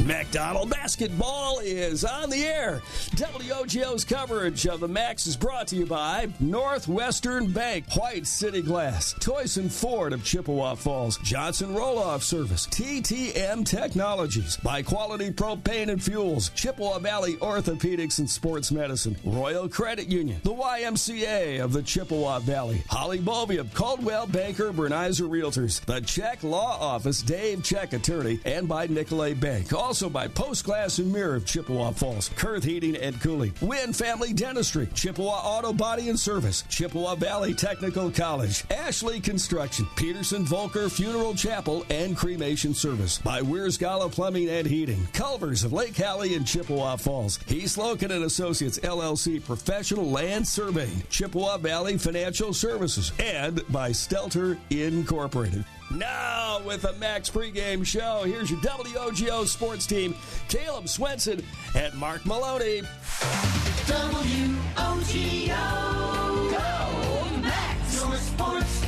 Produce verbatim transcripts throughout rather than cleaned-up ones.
McDonald basketball is on the air. W O G O's coverage of the Max is brought to you by Northwestern Bank, White City Glass, Toyson Ford of Chippewa Falls, Johnson Roll-Off Service, T T M Technologies, by Quality Propane and Fuels, Chippewa Valley Orthopedics and Sports Medicine, Royal Credit Union, the Y M C A of the Chippewa Valley, Holly Bovey of Caldwell Banker Bernizer Realtors, the Check Law Office, Dave Check Attorney, and by Nicolay Bank. Also by Post Glass and Mirror of Chippewa Falls, Kurth Heating and Cooling, Wynn Family Dentistry, Chippewa Auto Body and Service, Chippewa Valley Technical College, Ashley Construction, Peterson Volker Funeral Chapel and Cremation Service, by Weersgala Plumbing and Heating, Culvers of Lake Hallie and Chippewa Falls, Heath Loken and Associates L L C Professional Land Surveying, Chippewa Valley Financial Services, and by Stelter Incorporated. Now, with the Max pregame show, here's your W O G O sports team, Caleb Swenson and Mark Maloney. W O G O, go Max, your sports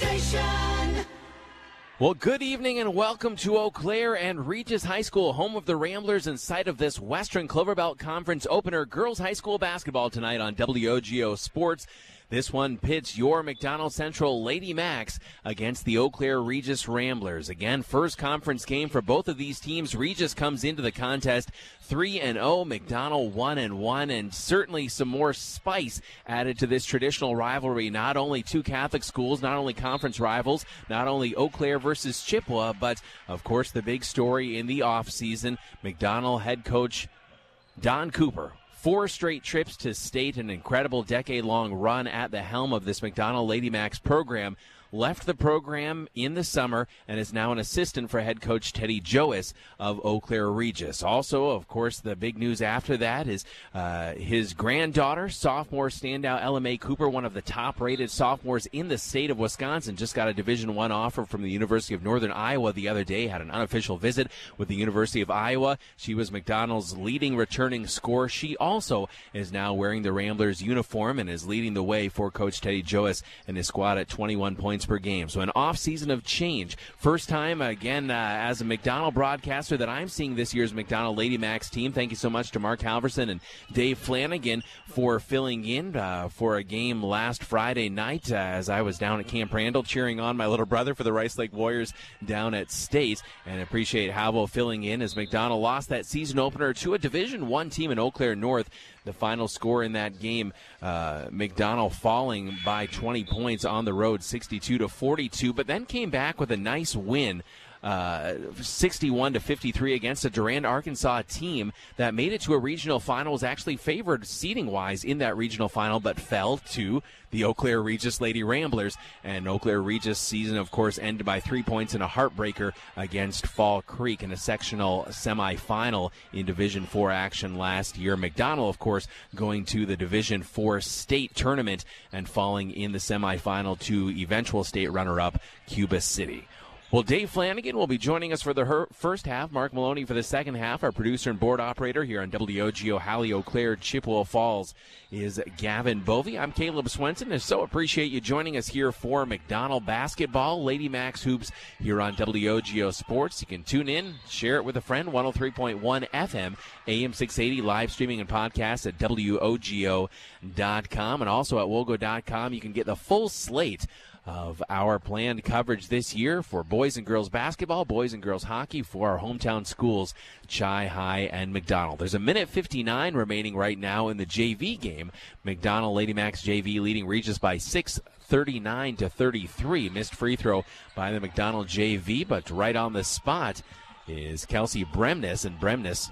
station. Well, good evening and welcome to Eau Claire and Regis High School, home of the Ramblers and site of this Western Clover Belt Conference opener. Girls high school basketball tonight on W O G O Sports. This one pits your McDonald Central Lady Max against the Eau Claire Regis Ramblers. Again, first conference game for both of these teams. Regis comes into the contest three and oh, McDonald one and one, and certainly some more spice added to this traditional rivalry. Not only two Catholic schools, not only conference rivals, not only Eau Claire versus Chippewa, but of course the big story in the offseason, McDonald head coach Don Cooper. Four straight trips to state, an incredible decade-long run at the helm of this McDonald Lady Max program. Left the program in the summer and is now an assistant for head coach Teddy Joas of Eau Claire Regis. Also, of course, the big news after that is uh, his granddaughter, sophomore standout Ella Mae Cooper, one of the top-rated sophomores in the state of Wisconsin, just got a Division One offer from the University of Northern Iowa the other day, had an unofficial visit with the University of Iowa. She was McDonald's leading returning scorer. She also is now wearing the Ramblers uniform and is leading the way for Coach Teddy Joas and his squad at twenty-one points per game. So an off-season of change. First time, again, uh, as a McDonald broadcaster that I'm seeing this year's McDonald Lady Max team. Thank you so much to Mark Halverson and Dave Flanagan for filling in uh, for a game last Friday night uh, as I was down at Camp Randall cheering on my little brother for the Rice Lake Warriors down at State. And appreciate Halvo filling in as McDonald lost that season opener to a Division One team in Eau Claire North. The final score in that game, uh, McDonald falling by twenty points on the road, sixty-two to forty-two, but then came back with a nice win, uh, sixty-one to fifty-three against a Durand, Arkansas team that made it to a regional final, was actually favored seeding-wise in that regional final, but fell to the Eau Claire Regis Lady Ramblers. And Eau Claire Regis season, of course, ended by three points in a heartbreaker against Fall Creek in a sectional semifinal in Division Four action last year. McDonald, of course, going to the Division Four state tournament and falling in the semifinal to eventual state runner-up Cuba City. Well, Dave Flanagan will be joining us for the her- first half. Mark Maloney for the second half. Our producer and board operator here on W O G O Hallie, Eau Claire, Chippewa Falls is Gavin Bovey. I'm Caleb Swenson, and so appreciate you joining us here for McDonald basketball, Lady Max Hoops here on W O G O Sports. You can tune in, share it with a friend, one oh three point one F M, A M six eighty, live streaming and podcast at W O G O dot com, and also at Wogo dot com. You can get the full slate of our planned coverage this year for boys and girls basketball, boys and girls hockey for our hometown schools, Chi High and McDonald. There's a minute fifty-nine remaining right now in the J V game. McDonald Lady Max J V leading Regis by six, thirty-nine to thirty-three. Missed free throw by the McDonald J V, but right on the spot is Kelsey Bremnes, and Bremnes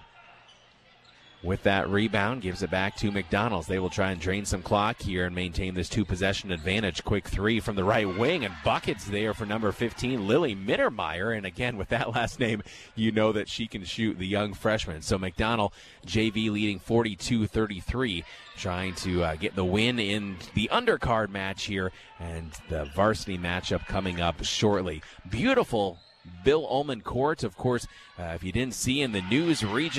with that rebound gives it back to McDonald's. They will try and drain some clock here and maintain this two-possession advantage. Quick three from the right wing, and buckets there for number fifteen, Lily Mittermeier. And again, with that last name, you know that she can shoot, the young freshman. So McDonald J V leading forty-two thirty-three, trying to uh, get the win in the undercard match here, and the varsity matchup coming up shortly. Beautiful Bill Ullman Court. Of course, uh, if you didn't see in the news, Regis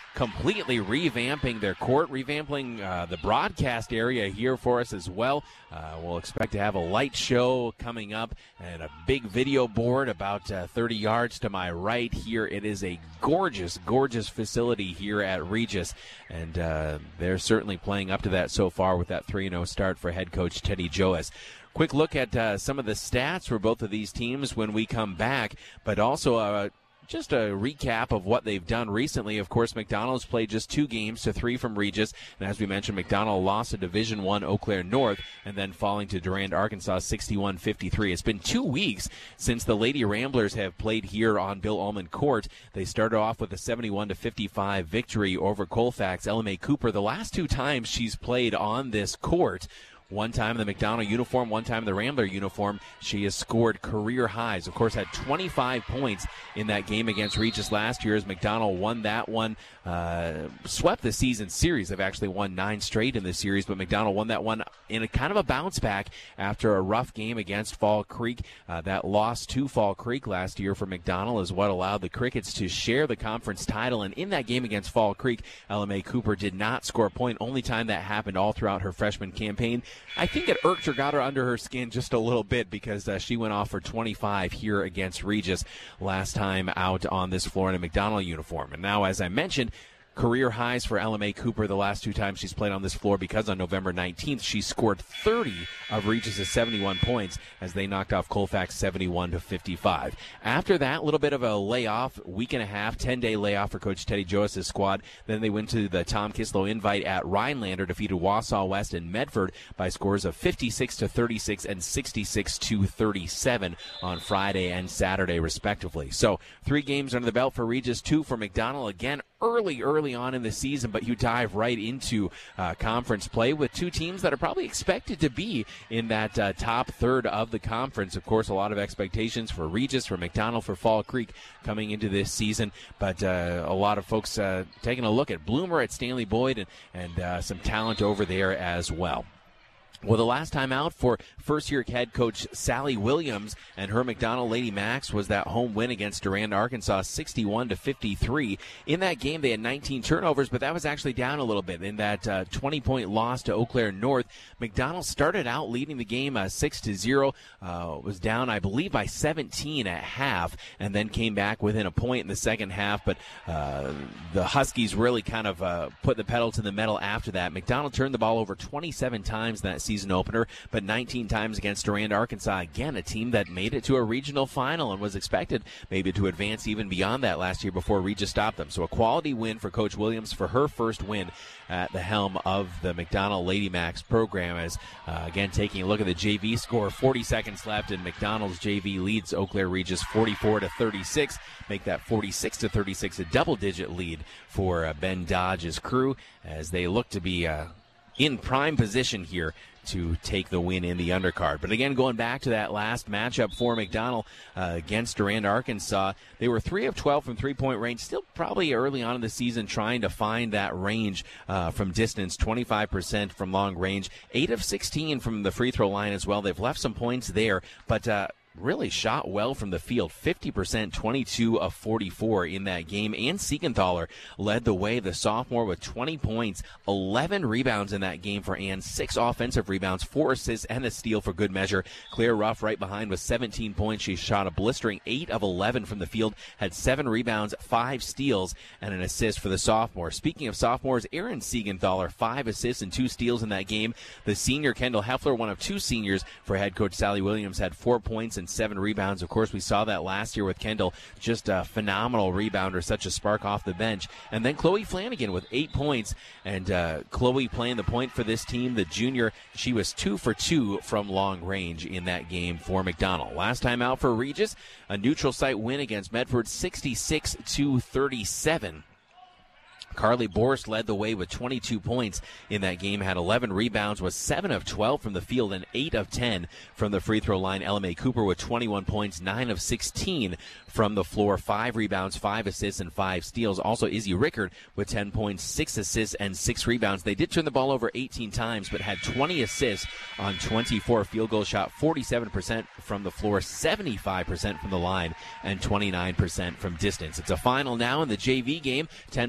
completely revamping their court, revamping uh, the broadcast area here for us as well. Uh, we'll expect to have a light show coming up and a big video board about uh, thirty yards to my right here. It is a gorgeous, gorgeous facility here at Regis, and uh, they're certainly playing up to that so far with that three and oh start for head coach Teddy Joas. Quick look at uh, some of the stats for both of these teams when we come back, but also uh, just a recap of what they've done recently. Of course, McDonald's played just two games to three from Regis, and as we mentioned, McDonald lost to Division One Eau Claire North, and then falling to Durand, Arkansas, sixty-one fifty-three. It's been two weeks since the Lady Ramblers have played here on Bill Ullman Court. They started off with a seventy-one to fifty-five victory over Colfax. Ella Mae Cooper, the last two times she's played on this court, one time in the McDonald uniform, one time in the Rambler uniform, she has scored career highs. Of course, had twenty-five points in that game against Regis last year as McDonald won that one, uh, swept the season series. They've actually won nine straight in the series, but McDonald won that one in a kind of a bounce back after a rough game against Fall Creek. Uh, that loss to Fall Creek last year for McDonald is what allowed the Crickets to share the conference title, and in that game against Fall Creek, Ella Mae Cooper did not score a point. Only time that happened all throughout her freshman campaign. I think it irked her, got her under her skin just a little bit because uh, she went off for twenty-five here against Regis last time out on this floor in a McDonald uniform. And now, as I mentioned, career highs for Ella Mae Cooper the last two times she's played on this floor, because on November nineteenth she scored thirty of Regis' seventy-one points as they knocked off Colfax seventy-one to fifty-five. After that, a little bit of a layoff, week and a half, ten-day layoff for Coach Teddy Joas' squad. Then they went to the Tom Kislow Invite at Rhinelander, defeated Wausau West and Medford by scores of fifty-six to thirty-six and sixty-six to thirty-seven on Friday and Saturday, respectively. So three games under the belt for Regis, two for McDonald. Again, early, early on in the season, but you dive right into uh, conference play with two teams that are probably expected to be in that uh, top third of the conference. Of course, a lot of expectations for Regis, for McDonald, for Fall Creek coming into this season, but uh, a lot of folks uh, taking a look at Bloomer, at Stanley Boyd, and, and uh, some talent over there as well. Well, the last time out for first-year head coach Sally Williams and her McDonald Lady Max was that home win against Durand, Arkansas, sixty-one to fifty-three. In that game, they had nineteen turnovers, but that was actually down a little bit. In that uh, twenty-point loss to Eau Claire North, McDonald started out leading the game uh, six to zero, uh, was down, I believe, by seventeen at half, and then came back within a point in the second half. But uh, the Huskies really kind of uh, put the pedal to the metal after that. McDonald turned the ball over twenty-seven times in that season opener, but nineteen times against Durand, Arkansas. Again, a team that made it to a regional final and was expected maybe to advance even beyond that last year before Regis stopped them. So a quality win for Coach Williams for her first win at the helm of the McDonald Lady Max program. As uh, again, taking a look at the J V score, forty seconds left, and McDonald's J V leads Eau Claire Regis forty-four to thirty-six. Make that forty-six to thirty-six a double-digit lead for uh, Ben Dodge's crew as they look to be uh, in prime position here to take the win in the undercard. But again, going back to that last matchup for McDonald uh, against Durand, Arkansas, they were three of twelve from three-point range, still probably early on in the season trying to find that range uh, from distance, twenty-five percent from long range, eight of sixteen from the free throw line as well. They've left some points there, but uh, really shot well from the field, fifty percent, twenty-two of forty-four in that game. Ann Siegenthaler led the way, the sophomore, with twenty points, eleven rebounds in that game for Ann, six offensive rebounds, four assists, and a steal for good measure. Claire Ruff right behind with seventeen points. She shot a blistering eight of eleven from the field, had seven rebounds, five steals, and an assist for the sophomore. Speaking of sophomores, Erin Siegenthaler, five assists and two steals in that game. The senior, Kendall Heffler, one of two seniors for head coach Sally Williams, had four points and seven rebounds. Of course, we saw that last year with Kendall, just a phenomenal rebounder, such a spark off the bench. And then Chloe Flanagan with eight points, and uh, Chloe playing the point for this team, the junior, she was two for two from long range in that game for McDonald. Last time out for Regis, a neutral site win against Medford, sixty-six to thirty-seven. Carly Borst led the way with twenty-two points in that game, had eleven rebounds, was seven of twelve from the field, and eight of ten from the free throw line. Ella Mae Cooper with twenty-one points, nine of sixteen from the floor, five rebounds, five assists, and five steals. Also, Izzy Rickard with ten points, six assists, and six rebounds. They did turn the ball over eighteen times, but had twenty assists on twenty-four field goals, shot forty-seven percent from the floor, seventy-five percent from the line, and twenty-nine percent from distance. It's a final now in the J V game, ten-point win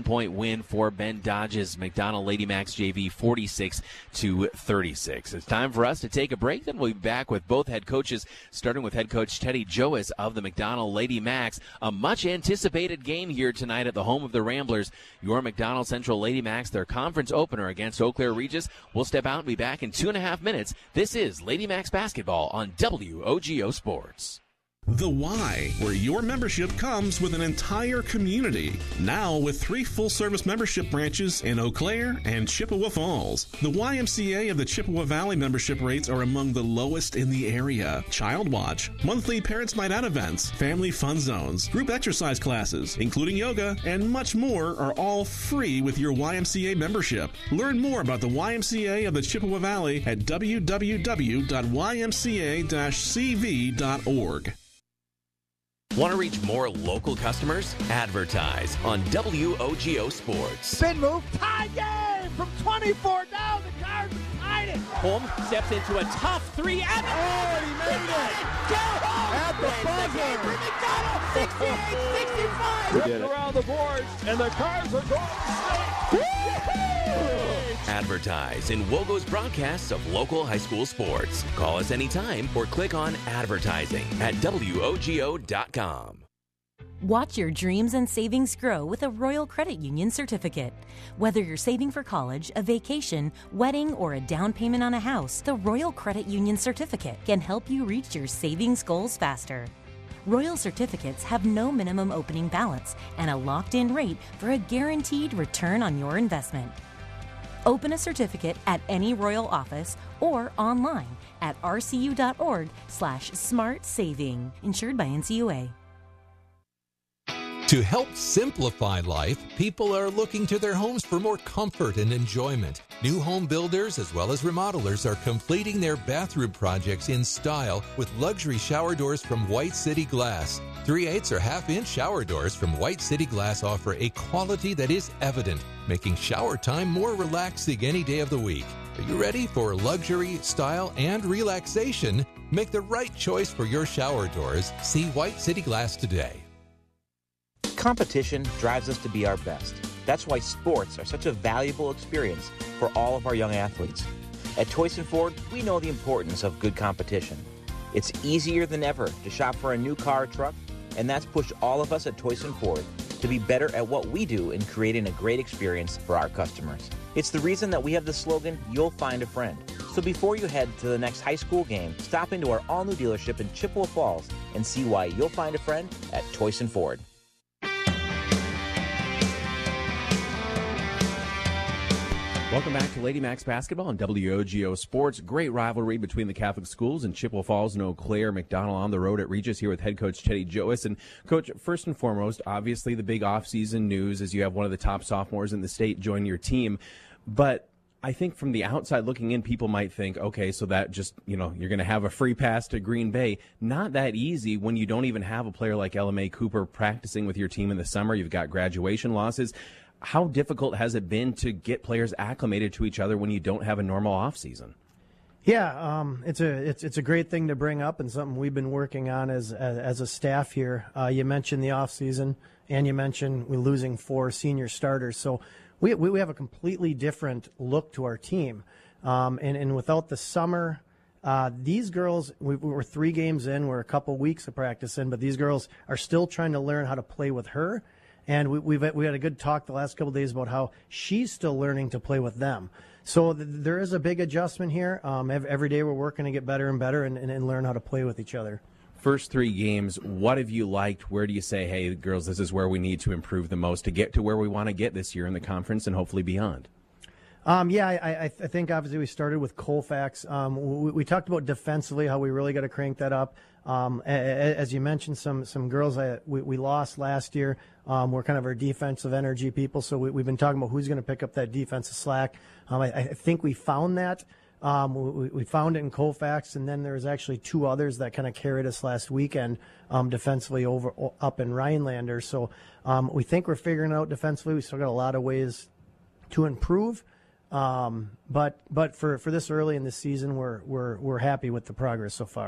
win for Ben Dodge's McDonald Lady Max J V forty-six to thirty-six. It's time for us to take a break. Then we'll be back with both head coaches, starting with head coach Teddy Joas of the McDonald Lady Max. A much anticipated game here tonight at the home of the Ramblers. Your McDonald Central Lady Max, their conference opener against Eau Claire Regis. We'll step out and be back in two and a half minutes. This is Lady Max basketball on W O G O Sports. The Y, where your membership comes with an entire community. Now with three full-service membership branches in Eau Claire and Chippewa Falls. The Y M C A of the Chippewa Valley membership rates are among the lowest in the area. Child Watch, monthly Parents Night Out events, family fun zones, group exercise classes, including yoga, and much more are all free with your Y M C A membership. Learn more about the Y M C A of the Chippewa Valley at w w w dot y m c a dash c v dot org. Want to reach more local customers? Advertise on W O G O Sports. Spin move, tie game from twenty-four down. The Cards tied it. Holmes steps into a tough three. And oh, he made it. Go home. At the buzzer. For McDonald, sixty-eight sixty-five. Look around the boards, and the Cards are going to Advertise in Wogo's broadcasts of local high school sports. Call us anytime or click on advertising at W O G O dot com. Watch your dreams and savings grow with a Royal Credit Union certificate. Whether you're saving for college, a vacation, wedding, or a down payment on a house, the Royal Credit Union certificate can help you reach your savings goals faster. Royal certificates have no minimum opening balance and a locked-in rate for a guaranteed return on your investment. Open a certificate at any Royal office or online at r c u dot org slash smart saving. Insured by N C U A. To help simplify life, people are looking to their homes for more comfort and enjoyment. New home builders as well as remodelers are completing their bathroom projects in style with luxury shower doors from White City Glass. three eighths or half-inch shower doors from White City Glass offer a quality that is evident, making shower time more relaxing any day of the week. Are you ready for luxury, style, and relaxation? Make the right choice for your shower doors. See White City Glass today. Competition drives us to be our best. That's why sports are such a valuable experience for all of our young athletes. At Toyson Ford, we know the importance of good competition. It's easier than ever to shop for a new car or truck, and that's pushed all of us at Toyson Ford to be better at what we do in creating a great experience for our customers. It's the reason that we have the slogan, "You'll find a friend." So before you head to the next high school game, stop into our all-new dealership in Chippewa Falls and see why you'll find a friend at Toyson Ford. Welcome back to Lady Max basketball on W O G O Sports. Great rivalry between the Catholic schools in Chippewa Falls and Eau Claire. McDonald on the road at Regis here with head coach Teddy Joas. And coach, first and foremost, obviously the big offseason news is you have one of the top sophomores in the state join your team. But I think from the outside looking in, people might think, okay, so that just, you know, you're going to have a free pass to Green Bay. Not that easy when you don't even have a player like Ella Mae Cooper practicing with your team in the summer. You've got graduation losses. How difficult has it been to get players acclimated to each other when you don't have a normal offseason? Yeah, um, it's a it's it's a great thing to bring up and something we've been working on as as, as a staff here. Uh, you mentioned the offseason, and you mentioned we're losing four senior starters, so we we have a completely different look to our team. Um, and and without the summer, uh, these girls we, we're three games in, we're a couple weeks of practice in, but these girls are still trying to learn how to play with her. And we, we've we had a good talk the last couple of days about how she's still learning to play with them. So th- there is a big adjustment here. Um, every, every day we're working to get better and better and, and, and learn how to play with each other. First three games, what have you liked? Where do you say, hey, girls, this is where we need to improve the most to get to where we want to get this year in the conference and hopefully beyond? Um, yeah, I, I, I think obviously we started with Colfax. Um, we, we talked about defensively how we really got to crank that up. Um, as you mentioned, some some girls I, we, we lost last year um, were kind of our defensive energy people. So we, we've been talking about who's going to pick up that defensive slack. Um, I, I think we found that. Um, we, we found it in Colfax, and then there was actually two others that kind of carried us last weekend um, defensively over up in Rhinelander. So um, we think we're figuring it out defensively. We still got a lot of ways to improve. Um, but but for, for this early in the season, we're we're we're happy with the progress so far.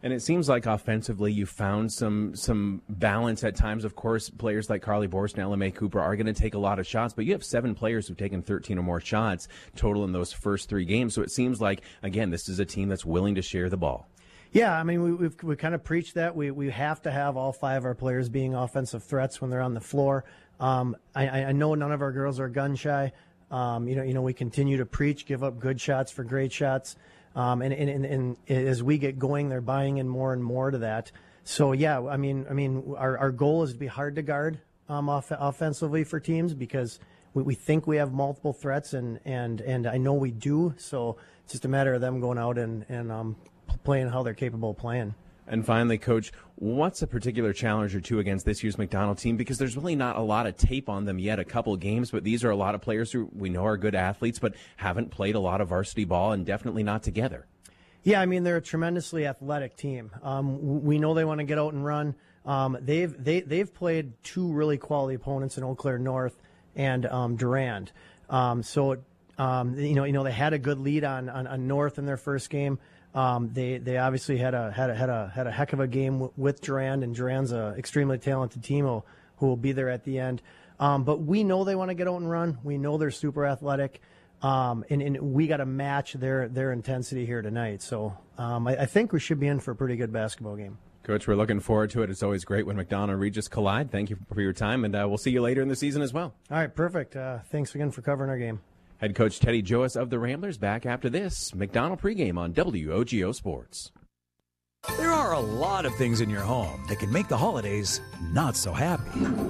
And it seems like offensively you found some some balance at times. Of course, players like Carly Borst and Ella Mae Cooper are going to take a lot of shots, but you have seven players who've taken thirteen or more shots total in those first three games. So it seems like, again, this is a team that's willing to share the ball. Yeah, I mean, we, we've we kind of preached that. We we have to have all five of our players being offensive threats when they're on the floor. Um, I, I know none of our girls are gun shy. Um, you know, you know, we continue to preach, give up good shots for great shots. Um, and, and, and, and as we get going, they're buying in more and more to that. So, yeah, I mean, I mean, our, our goal is to be hard to guard um, off, offensively for teams because we, we think we have multiple threats, and, and, and I know we do. So it's just a matter of them going out and, and um, playing how they're capable of playing. And finally, Coach, what's a particular challenge or two against this year's McDonald team? Because there's really not a lot of tape on them yet, a couple of games, but these are a lot of players who we know are good athletes but haven't played a lot of varsity ball and definitely not together. Yeah, I mean, they're a tremendously athletic team. Um, we know they want to get out and run. Um, they've they, they've played two really quality opponents in Eau Claire North and um, Durand. Um, so, um, you know, you know, they had a good lead on, on, on North in their first game. Um, they they obviously had a had a had a had a heck of a game w- with Durand, and Durand's an extremely talented team who, who will be there at the end. Um, but we know they want to get out and run. We know they're super athletic, um, and, and we got to match their their intensity here tonight. So um, I, I think we should be in for a pretty good basketball game. Coach, we're looking forward to it. It's always great when McDonald and Regis collide. Thank you for your time, and uh, we'll see you later in the season as well. All right, perfect. Uh, thanks again for covering our game. Head coach Teddy Joas of the Ramblers back after this McDonald pregame on W O G O Sports. There are a lot of things in your home that can make the holidays not so happy.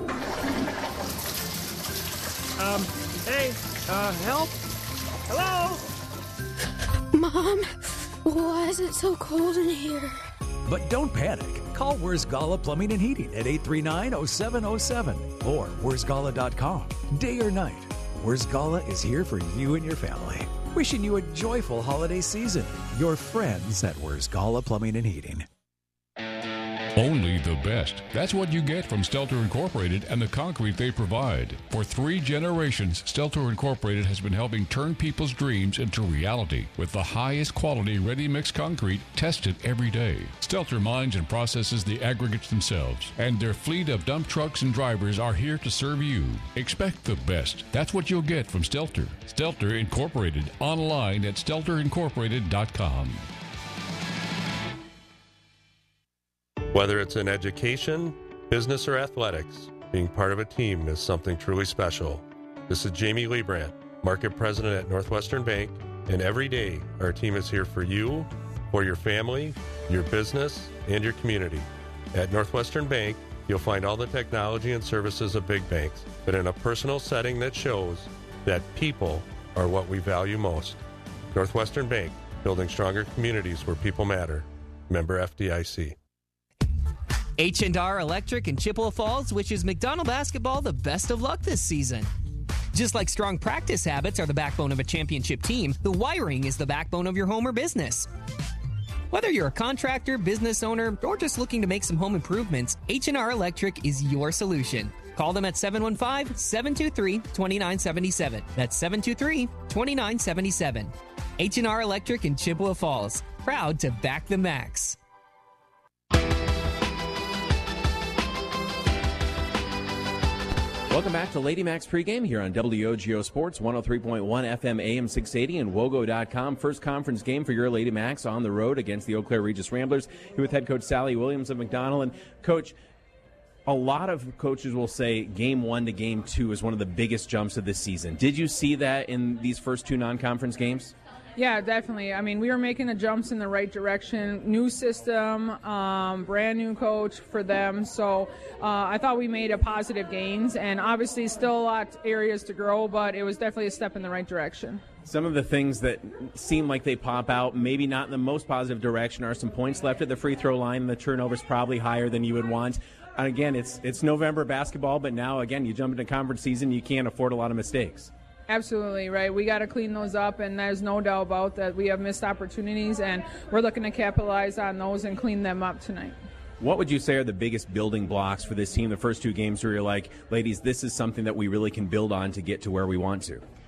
Um, hey, uh, help? Hello? Mom, why is it so cold in here? But don't panic. Call Where's Gala Plumbing and Heating at eight three nine, oh seven oh seven or where's gala dot com. Day or night, Where's Gala is here for you and your family. Wishing you a joyful holiday season. Your friends at Where's Gala Plumbing and Heating. Only the best. That's what you get from Stelter Incorporated and the concrete they provide. For three generations, Stelter Incorporated has been helping turn people's dreams into reality with the highest quality ready-mix concrete tested every day. Stelter mines and processes the aggregates themselves, and their fleet of dump trucks and drivers are here to serve you. Expect the best. That's what you'll get from Stelter. Stelter Incorporated, online at stelter incorporated dot com. Whether it's in education, business, or athletics, being part of a team is something truly special. This is Jamie Liebrandt, Market President at Northwestern Bank, and every day our team is here for you, for your family, your business, and your community. At Northwestern Bank, you'll find all the technology and services of big banks, but in a personal setting that shows that people are what we value most. Northwestern Bank, building stronger communities where people matter. Member F D I C. H and R Electric in Chippewa Falls wishes McDonald basketball the best of luck this season. Just like strong practice habits are the backbone of a championship team, the wiring is the backbone of your home or business. Whether you're a contractor, business owner, or just looking to make some home improvements, H and R Electric is your solution. Call them at seven one five, seven two three, two nine seven seven. That's seven two three, two nine seven seven. H and R Electric in Chippewa Falls. Proud to back the Max. Welcome back to Lady Max pregame here on W O G O Sports, one oh three point one F M A M six eighty and wogo dot com. First conference game for your Lady Max on the road against the Eau Claire Regis Ramblers. Here with head coach Sally Williams of McDonald. And, Coach, a lot of coaches will say game one to game two is one of the biggest jumps of this season. Did you see that in these first two non-conference games? Yeah, definitely. I mean, we were making the jumps in the right direction. New system, um, brand new coach for them. So uh, I thought we made a positive gains, and obviously still a lot of areas to grow, but it was definitely a step in the right direction. Some of the things that seem like they pop out, maybe not in the most positive direction, are some points left at the free throw line. The turnover's probably higher than you would want. And again, it's it's November basketball, but now, again, you jump into conference season, you can't afford a lot of mistakes. Absolutely, right. We got to clean those up, and there's no doubt about that. We have missed opportunities, and we're looking to capitalize on those and clean them up tonight. What would you say are the biggest building blocks for this team, the first two games where you're like, ladies, this is something that we really can build on to get to where we want to?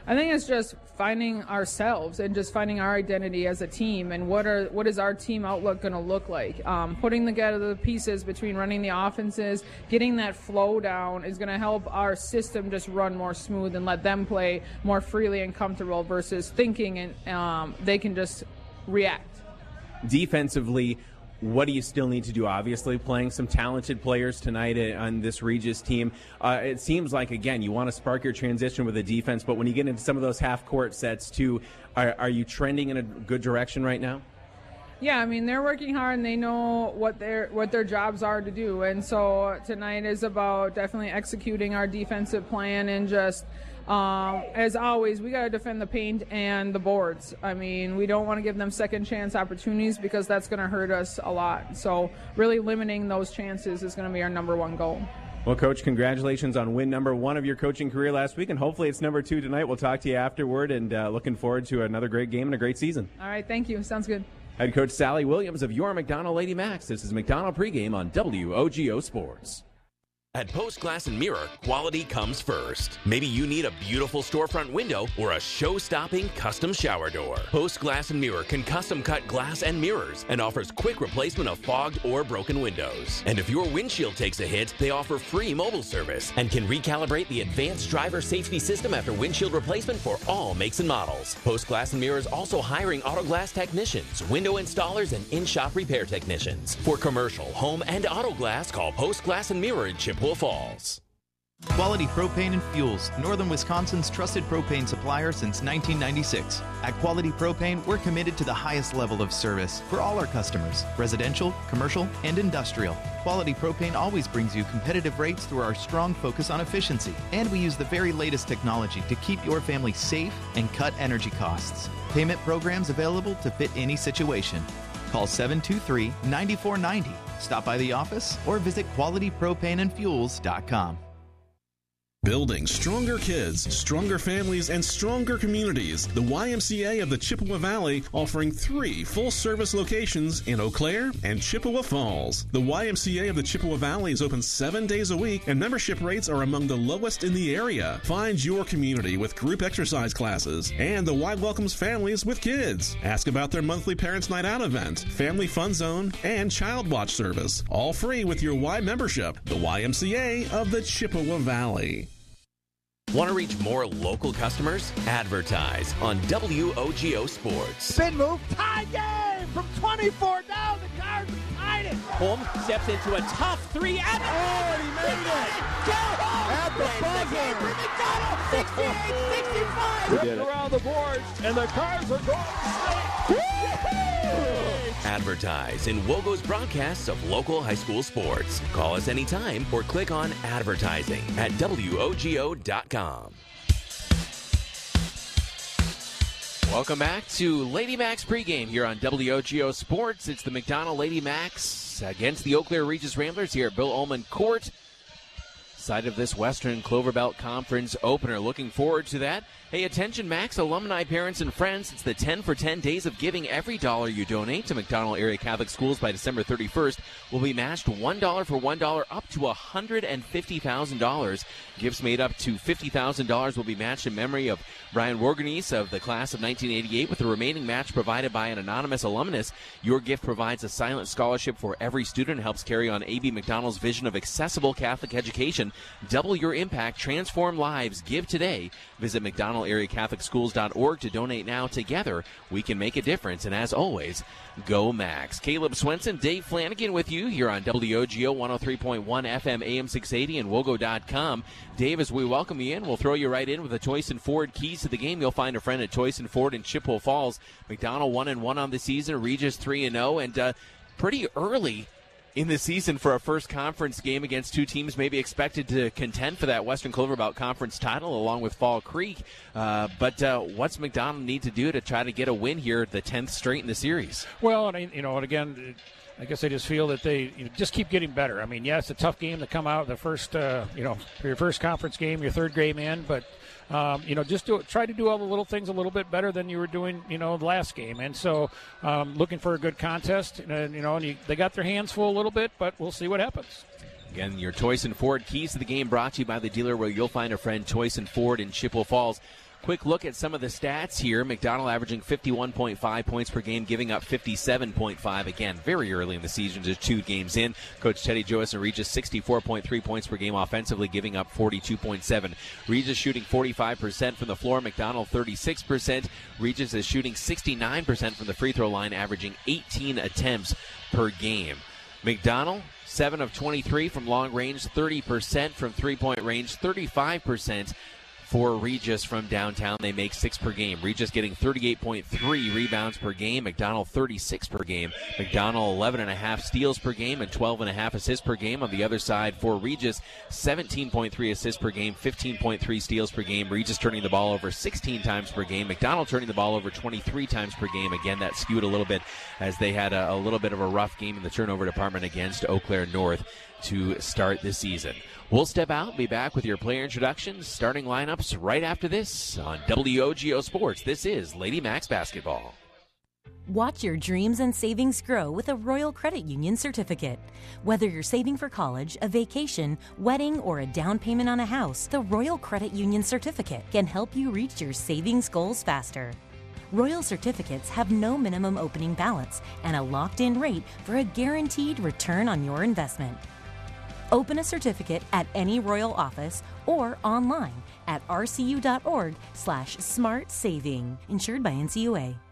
I think it's just finding ourselves and just finding our identity as a team, and what are what is our team outlook going to look like. Um, putting together the pieces between running the offenses, getting that flow down is going to help our system just run more smooth and let them play more freely and comfortable versus thinking and um, they can just react. Defensively, what do you still need to do? Obviously, playing some talented players tonight on this Regis team. Uh, it seems like, again, you want to spark your transition with the defense, but when you get into some of those half-court sets, too, are, are you trending in a good direction right now? Yeah, I mean, they're working hard and they know what their what their jobs are to do. And so tonight is about definitely executing our defensive plan and just, um, as always, we got to defend the paint and the boards. I mean, we don't want to give them second chance opportunities because that's going to hurt us a lot. So really limiting those chances is going to be our number one goal. Well, Coach, congratulations on win number one of your coaching career last week, and hopefully it's number two tonight. We'll talk to you afterward, and uh, looking forward to another great game and a great season. All right, thank you. Sounds good. Head coach Sally Williams of your McDonald Lady Max. This is McDonald pregame on W O G O Sports. At Post Glass and Mirror, quality comes first. Maybe you need a beautiful storefront window or a show-stopping custom shower door. Post Glass and Mirror can custom cut glass and mirrors and offers quick replacement of fogged or broken windows. And if your windshield takes a hit, they offer free mobile service and can recalibrate the advanced driver safety system after windshield replacement for all makes and models. Post Glass and Mirror is also hiring auto glass technicians, window installers, and in-shop repair technicians. For commercial, home, and auto glass, call Post Glass and Mirror in Chippewa Falls. Quality Propane and Fuels, Northern Wisconsin's trusted propane supplier since nineteen ninety-six. At Quality Propane, we're committed to the highest level of service for all our customers, residential, commercial, and industrial. Quality Propane always brings you competitive rates through our strong focus on efficiency, and we use the very latest technology to keep your family safe and cut energy costs. Payment programs available to fit any situation. Call seven two three, nine four nine zero. Stop by the office or visit quality propane and fuels dot com. Building stronger kids, stronger families, and stronger communities. The Y M C A of the Chippewa Valley offering three full-service locations in Eau Claire and Chippewa Falls. The Y M C A of the Chippewa Valley is open seven days a week, and membership rates are among the lowest in the area. Find your community with group exercise classes, and the Y welcomes families with kids. Ask about their monthly Parents' Night Out event, Family Fun Zone, and Child Watch service. All free with your Y membership. The Y M C A of the Chippewa Valley. Want to reach more local customers? Advertise on W O G O Sports. Spin move, tie game from twenty-four down. The Cards tied it. Holm steps into a tough three. And oh, he made it. Joe Holm at the buzzer. sixty-eight sixty-five. Around the boards, and the Cards are going straight. Advertise in Wogo's broadcasts of local high school sports. Call us anytime or click on advertising at W O G O dot com. Welcome back to Lady Max pregame here on W O G O Sports. It's the McDonald Lady Max against the Eau Claire Regis Ramblers here at Bill Ullman Court. Side of this Western Clover Belt Conference opener. Looking forward to that. Hey, attention Max alumni, parents, and friends. It's the ten for ten days of giving. Every dollar you donate to McDonald Area Catholic Schools by December thirty-first will be matched one dollar for one dollar up to one hundred fifty thousand dollars. Gifts made up to fifty thousand dollars will be matched in memory of Brian Warganese of the class of nineteen eighty-eight, with the remaining match provided by an anonymous alumnus. Your gift provides a silent scholarship for every student and helps carry on A B McDonald's vision of accessible Catholic education. Double your impact, transform lives. Give today. Visit McDonald Area Catholic Schools dot org to donate now. Together, we can make a difference. And as always, go Max. Caleb Swenson, Dave Flanagan with you here on W O G O one oh three point one F M A M six eighty and Wogo dot com. Dave, as we welcome you in, we'll throw you right in with the Toyson Ford keys to the game. You'll find a friend at Toyson Ford in Chippewa Falls. McDonald one and one on the season, Regis three and oh, and uh, pretty early in the season for a first conference game against two teams maybe expected to contend for that Western Clover Belt Conference title along with Fall Creek. Uh, but uh, what's McDonald need to do to try to get a win here, the tenth straight in the series? Well, and you know, and again, I guess I just feel that they you know, just keep getting better. I mean, yeah, it's a tough game to come out the first, uh, you know, for your first conference game, your third game in, but Um, you know, just do, try to do all the little things a little bit better than you were doing, you know, the last game. And so um, looking for a good contest, and, you know, and you, they got their hands full a little bit, but we'll see what happens. Again, your Toyson Ford keys to the game brought to you by the dealer where you'll find a friend, Toyson Ford in Chippewa Falls. Quick look at some of the stats here. McDonald averaging fifty-one point five points per game, giving up fifty-seven point five. Again, very early in the season, just two games in. Coach Teddy Joas and Regis, sixty-four point three points per game offensively, giving up forty-two point seven. Regis shooting forty-five percent from the floor, McDonald thirty-six percent. Regis is shooting sixty-nine percent from the free throw line, averaging eighteen attempts per game. McDonald, seven of twenty-three from long range, thirty percent from three-point range, thirty-five percent for Regis from downtown. They make six per game. Regis getting thirty-eight point three rebounds per game. McDonald thirty-six per game. McDonald eleven point five steals per game and twelve point five assists per game. On the other side for Regis, seventeen point three assists per game, fifteen point three steals per game. Regis turning the ball over sixteen times per game. McDonald turning the ball over twenty-three times per game. Again, that skewed a little bit as they had a, a little bit of a rough game in the turnover department against Eau Claire North to start the season. We'll step out, be back with your player introductions, starting lineups right after this on W O G O Sports. This is Lady Max Basketball. Watch your dreams and savings grow with a Royal Credit Union certificate. Whether you're saving for college, a vacation, wedding, or a down payment on a house, the Royal Credit Union certificate can help you reach your savings goals faster. Royal certificates have no minimum opening balance and a locked-in rate for a guaranteed return on your investment. Open a certificate at any Royal office or online at rcu.org slash smart saving. Insured by N C U A.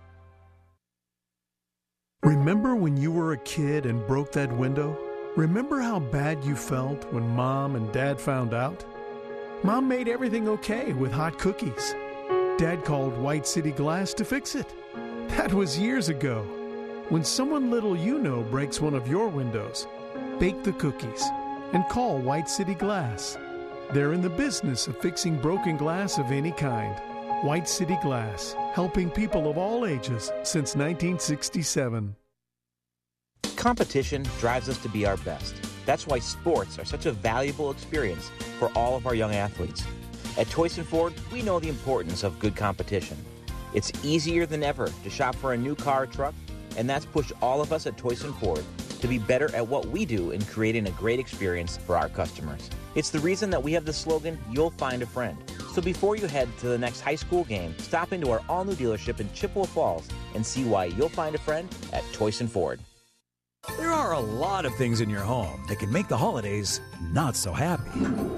Remember when you were a kid and broke that window? Remember how bad you felt when Mom and Dad found out? Mom made everything okay with hot cookies. Dad called White City Glass to fix it. That was years ago. When someone little you know breaks one of your windows, bake the cookies and call White City Glass. They're in the business of fixing broken glass of any kind. White City Glass, helping people of all ages since nineteen sixty-seven. Competition drives us to be our best. That's why sports are such a valuable experience for all of our young athletes. At Toyson Ford, we know the importance of good competition. It's easier than ever to shop for a new car or truck, and that's pushed all of us at Toyson Ford to be better at what we do in creating a great experience for our customers. It's the reason that we have the slogan, "You'll find a friend." So before you head to the next high school game, stop into our all-new dealership in Chippewa Falls and see why you'll find a friend at Toyson Ford. There are a lot of things in your home that can make the holidays not so happy.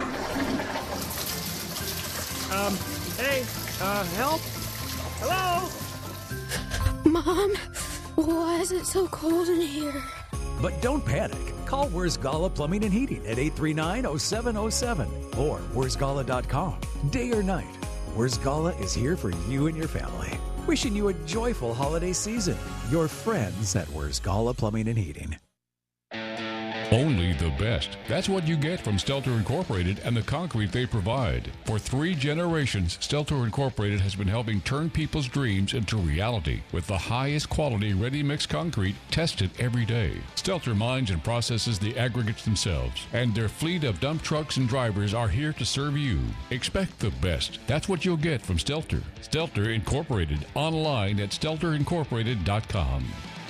Um, hey, uh, help? Hello? Mom, why is it so cold in here? But don't panic. Call Where's Gala Plumbing and Heating at eight three nine, oh seven oh seven or where's gala dot com. Day or night, Where's Gala is here for you and your family. Wishing you a joyful holiday season. Your friends at Where's Gala Plumbing and Heating. Only the best. That's what you get from Stelter Incorporated and the concrete they provide. For three generations, Stelter Incorporated has been helping turn people's dreams into reality with the highest quality ready-mix concrete tested every day. Stelter mines and processes the aggregates themselves, and their fleet of dump trucks and drivers are here to serve you. Expect the best. That's what you'll get from Stelter. Stelter Incorporated, online at stelter incorporated dot com.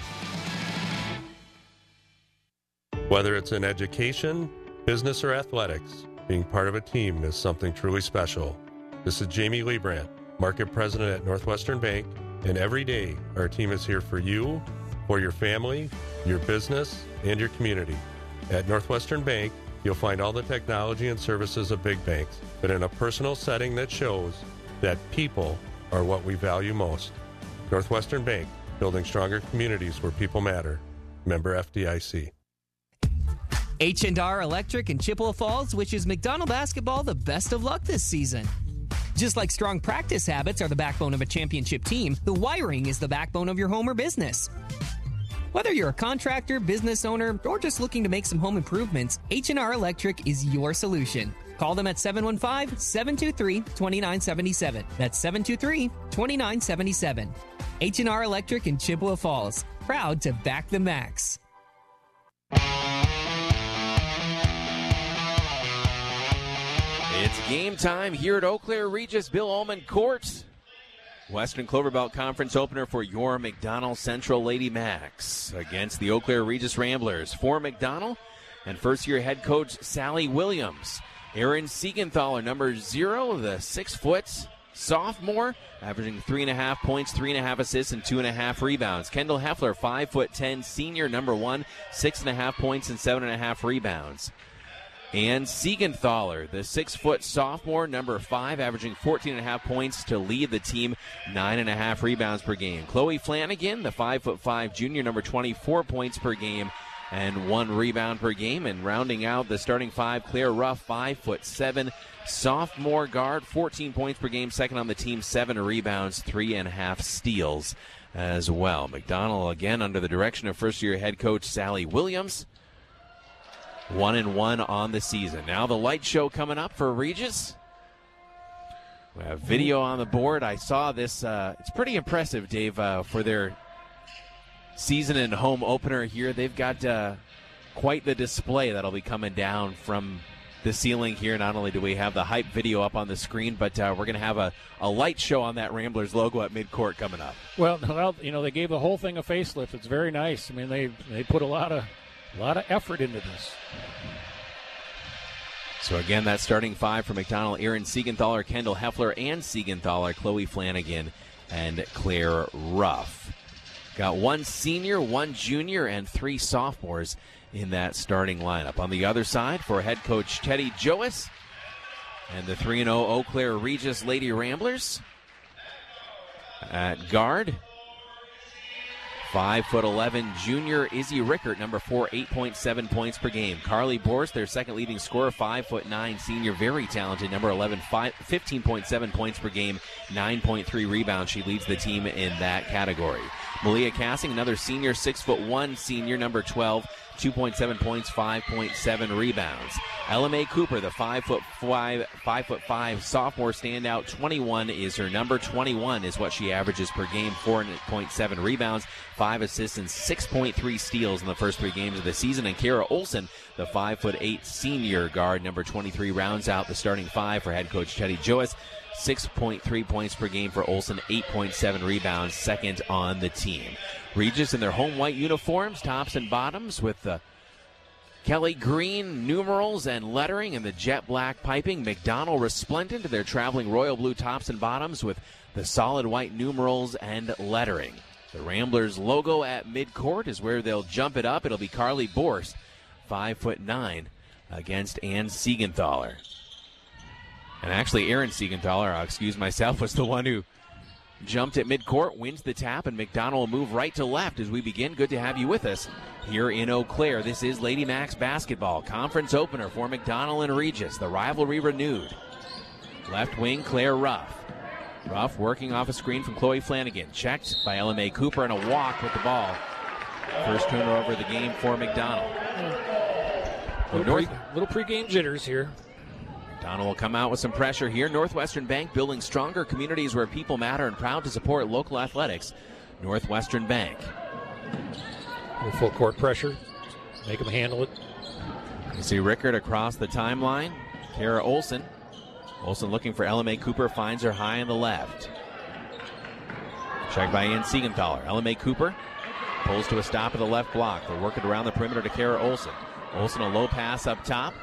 Whether it's in education, business, or athletics, being part of a team is something truly special. This is Jamie Liebrandt, Market President at Northwestern Bank, and every day our team is here for you, for your family, your business, and your community. At Northwestern Bank, you'll find all the technology and services of big banks, but in a personal setting that shows that people are what we value most. Northwestern Bank, building stronger communities where people matter. Member F D I C. H and R Electric in Chippewa Falls wishes McDonald basketball the best of luck this season. Just like strong practice habits are the backbone of a championship team, the wiring is the backbone of your home or business. Whether you're a contractor, business owner, or just looking to make some home improvements, H and R Electric is your solution. Call them at seven one five, seven two three, two nine seven seven. That's seven two three, two nine seven seven. H and R Electric in Chippewa Falls. Proud to back the Max. It's game time here at Eau Claire Regis Bill Ullman Court. Western Clover Belt Conference opener for your McDonald Central Lady Max against the Eau Claire Regis Ramblers. For McDonald and first-year head coach Sally Williams. Aaron Siegenthaler, number zero, the six-foot sophomore, averaging three and a half points, three and a half assists, and two and a half rebounds. Kendall Heffler, five foot ten, senior, number one, six and a half points and seven and a half rebounds. And Siegenthaler, the six-foot sophomore, number five, averaging fourteen and a half points to lead the team, nine and a half rebounds per game. Chloe Flanagan, the five foot five junior, number twenty-four points per game and one rebound per game. And rounding out the starting five, Claire Ruff, five foot seven, sophomore guard, fourteen points per game, second on the team, seven rebounds, three and a half steals as well. McDonald again under the direction of first-year head coach Sally Williams. One and one on the season. Now the light show coming up for Regis. We have video on the board. I saw this. Uh, it's pretty impressive, Dave, uh, for their season and home opener here. They've got uh, quite the display that'll be coming down from the ceiling here. Not only do we have the hype video up on the screen, but uh, we're going to have a, a light show on that Ramblers logo at midcourt coming up. Well, well, you know, they gave the whole thing a facelift. It's very nice. I mean, they they put a lot of a lot of effort into this. So again, that starting five for McDonald: Erin Siegenthaler, Kendall Heffler, and Siegenthaler, Chloe Flanagan, and Claire Ruff. Got one senior, one junior, and three sophomores in that starting lineup. On the other side, for head coach Teddy Joas and the three and oh Eau Claire Regis Lady Ramblers, at guard, five foot eleven junior Izzy Rickert, number four, eight point seven points per game. Carly Borst, their second leading scorer, five foot nine senior, very talented, number eleven, five, fifteen point seven points per game, nine point three rebounds. She leads the team in that category. Malia Cassing, another senior, six foot one senior, number twelve, two point seven points, five point seven rebounds. Ella Mae Cooper, the five foot five, five foot five sophomore standout, twenty-one is her number. twenty-one is what she averages per game, four point seven rebounds, five assists, and six point three steals in the first three games of the season. And Kara Olson, the five foot eight senior guard, number twenty-three, rounds out the starting five for head coach Teddy Joas. six point three points per game for Olson, eight point seven rebounds, second on the team. Regis in their home white uniforms, tops and bottoms, with the Kelly green numerals and lettering and the jet black piping. McDonald resplendent, their traveling royal blue tops and bottoms with the solid white numerals and lettering. The Ramblers logo at midcourt is where they'll jump it up. It'll be Carly Borst, five foot nine, against Ann Siegenthaler. And actually, Erin Siegenthaler, I'll excuse myself, was the one who jumped at midcourt, wins the tap, and McDonald will move right to left as we begin. Good to have you with us here in Eau Claire. This is Lady Macs basketball. Conference opener for McDonald and Regis. The rivalry renewed. Left wing, Claire Ruff. Ruff working off a screen from Chloe Flanagan. Checked by Ella Mae Cooper and a walk with the ball. First turnover of the game for McDonald. Little, North, pre, little pregame jitters here. McDonald will come out with some pressure here. Northwestern Bank, building stronger communities where people matter and proud to support local athletics. Northwestern Bank. With full court pressure. Make them handle it. You see Rickert across the timeline. Kara Olson. Olson looking for Ella Mae Cooper. Finds her high on the left. Checked by Ann Siegenthaler. Ella Mae Cooper pulls to a stop at the left block. They'll work it around the perimeter to Kara Olson. Olson a low pass up top.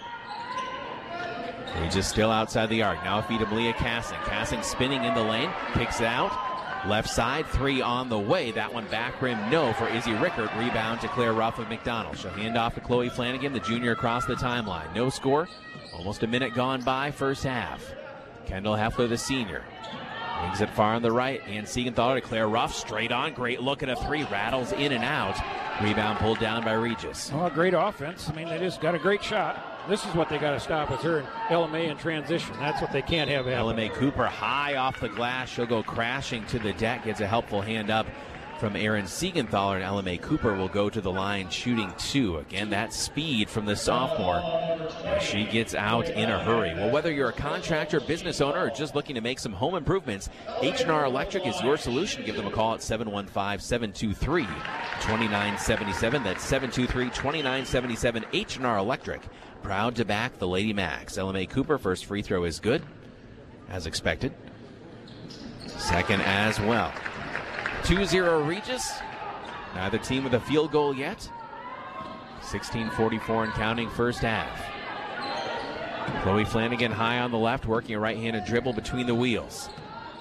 He's just still outside the arc. Now a feed to Malia Cassing. Cassing spinning in the lane. Kicks it out. Left side, three on the way. That one back rim, no for Izzy Rickert. Rebound to Claire Ruff of McDonald. She'll hand off to Chloe Flanagan, the junior, across the timeline. No score. Almost a minute gone by, first half. Kendall Heffler, the senior. Wings it far on the right. And Siegenthaler to Claire Ruff. Straight on. Great look at a three. Rattles in and out. Rebound pulled down by Regis. Oh, great offense. I mean, they just got a great shot. This is what they got to stop with her and Ella Mae in transition. That's what they can't have happen. Ella Mae Cooper high off the glass. She'll go crashing to the deck. Gets a helpful hand up from Erin Siegenthaler, and Ella Mae Cooper will go to the line shooting two. Again, that speed from the sophomore as she gets out in a hurry. Well, whether you're a contractor, business owner, or just looking to make some home improvements, H and R Electric is your solution. Give them a call at seven one five, seven two three, two nine seven seven. That's seven two three, two nine seven seven. H and R Electric, proud to back the Lady Macs. Ella Mae Cooper, first free throw is good, as expected. Second as well. two zero Regis. Neither team with a field goal yet. sixteen forty-four and counting first half. Chloe Flanagan high on the left, working a right-handed dribble between the wheels.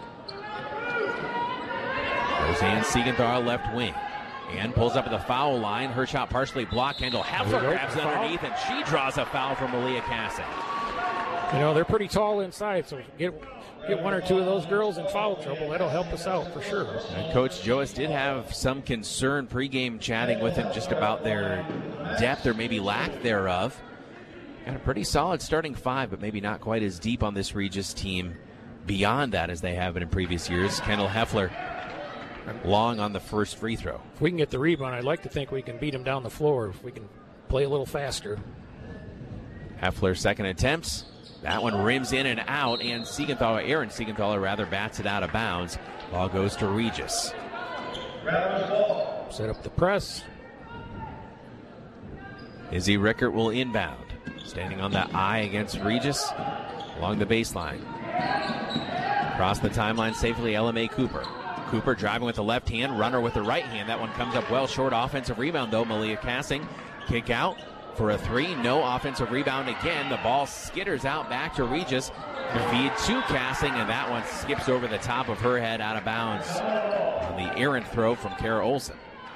Roseanne Siegenthaler left wing. And pulls up at the foul line. Her shot partially blocked. Kendall Heffler grabs it underneath, and she draws a foul from Malia Cassing. You know, they're pretty tall inside, so get get one or two of those girls in foul trouble. That'll help us out for sure. And Coach Joas did have some concern pregame chatting with him just about their depth or maybe lack thereof. Got a pretty solid starting five, but maybe not quite as deep on this Regis team beyond that as they have been in previous years. Kendall Heffler long on the first free throw. If we can get the rebound, I'd like to think we can beat them down the floor if we can play a little faster. Heffler second attempts. That one rims in and out, and Siegenthaler, Aaron Siegenthaler rather bats it out of bounds. Ball goes to Regis. Set up the press. Izzy Rickert will inbound. Standing on the eye against Regis along the baseline. Across the timeline safely, Ella Mae Cooper. Cooper driving with the left hand, runner with the right hand. That one comes up well short. Offensive rebound, though. Malia Cassing. Kick out for a three. No offensive rebound again. The ball skitters out back to Regis. Feed to Cassing, and that one skips over the top of her head out of bounds on the errant throw from Kara Olsen.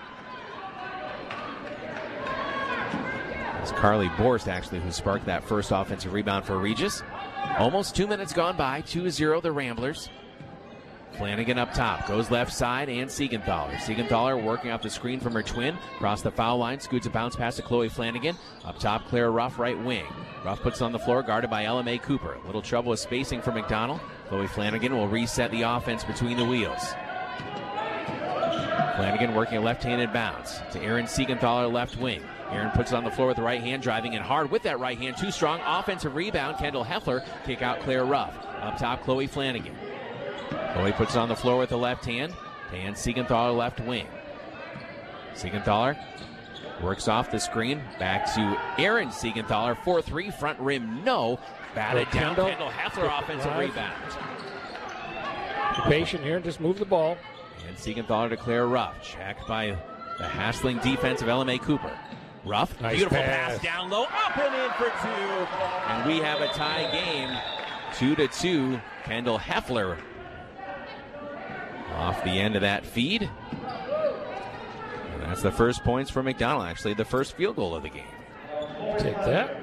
It's Carly Borst, actually, who sparked that first offensive rebound for Regis. Almost two minutes gone by. two zero the Ramblers. Flanagan up top, goes left side, and Siegenthaler. Siegenthaler working off the screen from her twin, across the foul line, scoots a bounce pass to Chloe Flanagan. Up top, Claire Ruff, right wing. Ruff puts it on the floor, guarded by Ella Mae Cooper. A little trouble with spacing for McDonald. Chloe Flanagan will reset the offense between the wheels. Flanagan working a left-handed bounce to Aaron Siegenthaler, left wing. Aaron puts it on the floor with the right hand, driving in hard with that right hand. Too strong. Offensive rebound. Kendall Heffler. Kick out Claire Ruff. Up top, Chloe Flanagan. Chloe puts it on the floor with the left hand. And Siegenthaler left wing. Siegenthaler works off the screen. Back to Aaron Siegenthaler. four three. Front rim, no. Batted oh, down. Kendall, Kendall Heffler offensive rebound. Be patient here and just move the ball. And Siegenthaler to Claire Ruff. Checked by the hassling defense of Ella Mae Cooper. Ruff, nice beautiful pass. pass down low, up and in for two. And we have a tie game, two to two. Kendall Heffler off the end of that feed. And that's the first points for McDonald, actually the first field goal of the game. Take that.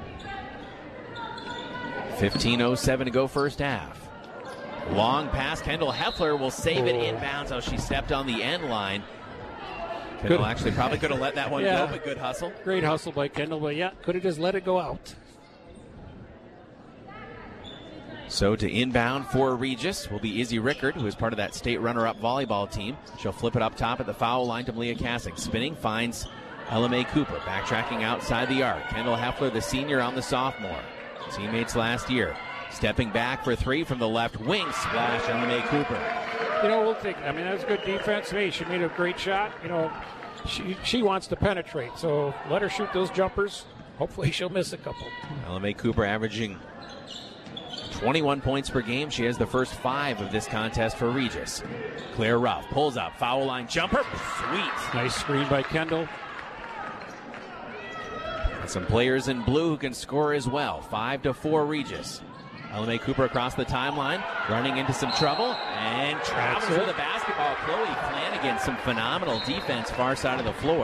fifteen oh seven to go first half. Long pass, Kendall Heffler will save it inbounds. Oh, she stepped on the end line. Kendall good. Actually probably could have let that one yeah. go, but good hustle. Great hustle by Kendall, but yeah, could have just let it go out. So to inbound for Regis will be Izzy Rickert, who is part of that state runner-up volleyball team. She'll flip it up top at the foul line to Malia Cassing. Spinning, finds Ella Mae Cooper. Backtracking outside the arc. Kendall Heffler, the senior on the sophomore. Teammates last year. Stepping back for three from the left wing. Splash, Ella Mae Cooper. You know, we'll take, I mean, that's good defense. Hey, she made a great shot. You know, she she wants to penetrate, so let her shoot those jumpers. Hopefully she'll miss a couple. Ella Mae Cooper averaging twenty-one points per game. She has the first five of this contest for Regis. Claire Ruff pulls up, foul line jumper. Sweet. Nice screen by Kendall. And some players in blue who can score as well. Five to four Regis. Ella Mae Cooper across the timeline, running into some trouble, and travels with the basketball. Chloe Flanagan, some phenomenal defense far side of the floor.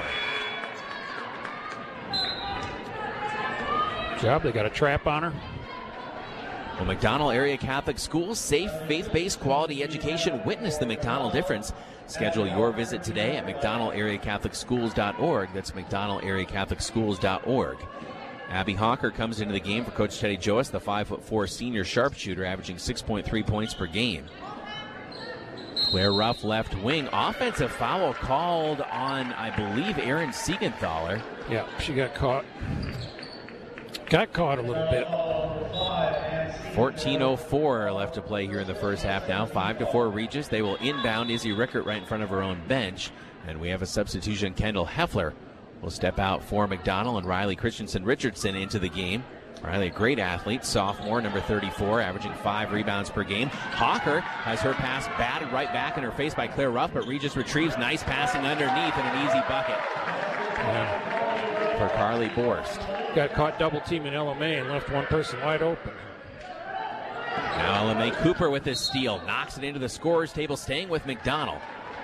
Good job, they got a trap on her. Well, McDonald Area Catholic Schools, safe, faith-based quality education. Witness the McDonald difference. Schedule your visit today at mcdonald area catholic schools dot org. That's mcdonald area catholic schools dot org. Abby Hawker comes into the game for Coach Teddy Joas, the five foot four senior sharpshooter, averaging six point three points per game. Claire Ruff, left wing. Offensive foul called on, I believe, Aaron Siegenthaler. Yeah, she got caught. Got caught a little bit. fourteen oh four left to play here in the first half now. five to four Regis. They will inbound Izzy Rickert right in front of her own bench. And we have a substitution. Kendall Heffler will step out for McDonald, and Riley Christensen Richardson into the game. Riley, a great athlete, sophomore, number thirty-four, averaging five rebounds per game. Hawker has her pass batted right back in her face by Claire Ruff, but Regis retrieves. Nice passing underneath and an easy bucket. Yeah. for Carly Borst. Got caught double teaming L M A and left one person wide open. Now L M A Cooper with his steal. Knocks it into the scorer's table, staying with McDonald.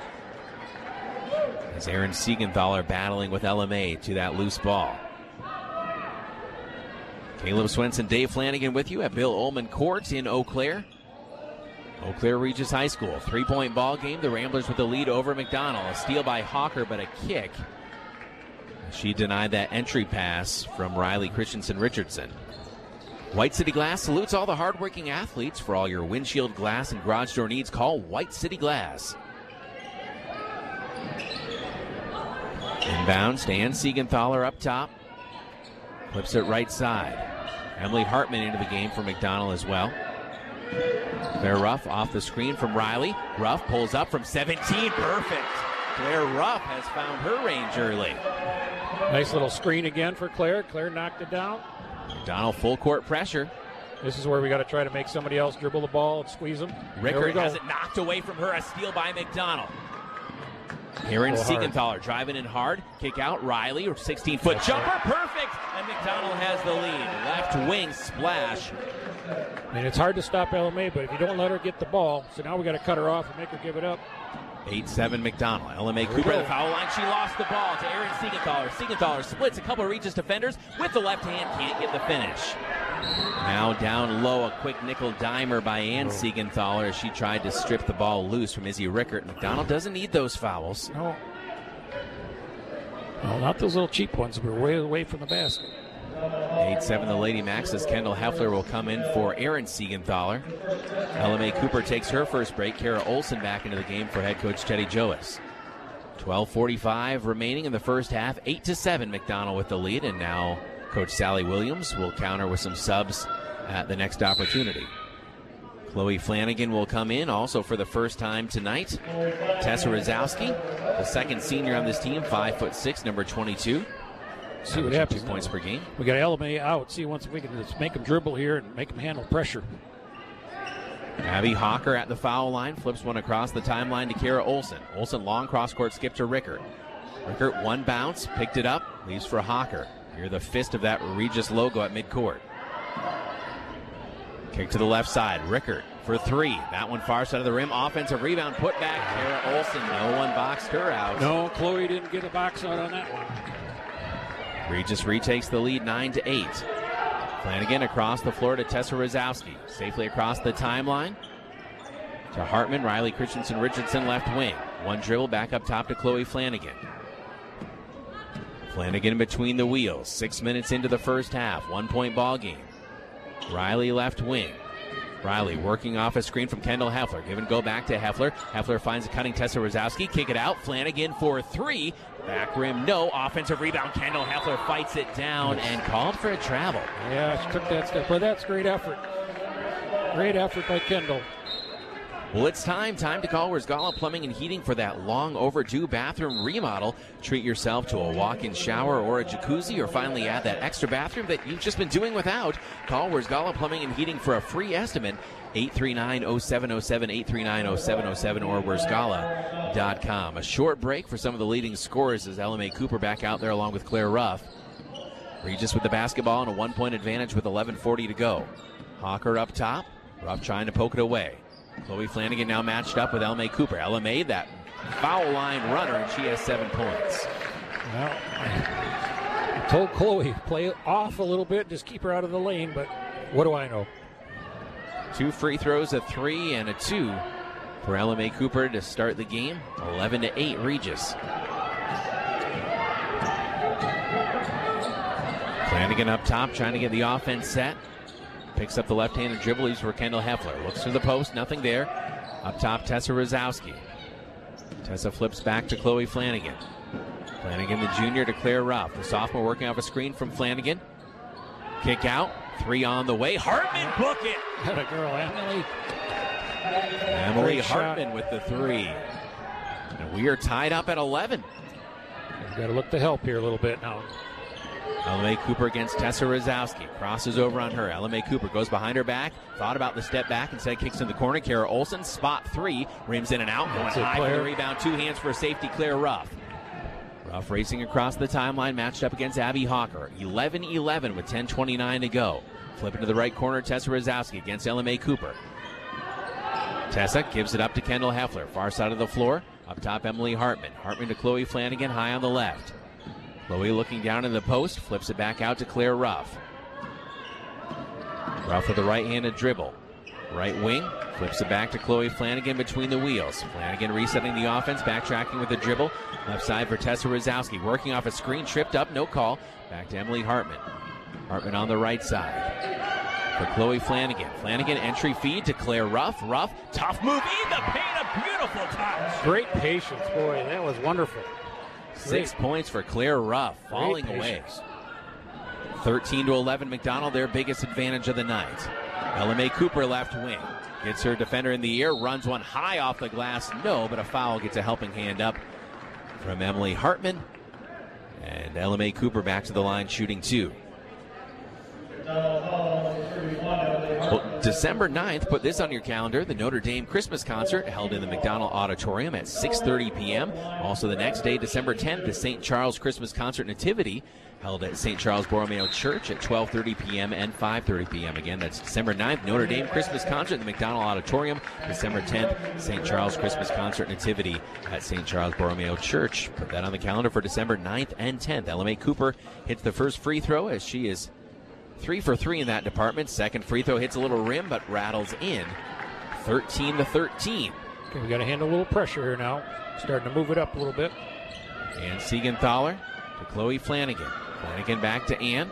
As Aaron Siegenthaler battling with L M A to that loose ball. Caleb Swenson, Dave Flanagan with you at Bill Ullman Court in Eau Claire. Eau Claire Regis High School. Three-point ball game. The Ramblers with the lead over McDonald. A steal by Hawker, but a kick. She denied that entry pass from Riley Christensen Richardson. White City Glass salutes all the hardworking athletes. For all your windshield glass and garage door needs, call White City Glass. Inbound, Stan Siegenthaler up top. Flips it right side. Emily Hartman into the game for McDonald as well. Claire Ruff off the screen from Riley. Ruff pulls up from seventeen. Perfect. Claire Ruff has found her range early. Nice little screen again for Claire. Claire knocked it down. McDonald full court pressure. This is where we got to try to make somebody else dribble the ball and squeeze them. Rickard has it knocked away from her. A steal by McDonald. Aaron Siegenthaler driving in hard. Kick out. Riley, sixteen-foot jumper. Perfect. And McDonald has the lead. Left wing splash. I mean, it's hard to stop L M A, but if you don't let her get the ball, so now we got to cut her off and make her give it up. eight seven McDonald. L M A Cooper at the foul line. She lost the ball to Aaron Siegenthaler. Siegenthaler splits a couple of Regis defenders with the left hand. Can't get the finish. Now down low, a quick nickel dimer by Ann Siegenthaler as she tried to strip the ball loose from Izzy Rickert. McDonald doesn't need those fouls. No. No, not those little cheap ones. We're way away from the basket. eight seven the Lady Maxes. Kendall Heffler will come in for Aaron Siegenthaler. L M A Cooper takes her first break. Kara Olson back into the game for head coach Teddy Joas. twelve forty-five remaining in the first half. eight to seven McDonald with the lead, and now Coach Sally Williams will counter with some subs at the next opportunity. Chloe Flanagan will come in also for the first time tonight. Tessa Rozowski, the second senior on this team, five foot six, number twenty-two. See what happens. Two points per game. We got L M A out. See once we can just make them dribble here and make them handle pressure. Abby Hawker at the foul line, flips one across the timeline to Kara Olson. Olson long cross court skip to Rickert. Rickert one bounce, picked it up, leaves for Hawker. Near the fist of that Regis logo at midcourt. Kick to the left side. Rickert for three. That one far side of the rim. Offensive rebound. Put back. Kara Olson. No one boxed her out. No, Chloe didn't get a box out on that one. Regis retakes the lead nine to eight. Flanagan across the floor to Tessa Rozowski. Safely across the timeline to Hartman. Riley Christensen Richardson left wing. One dribble back up top to Chloe Flanagan. Flanagan between the wheels. Six minutes into the first half. One-point ball game. Riley left wing. Riley working off a screen from Kendall Heffler. Give and go back to Heffler. Heffler finds a cutting Tessa Rozowski. Kick it out. Flanagan for three. Back rim, no. Offensive rebound. Kendall Heffler fights it down and called for a travel. Yeah, she took that step. But that's great effort. Great effort by Kendall. Well, it's time. Time to call Wersgala Plumbing and Heating for that long overdue bathroom remodel. Treat yourself to a walk-in shower or a jacuzzi, or finally add that extra bathroom that you've just been doing without. Call Wersgala Plumbing and Heating for a free estimate. eight three nine, oh seven oh seven, eight three nine, oh seven oh seven, or wersgala dot com. A short break for some of the leading scorers as L M A Cooper back out there along with Claire Ruff. Regis with the basketball and a one-point advantage with eleven forty to go. Hawker up top. Ruff trying to poke it away. Chloe Flanagan now matched up with L M A Cooper. L M A, that foul line runner, and she has seven points. Well, I told Chloe, play off a little bit, just keep her out of the lane, but what do I know? Two free throws, a three and a two for L M A Cooper to start the game. eleven to eight Regis. Flanagan up top trying to get the offense set. Picks up the left-handed dribble. He's for Kendall Heffler. Looks to the post. Nothing there. Up top, Tessa Rozowski. Tessa flips back to Chloe Flanagan. Flanagan, the junior, to Claire Ruff. The sophomore working off a screen from Flanagan. Kick out. Three on the way. Hartman, book it. What a girl, Emily. Emily Great Hartman shot with the three. And we are tied up at eleven. We've got to look to help here a little bit now. L M A Cooper against Tessa Rozowski. Crosses over on her. L M A Cooper goes behind her back. Thought about the step back. Instead kicks in the corner. Kara Olson, spot three. Rims in and out. Going high for the rebound. Two hands for safety. Claire Ruff. Ruff racing across the timeline, matched up against Abby Hawker. eleven eleven with ten twenty-nine to go. Flipping to the right corner, Tessa Rosowski against Ella Mae Cooper. Tessa gives it up to Kendall Heffler, far side of the floor. Up top, Emily Hartman. Hartman to Chloe Flanagan, high on the left. Chloe looking down in the post, flips it back out to Claire Ruff. Ruff with a right-handed dribble. Right wing, flips it back to Chloe Flanagan between the wheels. Flanagan resetting the offense, backtracking with a dribble. Left side for Tessa Rosowski, working off a screen, tripped up, no call. Back to Emily Hartman. Hartman on the right side for Chloe Flanagan. Flanagan entry feed to Claire Ruff. Ruff, tough move in the paint, a beautiful touch. Great patience, boy, that was wonderful. Six Great. points for Claire Ruff, falling away. thirteen to eleven, McDonald, their biggest advantage of the night. Ella Mae Cooper left wing. Gets her defender in the air, runs one high off the glass. No, but a foul, gets a helping hand up from Emily Hartman. And Ella Mae Cooper back to the line, shooting two. Well, December ninth, put this on your calendar, the Notre Dame Christmas concert held in the McDonald Auditorium at six thirty p.m. Also the next day, December tenth, the Saint Charles Christmas Concert Nativity held at Saint Charles Borromeo Church at twelve thirty p.m. and five thirty p.m. Again, that's December ninth, Notre Dame Christmas Concert in the McDonald Auditorium. December tenth, Saint Charles Christmas Concert Nativity at Saint Charles Borromeo Church. Put that on the calendar for December ninth and tenth. Ella Mae Cooper hits the first free throw as she is Three for three in that department. Second free throw hits a little rim, but rattles in. thirteen to thirteen. Okay, we got to handle a little pressure here now. Starting to move it up a little bit. And Siegenthaler to Chloe Flanagan. Flanagan back to Ann.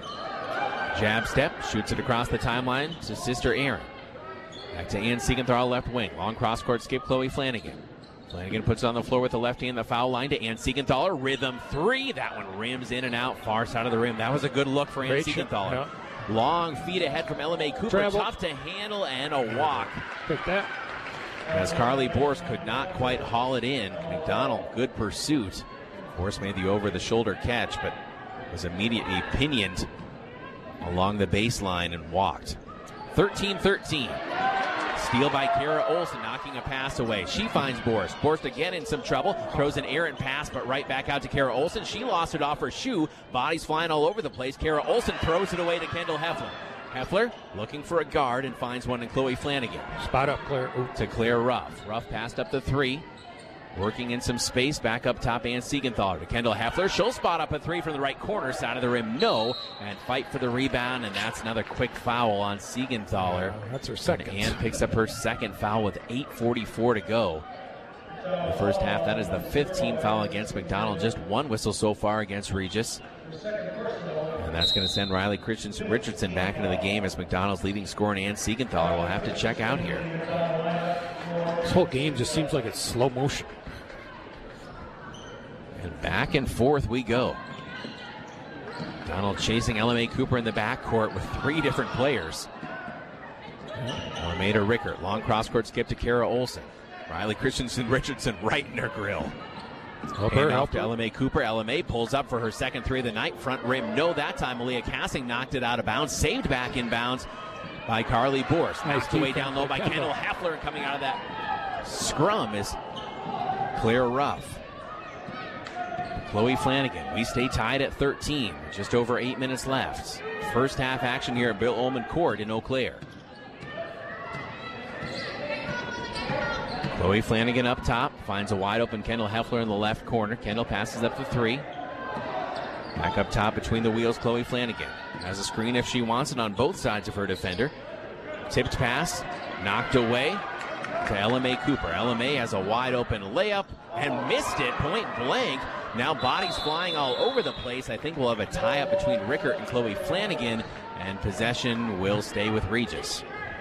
Jab step, shoots it across the timeline to sister Aaron. Back to Ann Siegenthaler, left wing. Long cross court skip, Chloe Flanagan. Flanagan puts it on the floor with the left hand, the foul line to Ann Siegenthaler. Rhythm three. That one rims in and out, far side of the rim. That was a good look for Ann Siegenthaler. Yeah. Long feed ahead from Ella Mae Cooper. Travel. Tough to handle and a walk. Pick that. As Carly Borst could not quite haul it in. McDonald, good pursuit. Borst made the over-the-shoulder catch, but was immediately pinioned along the baseline and walked. thirteen thirteen. Steal by Kara Olsen, knocking a pass away. She finds Borst. Borst again in some trouble. Throws an errant pass, but right back out to Kara Olsen. She lost it off her shoe. Bodies flying all over the place. Kara Olsen throws it away to Kendall Heffler. Heffler looking for a guard and finds one in Chloe Flanagan. Spot up, Claire. Ooh. To Claire Ruff. Ruff passed up the three. Working in some space, back up top, Ann Siegenthaler to Kendall Heffler. She'll spot up a three from the right corner, side of the rim, no, and fight for the rebound, and that's another quick foul on Siegenthaler. Uh, that's her second. And Ann picks up her second foul with eight forty-four to go. The first half, that is the fifth team foul against McDonald. Just one whistle so far against Regis. And that's going to send Riley Christensen Richardson back into the game as McDonald's leading scorer and Ann Siegenthaler will have to check out here. This whole game just seems like it's slow motion. And back and forth we go. Donald chasing Ella Mae Cooper in the backcourt with three different players. Alameda Rickert, long cross-court skip to Kara Olsen. Riley Christensen Richardson right in her grill. Help her, help to Ella Mae Cooper. Ella Mae pulls up for her second three of the night. Front rim, no that time. Malia Cassing knocked it out of bounds. Saved back in bounds by Carly Borst. Nice Knocked away down low by Kendall Heffler. And coming out of that scrum is Claire Ruff. Chloe Flanagan. We stay tied at thirteen. Just over eight minutes left. First half action here at Bill Ullman Court in Eau Claire. Chloe Flanagan up top. Finds a wide open Kendall Heffler in the left corner. Kendall passes up to three. Back up top between the wheels, Chloe Flanagan. Has a screen if she wants it on both sides of her defender. Tipped pass. Knocked away to Ella Mae Cooper. Ella Mae has a wide open layup and missed it point blank. Now bodies flying all over the place. I think we'll have a tie-up between Rickert and Chloe Flanagan, and possession will stay with Regis.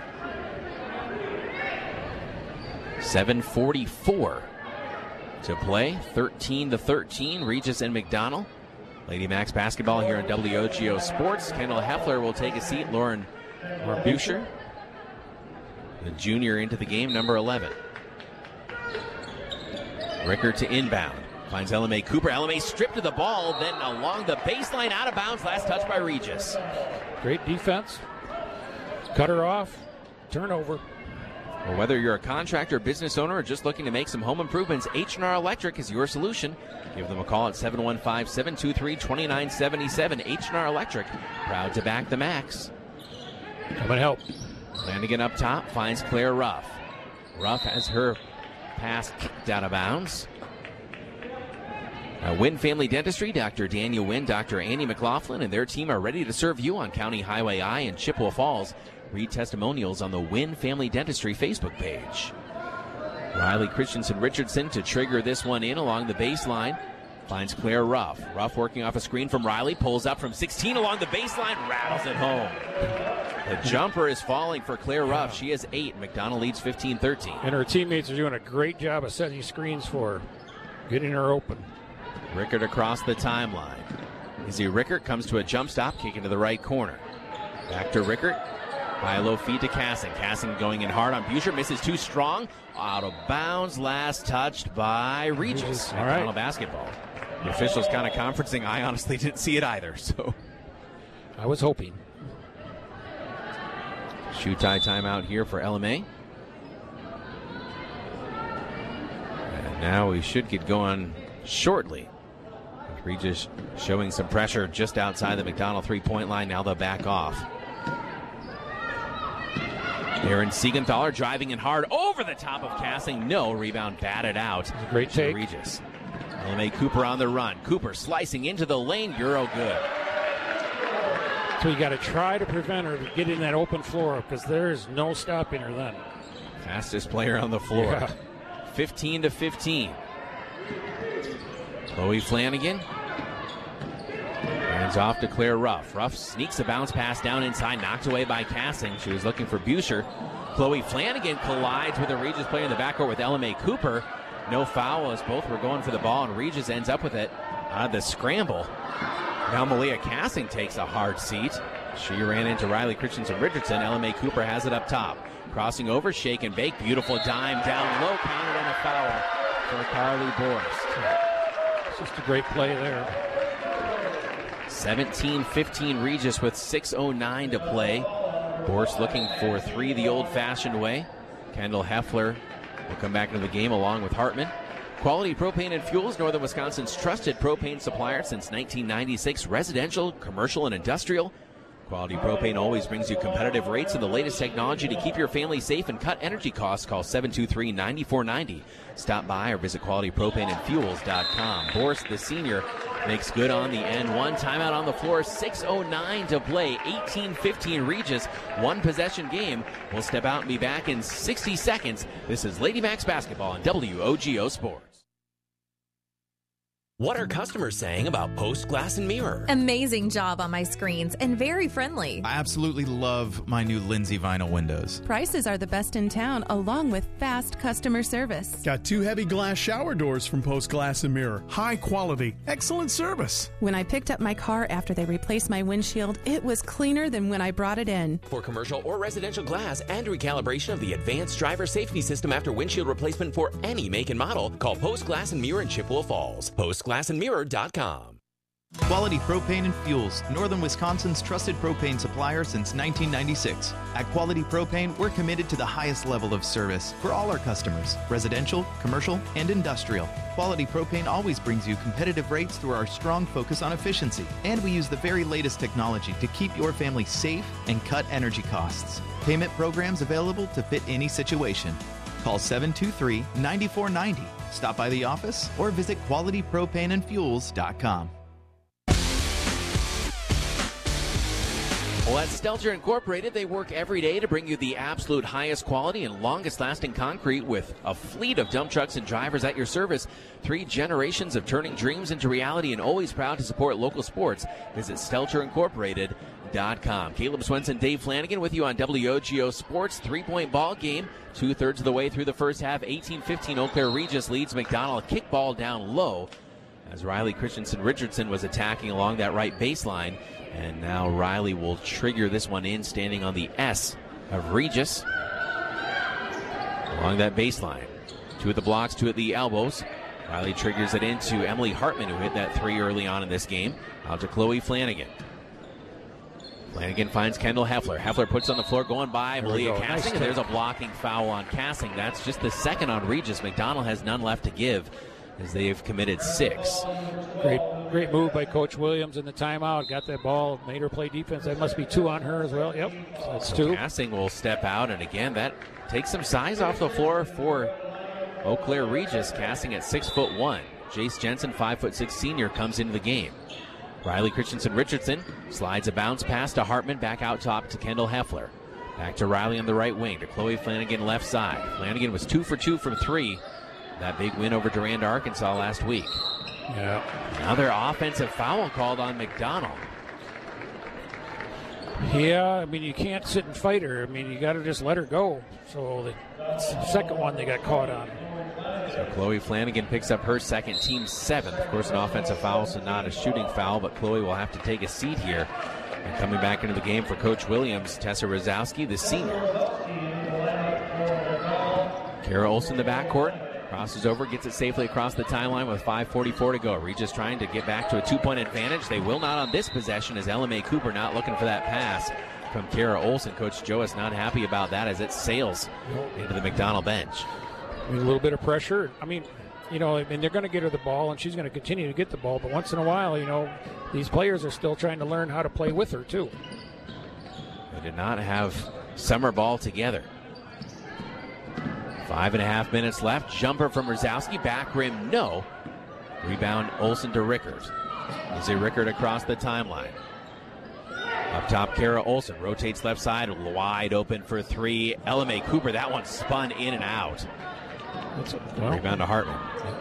seven forty-four to play. thirteen to thirteen, Regis and McDonald. Lady Max basketball here on W O G O Sports. Kendall Heffler will take a seat. Lauren Boucher, the junior, into the game, number eleven. Rickert to inbound. Finds Ella Mae Cooper. Ella Mae stripped to the ball, then along the baseline, out of bounds. Last touch by Regis. Great defense. Cut her off. Turnover. Well, whether you're a contractor, business owner, or just looking to make some home improvements, H and R Electric is your solution. Give them a call at seven one five, seven two three, two nine seven seven. H and R Electric, proud to back the Max. Come and help. Flanagan up top finds Claire Ruff. Ruff has her pass kicked out of bounds. Uh, Wynn Family Dentistry, Doctor Daniel Wynn, Doctor Andy McLaughlin, and their team are ready to serve you on County Highway I in Chippewa Falls. Read testimonials on the Wynn Family Dentistry Facebook page. Riley Christensen Richardson to trigger this one in along the baseline. Finds Claire Ruff. Ruff working off a screen from Riley. Pulls up from sixteen along the baseline. Rattles it home. The jumper is falling for Claire Ruff. She has eight. McDonald leads fifteen thirteen. And her teammates are doing a great job of setting screens for her, getting her open. Rickert across the timeline. Izzy Rickert comes to a jump stop, kicking to the right corner. Back to Rickert. High low feed to Cassing. Cassing going in hard on Buescher. Misses too strong. Out of bounds. Last touched by Regis. All right. Basketball. The officials kind of conferencing. I honestly didn't see it either. So I was hoping. Shoe tie timeout here for L M A. And now we should get going shortly. Regis showing some pressure just outside the McDonald three-point line. Now they'll back off. Aaron Siegenthaler driving in hard over the top of Cassing. No, rebound batted out. Great take. Regis. L M A Cooper on the run. Cooper slicing into the lane. Euro good. So you got to try to prevent her from getting that open floor because there is no stopping her then. Fastest player on the floor. Yeah. fifteen to fifteen. Chloe Flanagan. Hands off to Claire Ruff. Ruff sneaks a bounce pass down inside, knocked away by Cassing. She was looking for Buescher. Chloe Flanagan collides with a Regis player in the backcourt with L M A Cooper. No foul as both were going for the ball, and Regis ends up with it out of the scramble. Now Malia Cassing takes a hard seat. She ran into Riley Christensen Richardson. L M A Cooper has it up top. Crossing over, shake and bake. Beautiful dime down low, counted and a foul for Carly Borst. It's just a great play there. seventeen fifteen Regis with six oh nine to play. Borst looking for three the old-fashioned way. Kendall Heffler will come back into the game along with Hartman. Quality Propane and Fuels, Northern Wisconsin's trusted propane supplier since nineteen ninety-six. Residential, commercial, and industrial. Quality Propane always brings you competitive rates and the latest technology to keep your family safe and cut energy costs. Call seven two three, nine four nine zero. Stop by or visit quality propane and fuels dot com. Borst, the senior, makes good on the end one. Timeout on the floor, six oh nine to play. eighteen fifteen Regis, one possession game. We'll step out and be back in sixty seconds. This is Lady Max Basketball on W O G O Sports. What are customers saying about Post Glass and Mirror? Amazing job on my screens and very friendly. I absolutely love my new Lindsay vinyl windows. Prices are the best in town, along with fast customer service. Got two heavy glass shower doors from Post Glass and Mirror. High quality, excellent service. When I picked up my car after they replaced my windshield, it was cleaner than when I brought it in. For commercial or residential glass and recalibration of the advanced driver safety system after windshield replacement for any make and model, call Post Glass and Mirror in Chippewa Falls. Post glass and mirror dot com. Quality Propane and Fuels, Northern Wisconsin's trusted propane supplier since nineteen ninety-six. At Quality Propane, we're committed to the highest level of service for all our customers, residential, commercial, and industrial. Quality Propane always brings you competitive rates through our strong focus on efficiency, and we use the very latest technology to keep your family safe and cut energy costs. Payment programs available to fit any situation. Call seven two three, nine four nine zero. Stop by the office or visit quality propane and fuels dot com. Well, at Stelter Incorporated, they work every day to bring you the absolute highest quality and longest-lasting concrete with a fleet of dump trucks and drivers at your service. Three generations of turning dreams into reality and always proud to support local sports. Visit Stelter Incorporated dot com. Caleb Swenson, Dave Flanagan with you on W O G O Sports. Three-point ball game. Two-thirds of the way through the first half. eighteen fifteen Eau Claire Regis leads McDonald. Kick ball down low as Riley Christensen Richardson was attacking along that right baseline. And now Riley will trigger this one in, standing on the S of Regis along that baseline. Two at the blocks, two at the elbows. Riley triggers it into Emily Hartman, who hit that three early on in this game. Out to Chloe Flanagan. Flanagan finds Kendall Heffler. Heffler puts on the floor, going by There Malia we go. Cassing, Nice and there's a blocking foul on Cassing. That's just the second on Regis. McDonald has none left to give as they've committed six. Great great move by Coach Williams in the timeout. Got that ball, made her play defense. That must be two on her as well. Yep, so that's So two. Cassing will step out, and again, that takes some size off the floor for Eau Claire Regis. Cassing at six foot one. Jace Jensen, five foot six senior, comes into the game. Riley Christensen Richardson slides a bounce pass to Hartman, back out top to Kendall Heffler. Back to Riley on the right wing, to Chloe Flanagan left side. Flanagan was two for two from three. That big win over Durand, Arkansas last week. Yeah. Another offensive foul called on McDonald. Yeah, I mean, you can't sit and fight her. I mean, you got to just let her go. So the, it's the second one they got caught on. So Chloe Flanagan picks up her second, team seventh. Of course, an offensive foul, so not a shooting foul, but Chloe will have to take a seat here. And coming back into the game for Coach Williams, Tessa Rosowski, the senior. Kara Olsen, the backcourt. Crosses over, gets it safely across the timeline with five forty-four to go. Regis trying to get back to a two-point advantage. They will not on this possession as Ella Mae Cooper not looking for that pass from Kara Olsen. Coach Joe is not happy about that as it sails into the McDonald bench. I mean, a little bit of pressure. I mean, you know, I mean, they're going to get her the ball, and she's going to continue to get the ball. But once in a while, you know, these players are still trying to learn how to play with her, too. They did not have summer ball together. Five and a half minutes left. Jumper from Rosowski. Back rim, no. Rebound, Olsen to Rickard. Is a Rickard across the timeline. Up top, Kara Olsen rotates left side, wide open for three. Ella Mae Cooper, that one spun in and out. That's a, well, Rebound to Hartman.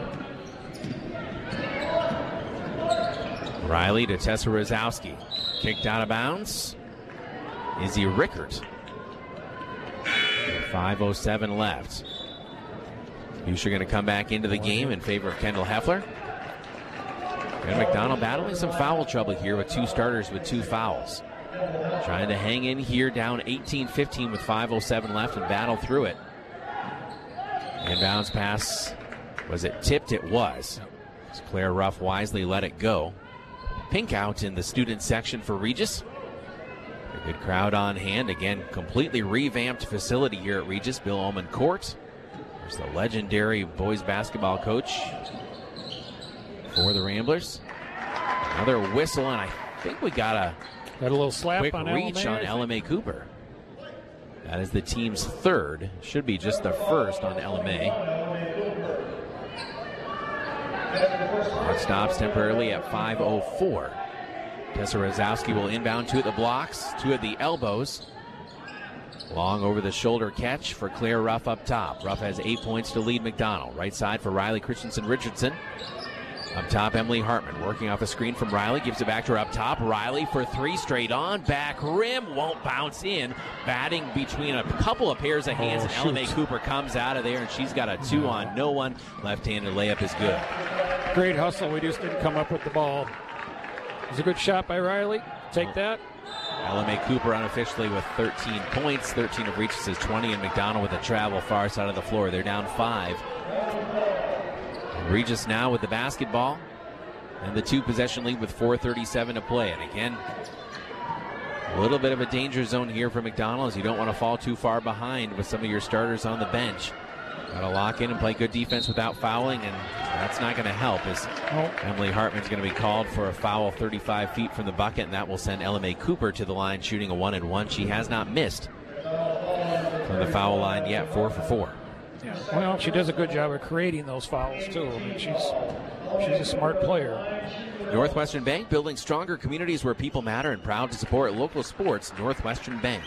Riley to Tessa Rosowski. Kicked out of bounds. Izzy Rickard. five oh seven left. Buscher going to come back into the game in favor of Kendall Heffler. And McDonald battling some foul trouble here with two starters with two fouls. Trying to hang in here, down eighteen fifteen with five oh seven left and battle through it. And bounce pass, was it tipped? It was. As Claire Ruff wisely let it go. Pink out in the student section for Regis. A good crowd on hand. Again, completely revamped facility here at Regis. Bill Ullman Court. There's the legendary boys basketball coach for the Ramblers. Another whistle, and I think we got a, got a little slap quick on reach on Ella Mae Cooper. That is the team's third. Should be just the first on Ella Mae. It stops temporarily at five oh four. Tessa Rosowski will inbound, two at the blocks, two at the elbows. Long over the shoulder catch for Claire Ruff up top. Ruff has eight points to lead McDonald. Right side for Riley Christensen Richardson. Up top, Emily Hartman working off a screen from Riley. Gives it back to her up top. Riley for three straight on. Back rim. Won't bounce in. Batting between a couple of pairs of hands. Oh, and Ella Mae Cooper comes out of there, and she's got a two on no one. Left-handed layup is good. Great hustle. We just didn't come up with the ball. It was a good shot by Riley. Take that. Ella Mae Cooper unofficially with thirteen points. thirteen of Regis' twenty, and McDonald with a travel far side of the floor. They're down five. And Regis now with the basketball and the two-possession lead with four thirty-seven to play. And again, a little bit of a danger zone here for McDonald as you don't want to fall too far behind with some of your starters on the bench. Got to lock in and play good defense without fouling, and that's not going to help as oh. Emily Hartman's going to be called for a foul thirty-five feet from the bucket, and that will send Ella Mae Cooper to the line shooting a one and one. She has not missed from the foul line yet, four for four. Yeah. Well, she does a good job of creating those fouls, too. I mean, she's she's a smart player. Northwestern Bank, building stronger communities where people matter and proud to support local sports. Northwestern Bank.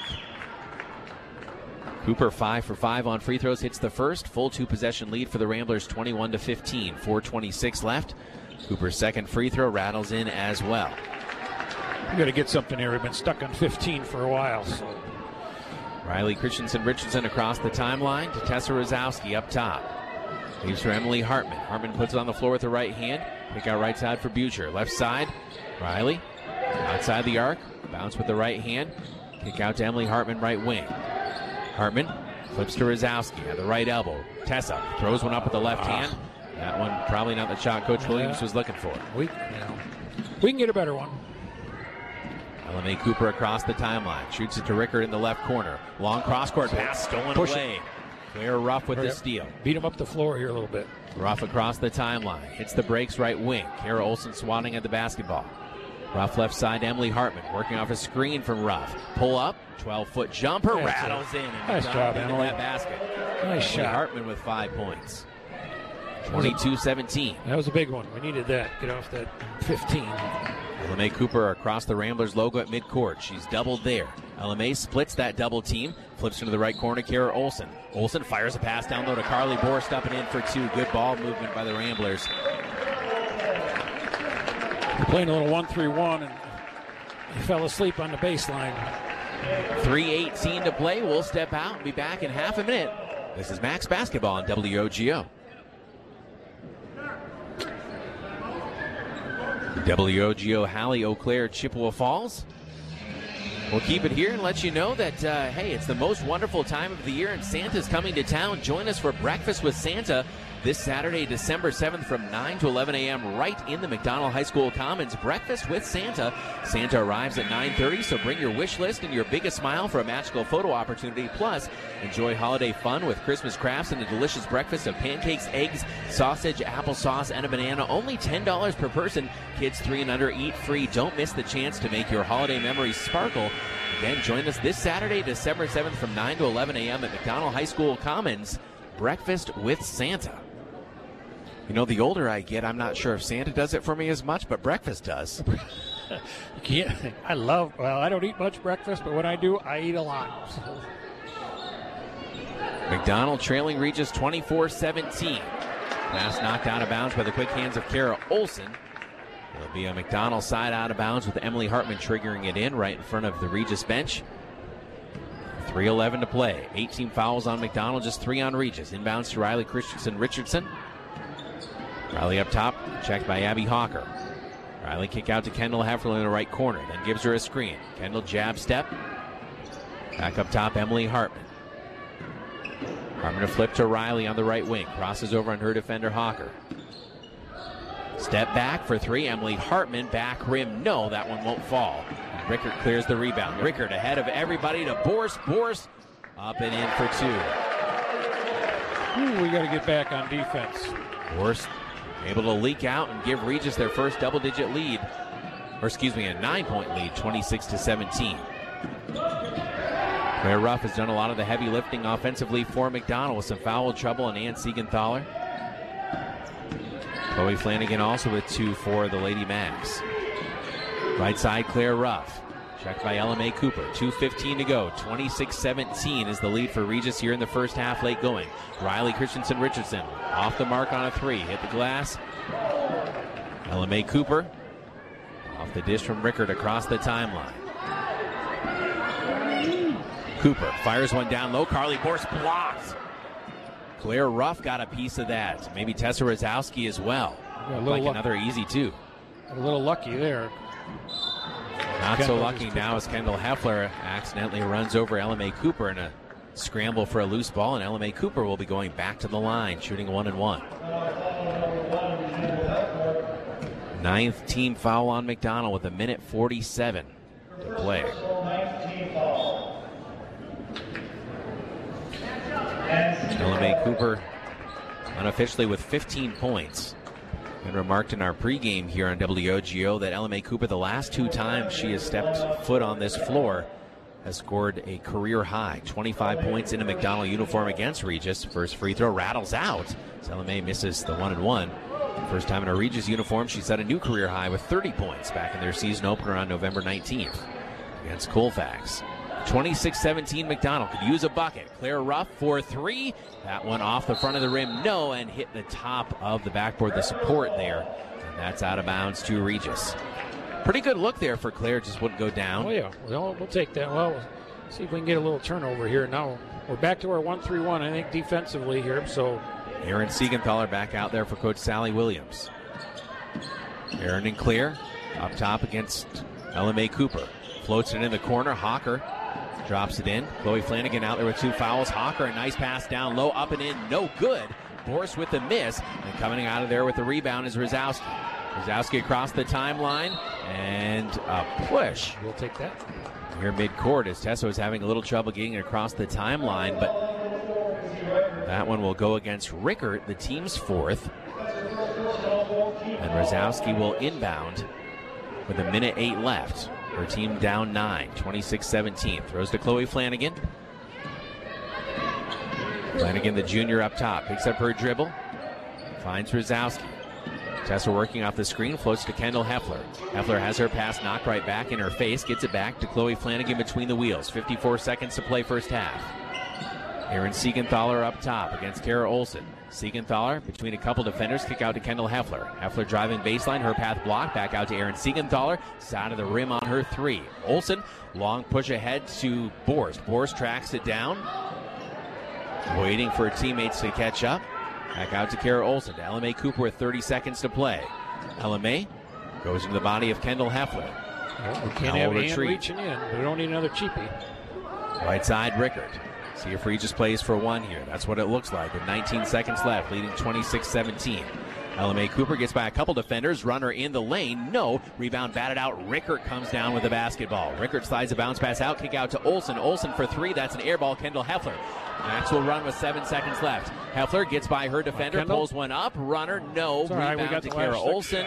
Cooper five for five on free throws, hits the first. Full two-possession lead for the Ramblers, twenty-one to fifteen. four twenty-six left. Cooper's second free throw rattles in as well. We got to get something here. We've been stuck on fifteen for a while. So. Riley Christensen Richardson across the timeline to Tessa Rosowski up top. Leaves for Emily Hartman. Hartman puts it on the floor with the right hand. Pick out right side for Buscher. Left side, Riley. Outside the arc. Bounce with the right hand. Kick out to Emily Hartman, right wing. Hartman flips to Rosowski at the right elbow. Tessa throws one up with the left hand. That one probably not the shot Coach Williams was looking for. We, you know, we can get a better one. L M A Cooper across the timeline. Shoots it to Rickard in the left corner. Long cross-court pass stolen Push away. It. Claire Ruff with the steal. Beat him up the floor here a little bit. Ruff across the timeline. Hits the brakes right wing. Kara Olsen swatting at the basketball. Ruff left side, Emily Hartman working off a screen from Ruff. Pull up, twelve-foot jumper, That's rattles it. in. And Nice job, into Emily. that basket. Nice Emily shot. Hartman with five points. twenty-two seventeen. That was a big one. We needed that. Get off that fifteen. L M A Cooper across the Ramblers logo at midcourt. She's doubled there. L M A splits that double team. Flips into the right corner, Kara Olsen. Olsen fires a pass down low to Carly Borst up and in for two. Good ball movement by the Ramblers. We're playing a little one three one, and he fell asleep on the baseline. three eighteen to play. We'll step out and be back in half a minute. This is Max Basketball on W O G O. W O G O, Halley, Eau Claire, Chippewa Falls. We'll keep it here and let you know that, uh, hey, it's the most wonderful time of the year and Santa's coming to town. Join us for Breakfast with Santa this Saturday, December seventh from nine to eleven a.m. right in the McDonald High School Commons. Breakfast with Santa. Santa arrives at nine thirty, so bring your wish list and your biggest smile for a magical photo opportunity. Plus, enjoy holiday fun with Christmas crafts and a delicious breakfast of pancakes, eggs, sausage, applesauce, and a banana. Only ten dollars per person. Kids three and under eat free. Don't miss the chance to make your holiday memories sparkle. Again, join us this Saturday, December seventh from nine to eleven a.m. at McDonald High School Commons. Breakfast with Santa. You know, the older I get, I'm not sure if Santa does it for me as much, but breakfast does. Yeah, I love, well, I don't eat much breakfast, but when I do, I eat a lot. So. McDonald trailing Regis twenty-four seventeen. Pass knocked out of bounds by the quick hands of Kara Olsen. It'll be a McDonald side out of bounds with Emily Hartman triggering it in right in front of the Regis bench. three eleven to play. eighteen fouls on McDonald, just three on Regis. Inbounds to Riley Christensen Richardson. Riley up top, checked by Abby Hawker. Riley kick out to Kendall Heffler in the right corner, then gives her a screen. Kendall jab step. Back up top, Emily Hartman. Hartman to flip to Riley on the right wing. Crosses over on her defender, Hawker. Step back for three. Emily Hartman, back rim. No, that one won't fall. And Rickard clears the rebound. Rickard ahead of everybody to Borst. Borst up and in for two. Ooh, we got to get back on defense. Borst able to leak out and give Regis their first double-digit lead. Or excuse me, a nine-point lead, twenty-six to seventeen. Claire Ruff has done a lot of the heavy lifting offensively for McDonald with some foul trouble on Ann Siegenthaler. Chloe Flanagan also with two for the Lady Mags. Right side, Claire Ruff. Checked by L M A Cooper. two fifteen to go. twenty-six seventeen is the lead for Regis here in the first half, late going. Riley Christensen Richardson off the mark on a three. Hit the glass. L M A Cooper off the dish from Rickard across the timeline. Cooper fires one down low. Carly Borst blocks. Claire Ruff got a piece of that. Maybe Tessa Rozowski as well. Yeah, like luck- another easy two. A little lucky there. Not Kendall so lucky just now as Kendall Heffler accidentally runs over L M A Cooper in a scramble for a loose ball, and L M A Cooper will be going back to the line, shooting one and one. Ninth team foul on McDonald with a minute forty-seven to play. L M A Cooper unofficially with fifteen points. And remarked in our pregame here on W O G O that L M A Cooper, the last two times she has stepped foot on this floor, has scored a career high. twenty-five points in a McDonald uniform against Regis. First free throw rattles out as L M A misses the one and one. First time in a Regis uniform, she set a new career high with thirty points back in their season opener on November nineteenth against Colfax. twenty-six seventeen McDonald could use a bucket. Claire Ruff for three. That one off the front of the rim, no, and hit the top of the backboard, the support there. And that's out of bounds to Regis. Pretty good look there for Claire, just wouldn't go down. Oh, yeah, we'll, we'll take that. Well, we'll see if we can get a little turnover here. Now we're back to our one three one, I think, defensively here. So Aaron Siegenthaler back out there for Coach Sally Williams. Aaron and Claire up top against L M A Cooper. Floats it in the corner. Hawker drops it in. Chloe Flanagan out there with two fouls. Hawker, a nice pass down low, up and in, no good. Borst with the miss, and coming out of there with the rebound is Rozowski. Rosowski across the timeline, and a push. We'll take that. Here mid-court as Tesso is having a little trouble getting it across the timeline, but that one will go against Rickert, the team's fourth. And Rosowski will inbound with a minute eight left. Her team down nine, twenty-six seventeen. Throws to Chloe Flanagan. Flanagan, the junior, up top. Picks up her dribble. Finds Rosowski. Tessa working off the screen, floats to Kendall Heffler. Heffler has her pass knocked right back in her face, gets it back to Chloe Flanagan between the wheels. fifty-four seconds to play first half. Aaron Siegenthaler up top against Kara Olson. Siegenthaler between a couple defenders, kick out to Kendall Heffler. Heffler driving baseline, her path blocked, back out to Aaron Siegenthaler. Side of the rim on her three. Olson, long push ahead to Borst. Borst tracks it down, waiting for her teammates to catch up. Back out to Kara Olson, to Ella Mae Cooper with thirty seconds to play. Ella Mae goes into the body of Kendall Heffler. Well, we can't have Ann reaching in. We don't need another cheapie. Right side, Rickert. See if Regis plays for one here. That's what it looks like with nineteen seconds left, leading twenty-six seventeen. Ella Mae Cooper gets by a couple defenders. Runner in the lane. No. Rebound batted out. Rickert comes down with the basketball. Rickert slides a bounce pass out. Kick out to Olson. Olson for three. That's an air ball. Kendall Heffler. Max will run with seven seconds left. Heffler gets by her defender. Kendall. Pulls one up. Runner. No. It's all right, Rebound we got to the Kara last Olson.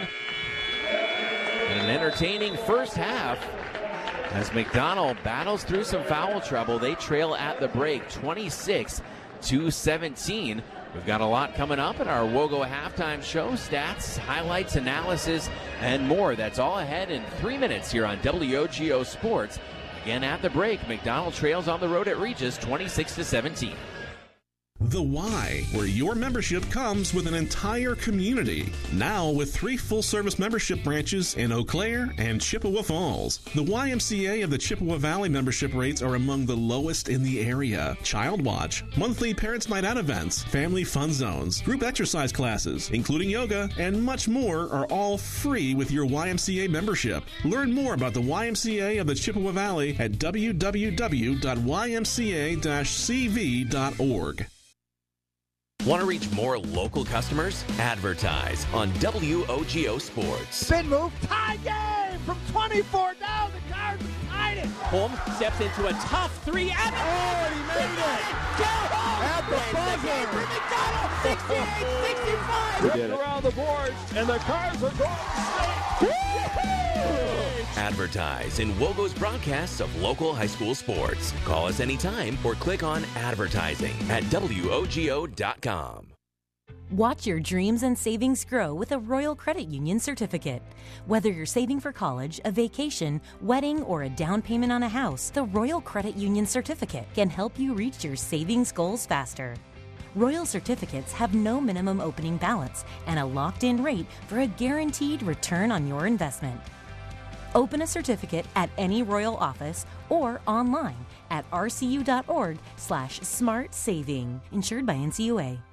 And an entertaining first half. As McDonald battles through some foul trouble, they trail at the break twenty-six to seventeen. We've got a lot coming up in our WOGO halftime show. Stats, highlights, analysis, and more. That's all ahead in three minutes here on W O G O Sports. Again at the break, McDonald trails on the road at Regis twenty-six to seventeen. The Y, where your membership comes with an entire community. Now with three full-service membership branches in Eau Claire and Chippewa Falls. The Y M C A of the Chippewa Valley membership rates are among the lowest in the area. Child Watch, monthly Parents Night Out events, family fun zones, group exercise classes, including yoga, and much more are all free with your Y M C A membership. Learn more about the Y M C A of the Chippewa Valley at w w w dot y m c a dash c v dot org. Want to reach more local customers? Advertise on W O G O Sports. Spin move, tie game from twenty-four down. The Cards tied it. Holmes steps into a tough three. And oh, and he made it. At the buzzer. The sixty-eight sixty-five. Ripped around the boards, and the Cards are going state. Advertise in WOGO's broadcasts of local high school sports. Call us anytime or click on advertising at W O G O dot com. Watch your dreams and savings grow with a Royal Credit Union certificate. Whether you're saving for college, a vacation, wedding, or a down payment on a house, the Royal Credit Union certificate can help you reach your savings goals faster. Royal certificates have no minimum opening balance and a locked-in rate for a guaranteed return on your investment. Open a certificate at any Royal office or online at r c u dot org slash smart saving. Insured by N C U A.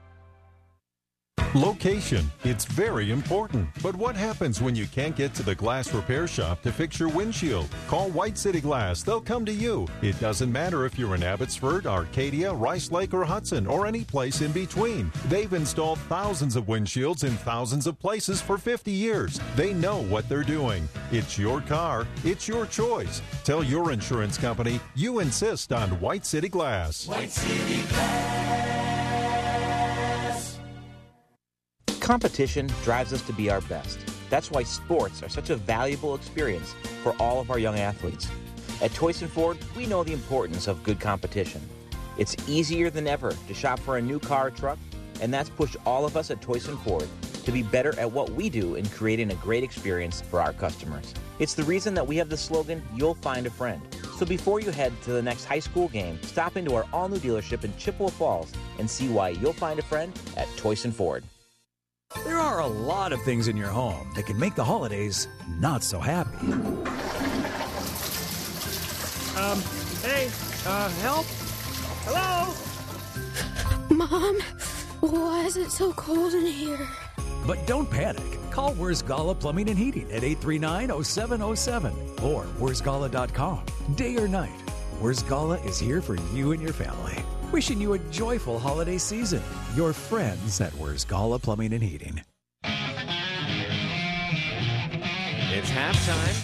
Location. It's very important. But what happens when you can't get to the glass repair shop to fix your windshield? Call White City Glass. They'll come to you. It doesn't matter if you're in Abbotsford, Arcadia, Rice Lake, or Hudson, or any place in between. They've installed thousands of windshields in thousands of places for fifty years. They know what they're doing. It's your car. It's your choice. Tell your insurance company you insist on White City Glass. White City Glass. Competition drives us to be our best. That's why sports are such a valuable experience for all of our young athletes. At Toyson Ford, we know the importance of good competition. It's easier than ever to shop for a new car or truck, and that's pushed all of us at Toyson Ford to be better at what we do in creating a great experience for our customers. It's the reason that we have the slogan, "You'll find a friend." So before you head to the next high school game, stop into our all-new dealership in Chippewa Falls and see why you'll find a friend at Toyson Ford. There are a lot of things in your home that can make the holidays not so happy. Um, hey, uh, help? Hello? Mom, why is it so cold in here? But don't panic. Call Where's Gala Plumbing and Heating at eight three nine, oh seven oh seven or where's gala dot com. Day or night, Where's Gala is here for you and your family. Wishing you a joyful holiday season. Your friends at Where's Gala Plumbing and Heating. It's halftime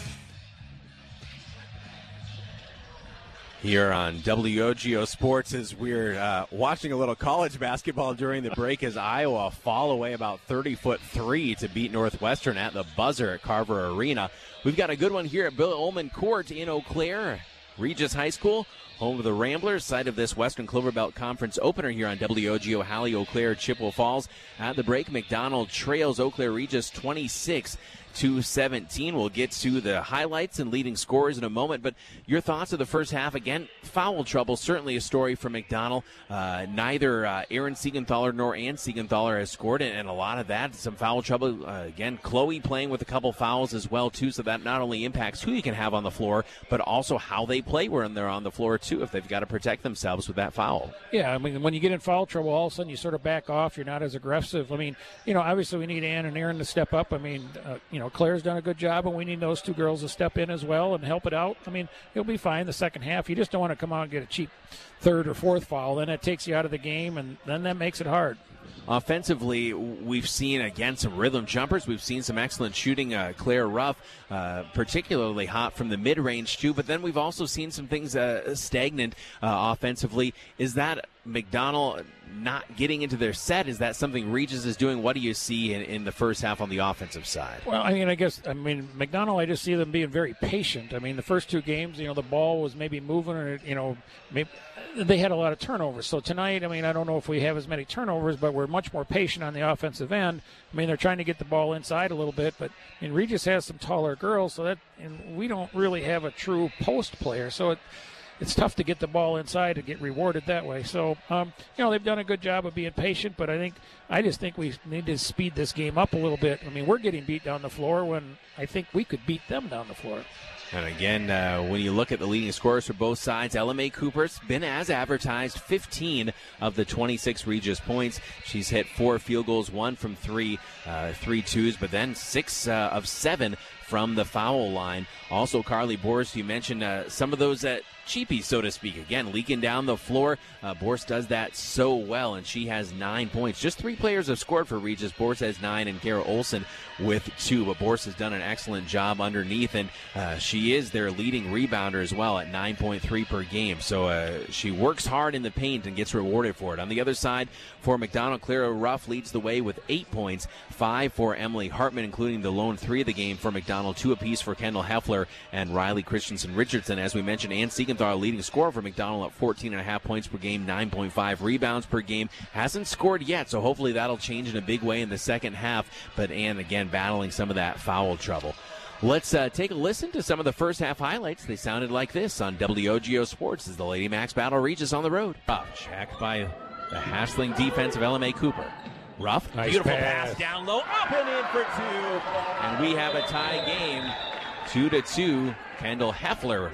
here on W O G O Sports as we're uh, watching a little college basketball during the break as Iowa fall away about thirty foot three to beat Northwestern at the buzzer at Carver Arena. We've got a good one here at Bill Ullman Court in Eau Claire, Regis High School, home of the Ramblers, site of this Western Clover Belt Conference opener here on W O G O. Hallie, Eau Claire, Chippewa Falls. At the break, McDonald trails Eau Claire Regis twenty-six to seventeen. We'll get to the highlights and leading scorers in a moment, but your thoughts of the first half. Again, foul trouble, certainly a story for McDonald. Uh, neither uh, Aaron Siegenthaler nor Ann Siegenthaler has scored, and a lot of that, some foul trouble. Uh, again, Chloe playing with a couple fouls as well, too, so that not only impacts who you can have on the floor, but also how they play when they're on the floor, too, if they've got to protect themselves with that foul. Yeah, I mean, when you get in foul trouble, all of a sudden you sort of back off. You're not as aggressive. I mean, you know, obviously we need Ann and Aaron to step up. I mean, uh, you know, Claire's done a good job, and we need those two girls to step in as well and help it out. I mean, it'll be fine the second half. You just don't want to come out and get a cheap third or fourth foul. Then it takes you out of the game, and then that makes it hard. Offensively, we've seen, again, some rhythm jumpers. We've seen some excellent shooting. Uh, Claire Ruff, uh, particularly hot from the mid-range, too. But then we've also seen some things uh, stagnant uh, offensively. Is that McDonald not getting into their set? Is that something Regis is doing? What do you see in, in the first half on the offensive side? Well, I mean, I guess, I mean, McDonald, I just see them being very patient. I mean, the first two games, you know, the ball was maybe moving or, you know, maybe they had a lot of turnovers. So tonight, I mean, I don't know if we have as many turnovers, but we're much more patient on the offensive end. I mean, they're trying to get the ball inside a little bit, but I mean, Regis has some taller girls, so that, and we don't really have a true post player. So it, it's tough to get the ball inside and get rewarded that way. So, um, you know, they've done a good job of being patient, but I think I just think we need to speed this game up a little bit. I mean, we're getting beat down the floor when I think we could beat them down the floor. And again, uh, when you look at the leading scorers for both sides, Ella Mae Cooper's been as advertised, fifteen of the twenty-six Regis points. She's hit four field goals, one from three, uh, three twos, but then six uh, of seven from the foul line. Also, Carly Borst, you mentioned uh, some of those uh, cheapies, so to speak. Again, leaking down the floor. Uh, Borst does that so well, and she has nine points. Just three players have scored for Regis. Borst has nine, and Kara Olsen with two. But Borst has done an excellent job underneath, and uh, she is their leading rebounder as well at nine point three per game. So uh, she works hard in the paint and gets rewarded for it. On the other side, for McDonald, Clara Ruff leads the way with eight points, five for Emily Hartman, including the lone three of the game for McDonald, two apiece for Kendall Heffler and Riley Christensen Richardson. As we mentioned, Ann Siegenthaler, leading scorer for McDonald, at fourteen point five points per game, nine point five rebounds per game. Hasn't scored yet, so hopefully that'll change in a big way in the second half. But Ann, again, battling some of that foul trouble. Let's uh, take a listen to some of the first half highlights. They sounded like this on W O G O Sports as the Lady Macs battle Regis on the road. Ruff, checked by the hassling defense of Ella Mae Cooper. Ruff, nice beautiful pass. pass down low, up and in for two. And we have a tie game, two to two. Kendall Heffler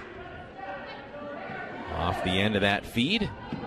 off the end of that feed.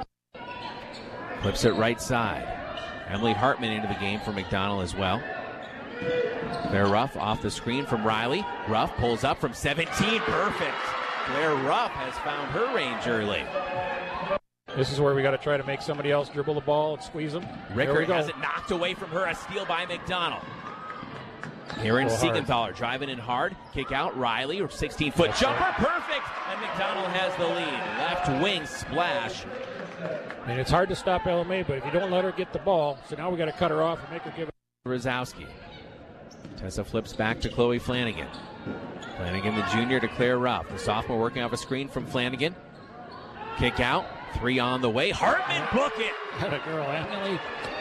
Flips it right side. Emily Hartman into the game for McDonald as well. Claire Ruff off the screen from Riley. Ruff pulls up from seventeen. Perfect. Claire Ruff has found her range early. This is where we got to try to make somebody else dribble the ball and squeeze them. Rickard has it knocked away from her. A steal by McDonald. Aaron Siegenthaler driving in hard. Kick out. Riley, sixteen-foot jumper. Perfect. And McDonald has the lead. Left wing splash. I mean, it's hard to stop Ella Mae, but if you don't let her get the ball, so now we got to cut her off and make her give it. Rosowski. Tessa flips back to Chloe Flanagan. Flanagan, the junior, to Claire Ruff. The sophomore working off a screen from Flanagan. Kick out. Three on the way. Hartman, book it. Got a girl, Emily.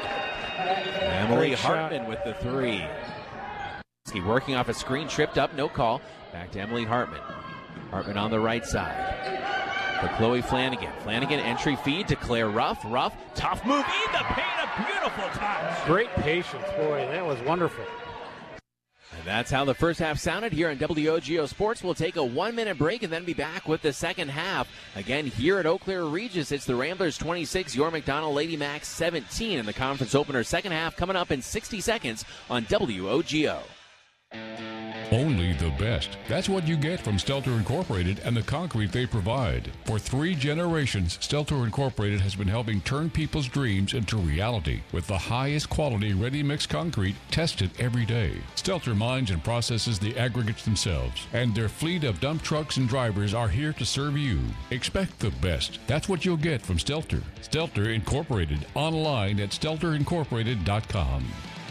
Emily Hartman with the three. Working off a screen, tripped up, no call. Back to Emily Hartman. Hartman on the right side. For Chloe Flanagan. Flanagan entry feed to Claire Ruff. Ruff, tough move in the paint, a beautiful touch. Great patience, boy, that was wonderful. And that's how the first half sounded here on W O G O Sports. We'll take a one-minute break and then be back with the second half. Again, here at Eau Claire Regis, it's the Ramblers twenty-six, your McDonald Lady Macs seventeen in the conference opener. Second half coming up in sixty seconds on W O G O. Only the best. That's what you get from Stelter Incorporated and the concrete they provide. For three generations, Stelter Incorporated has been helping turn people's dreams into reality with the highest quality ready-mix concrete tested every day. Stelter mines and processes the aggregates themselves, and their fleet of dump trucks and drivers are here to serve you. Expect the best. That's what you'll get from Stelter. Stelter Incorporated, online at stelter incorporated dot com.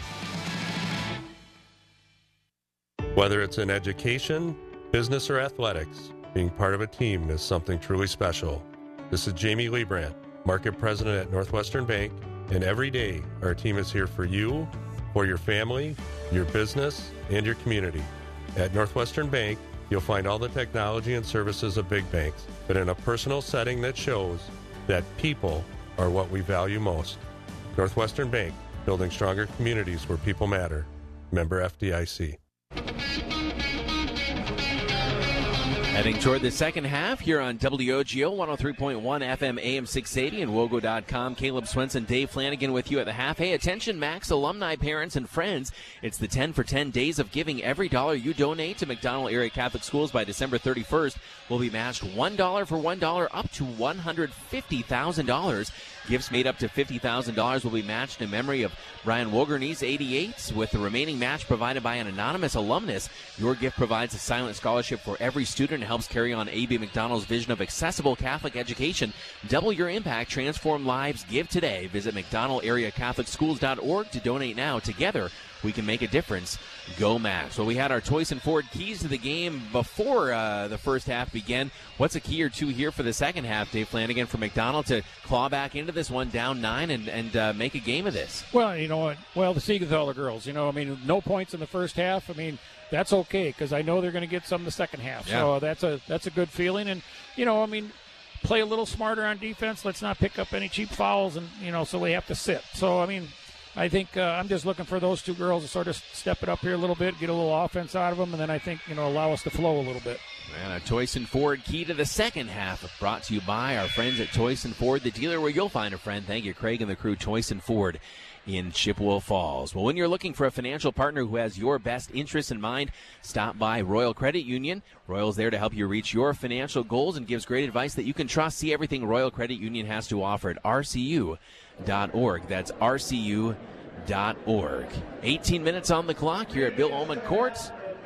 Whether it's in education, business, or athletics, being part of a team is something truly special. This is Jamie Liebrandt, Market President at Northwestern Bank, and every day our team is here for you, for your family, your business, and your community. At Northwestern Bank, you'll find all the technology and services of big banks, but in a personal setting that shows that people are what we value most. Northwestern Bank, building stronger communities where people matter. Member F D I C. Heading toward the second half here on W O G O one oh three point one F M A M six eighty and wogo dot com. Caleb Swenson, Dave Flanagan with you at the half. Hey, attention Max alumni, parents, and friends. It's the ten for ten days of giving. Every dollar you donate to McDonald Area Catholic Schools by December thirty-first will be matched one dollar for one dollar up to one hundred fifty thousand dollars. Gifts made up to fifty thousand dollars will be matched in memory of Brian Wogernes, eighty-eight, with the remaining match provided by an anonymous alumnus. Your gift provides a silent scholarship for every student and helps carry on A B McDonald's vision of accessible Catholic education. Double your impact, transform lives, give today. Visit mcdonald area catholic schools dot org to donate now. Together, we can make a difference. Go Max. Well, we had our Toyson Ford keys to the game before uh, the first half began. What's a key or two here for the second half, Dave Flanagan, for McDonald to claw back into this one down nine and, and uh, make a game of this? Well, you know what? Well, the Siegenthaler girls, you know, I mean, no points in the first half. I mean, that's okay because I know they're going to get some in the second half. Yeah. So that's a that's a good feeling. And, you know, I mean, play a little smarter on defense. Let's not pick up any cheap fouls, and, you know, so they have to sit. So, I mean, I think uh, I'm just looking for those two girls to sort of step it up here a little bit, get a little offense out of them, and then I think, you know, allow us to flow a little bit. And a Toyson Ford key to the second half brought to you by our friends at Toyson Ford, the dealer where you'll find a friend. Thank you, Craig and the crew, Toyson Ford in Chippewa Falls. Well, when you're looking for a financial partner who has your best interests in mind, stop by Royal Credit Union. Royal's there to help you reach your financial goals and gives great advice that you can trust. See everything Royal Credit Union has to offer at R C U dot org. That's R C U dot org. eighteen minutes on the clock here at Bill Ullman Court.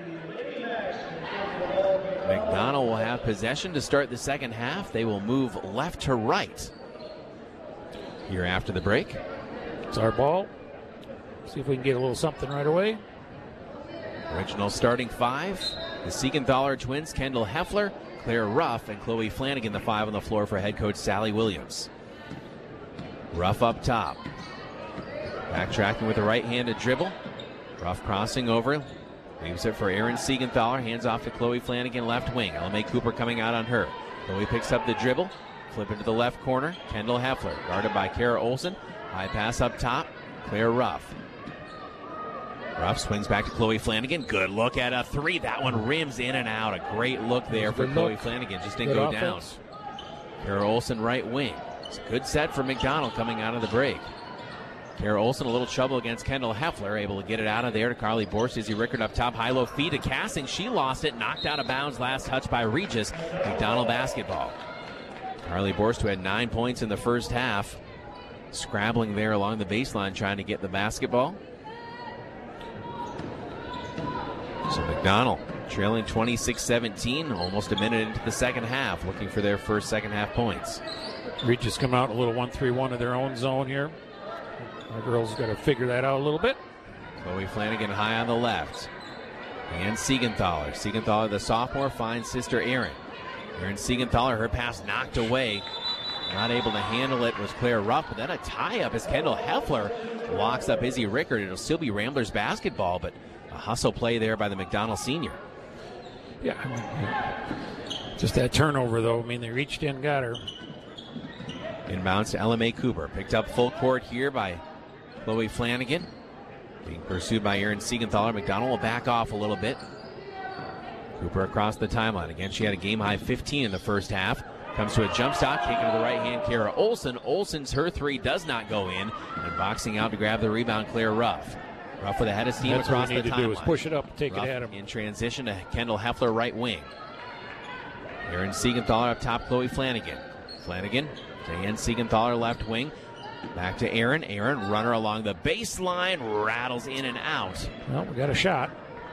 McDonald will have possession to start the second half. They will move left to right here after the break. It's our ball. See if we can get a little something right away. Original starting five. The Siegenthaler twins, Kendall Heffler, Claire Ruff, and Chloe Flanagan, the five on the floor for head coach Sally Williams. Ruff up top. Backtracking with a right-handed dribble. Ruff crossing over. Leaves it for Erin Siegenthaler. Hands off to Chloe Flanagan, left wing. L M A Cooper coming out on her. Chloe picks up the dribble. Flip into the left corner. Kendall Heffler, guarded by Kara Olson. High pass up top. Claire Ruff. Ruff swings back to Chloe Flanagan. Good look at a three. That one rims in and out. A great look there for Chloe look. Flanagan. Just didn't good go offense. Down. Kara Olson, right wing. It's a good set for McDonald coming out of the break. Kara Olson, a little trouble against Kendall Heffler, able to get it out of there to Carly Borst. Izzy Rickard up top, high-low feed to Cassing. She lost it, knocked out of bounds, last touch by Regis. McDonald basketball. Carly Borst, who had nine points in the first half, scrabbling there along the baseline, trying to get the basketball. So McDonald trailing twenty-six seventeen, almost a minute into the second half, looking for their first second half points. Regis come out a little one three one of their own zone here. Our girls got to figure that out a little bit. Chloe Flanagan high on the left. And Siegenthaler. Siegenthaler, the sophomore, finds sister Erin. Erin Siegenthaler, her pass knocked away. Not able to handle it was Claire Ruff, but then a tie-up as Kendall Heffler locks up Izzy Rickard. It'll still be Ramblers basketball, but a hustle play there by the McDonald senior. Yeah, I mean, just that turnover, though. I mean, they reached in, got her. Inbounds to L M A Cooper. Picked up full court here by Chloe Flanagan. Being pursued by Erin Siegenthaler. McDonald will back off a little bit. Cooper across the timeline. Again, she had a game-high fifteen in the first half. Comes to a jump shot, kicking to the right hand, Kara Olson. Olson's her three does not go in. And boxing out to grab the rebound, Claire Ruff. Ruff with a head of steam That's across what we need the to do is timeline. push it up and take Ruff it at him. in transition to Kendall Heffler, right wing. Aaron Siegenthaler up top, Chloe Flanagan. Flanagan to Ann Siegenthaler, left wing. Back to Aaron. Aaron, runner along the baseline, rattles in and out. Well, we got a shot.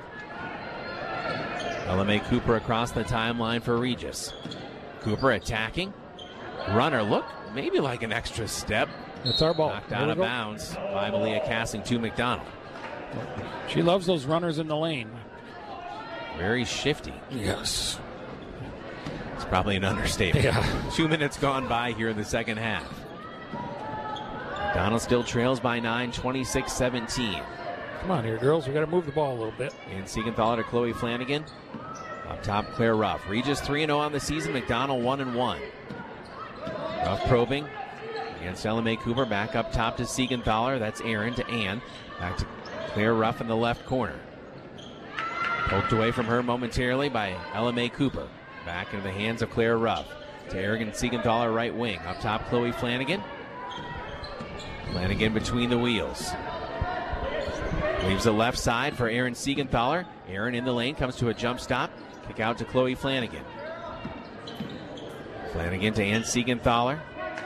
L M A Cooper across the timeline for Regis. Cooper attacking. Runner, look, maybe like an extra step. That's our ball. Knocked out of go. bounds by Malia Cassing to McDonald. She loves those runners in the lane. Very shifty. Yes. It's probably an understatement. Yeah. Two minutes gone by here in the second half. McDonald still trails by nine, twenty-six seventeen. Come on here, girls. We got to move the ball a little bit. And Siegenthaler to Chloe Flanagan. Up top, Claire Ruff. Regis three and oh on the season. McDonald one and one. Ruff probing against L M A Cooper. Back up top to Siegenthaler. That's Aaron to Ann. Back to Claire Ruff in the left corner. Poked away from her momentarily by L M A Cooper. Back into the hands of Claire Ruff. To Aaron Siegenthaler, right wing. Up top, Chloe Flanagan. Flanagan between the wheels. Leaves the left side for Aaron Siegenthaler. Aaron in the lane, comes to a jump stop. Kick out to Chloe Flanagan. Flanagan to Ann Siegenthaler.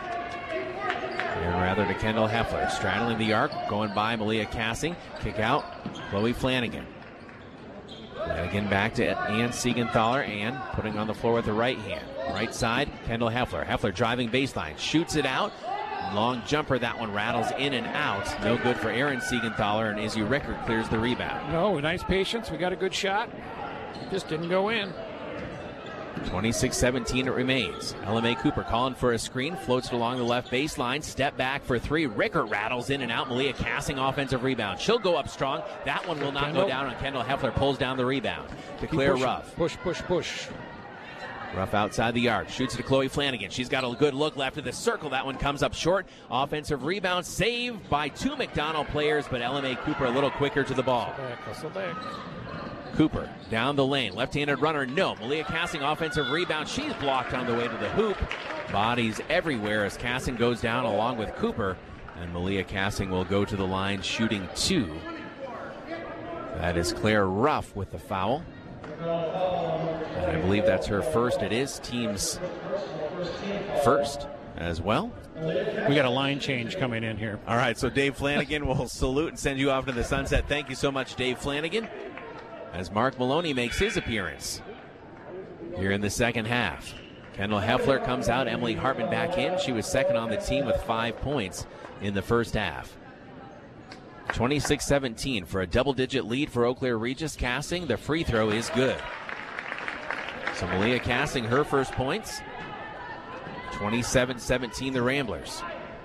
Aaron rather to Kendall Heffler. Straddling the arc, going by Malia Cassing. Kick out, Chloe Flanagan. Flanagan back to Ann Siegenthaler. Ann putting on the floor with the right hand. Right side, Kendall Heffler. Heffler driving baseline, shoots it out. Long jumper, that one rattles in and out. No good for Aaron Siegenthaler, and Izzy Rickard clears the rebound. No, nice patience. We got a good shot. Just didn't go in. twenty-six seventeen it remains. L M A Cooper calling for a screen, floats it along the left baseline, step back for three. Rickard rattles in and out. Malia Cassing offensive rebound. She'll go up strong. That one will not Kendall. go down, and Kendall Heffler pulls down the rebound to Keep Claire pushing. Ruff. Push, push, push. Ruff outside the arc, shoots it to Chloe Flanagan. She's got a good look left of the circle. That one comes up short. Offensive rebound saved by two McDonald players, but L M A Cooper a little quicker to the ball. Back, hustle back. Cooper down the lane, left-handed runner, no. Malia Cassing offensive rebound. She's blocked on the way to the hoop. Bodies everywhere as Cassing goes down along with Cooper, and Malia Cassing will go to the line shooting two. That is Claire Ruff with the foul. And I believe that's her first. It is team's first as well. We got a line change coming in here. All right, so Dave Flanagan will salute and send you off to the sunset. Thank you so much, Dave Flanagan, as Mark Maloney makes his appearance here in the second half. Kendall Heffler comes out, Emily Hartman back in. She was second on the team with five points in the first half. twenty-six seventeen for a double-digit lead for Eau Claire Regis. Cassing, the free throw is good. So Malia Cassing, her first points. twenty-seven seventeen, the Ramblers.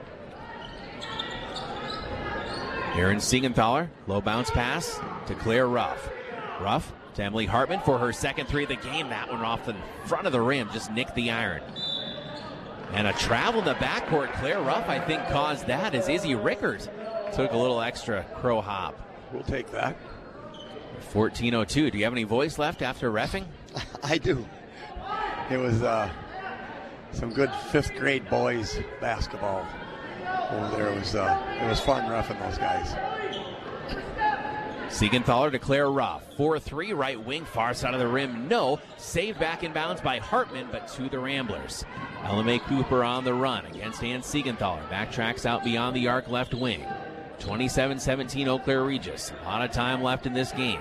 Aaron Siegenthaler, low bounce pass to Claire Ruff. Ruff to Emily Hartman for her second three of the game. That one off the front of the rim, just nicked the iron. And a travel in the backcourt. Claire Ruff, I think, caused that as Izzy Rickard took a little extra crow hop. We'll take that. fourteen oh two. Do you have any voice left after reffing? I do. It was uh, some good fifth grade boys basketball over there. It was uh, it was fun reffing those guys. Siegenthaler to Claire Ruff. four three, right wing, far side of the rim. No. Saved back in bounds by Hartman, but to the Ramblers. L M A Cooper on the run against Ann Siegenthaler. Backtracks out beyond the arc, left wing. twenty-seven seventeen Eau Claire Regis. A lot of time left in this game.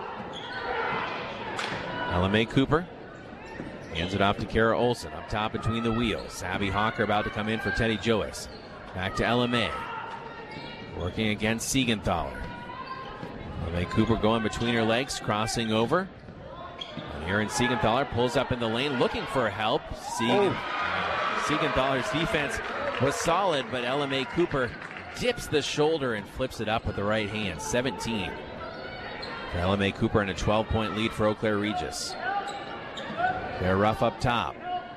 L M A Cooper hands it off to Kara Olson. Up top between the wheels. Abby Hawker about to come in for Teddy Joas. Back to L M A. Working against Siegenthaler. L M A Cooper going between her legs, crossing over. And Aaron Siegenthaler pulls up in the lane looking for help. Siegen- oh. Siegenthaler's defense was solid, but L M A Cooper dips the shoulder and flips it up with the right hand. seventeen for L M A Cooper and a twelve-point lead for Eau Claire Regis. They're Ruff up top.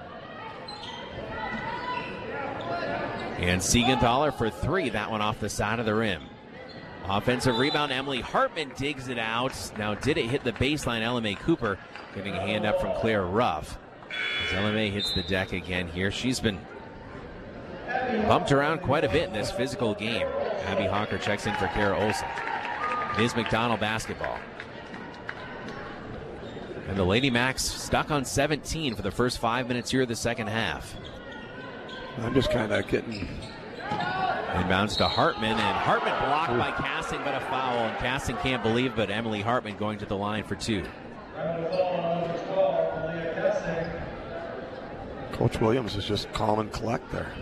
And Siegenthaler for three. That one off the side of the rim. Offensive rebound. Emily Hartman digs it out. Now, did it hit the baseline? L M A Cooper getting a hand up from Claire Ruff. As L M A hits the deck again here. She's been bumped around quite a bit in this physical game. Abby Hawker checks in for Kara Olson. It is McDonald basketball. And the Lady Macs stuck on seventeen for the first five minutes here of the second half. I'm just kind of getting... Inbounds to Hartman, and Hartman blocked by Cassing, but a foul. And Cassing can't believe, but Emily Hartman going to the line for two. Coach Williams is just calm and collect there.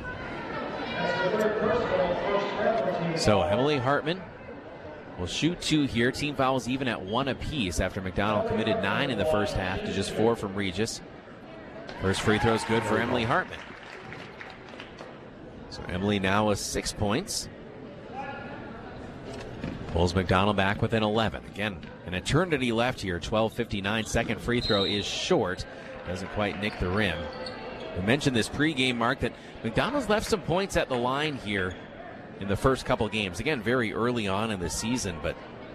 So Emily Hartman will shoot two here. Team fouls even at one apiece after McDonald committed nine in the first half to just four from Regis. First free throw is good for Emily Hartman. So Emily now with six points. Pulls McDonald back within eleven. Again, an eternity left here. twelve fifty-nine. Second free throw is short. Doesn't quite nick the rim. We mentioned this pregame, Mark, that McDonald's left some points at the line here in the first couple games. Again, very early on in the season, but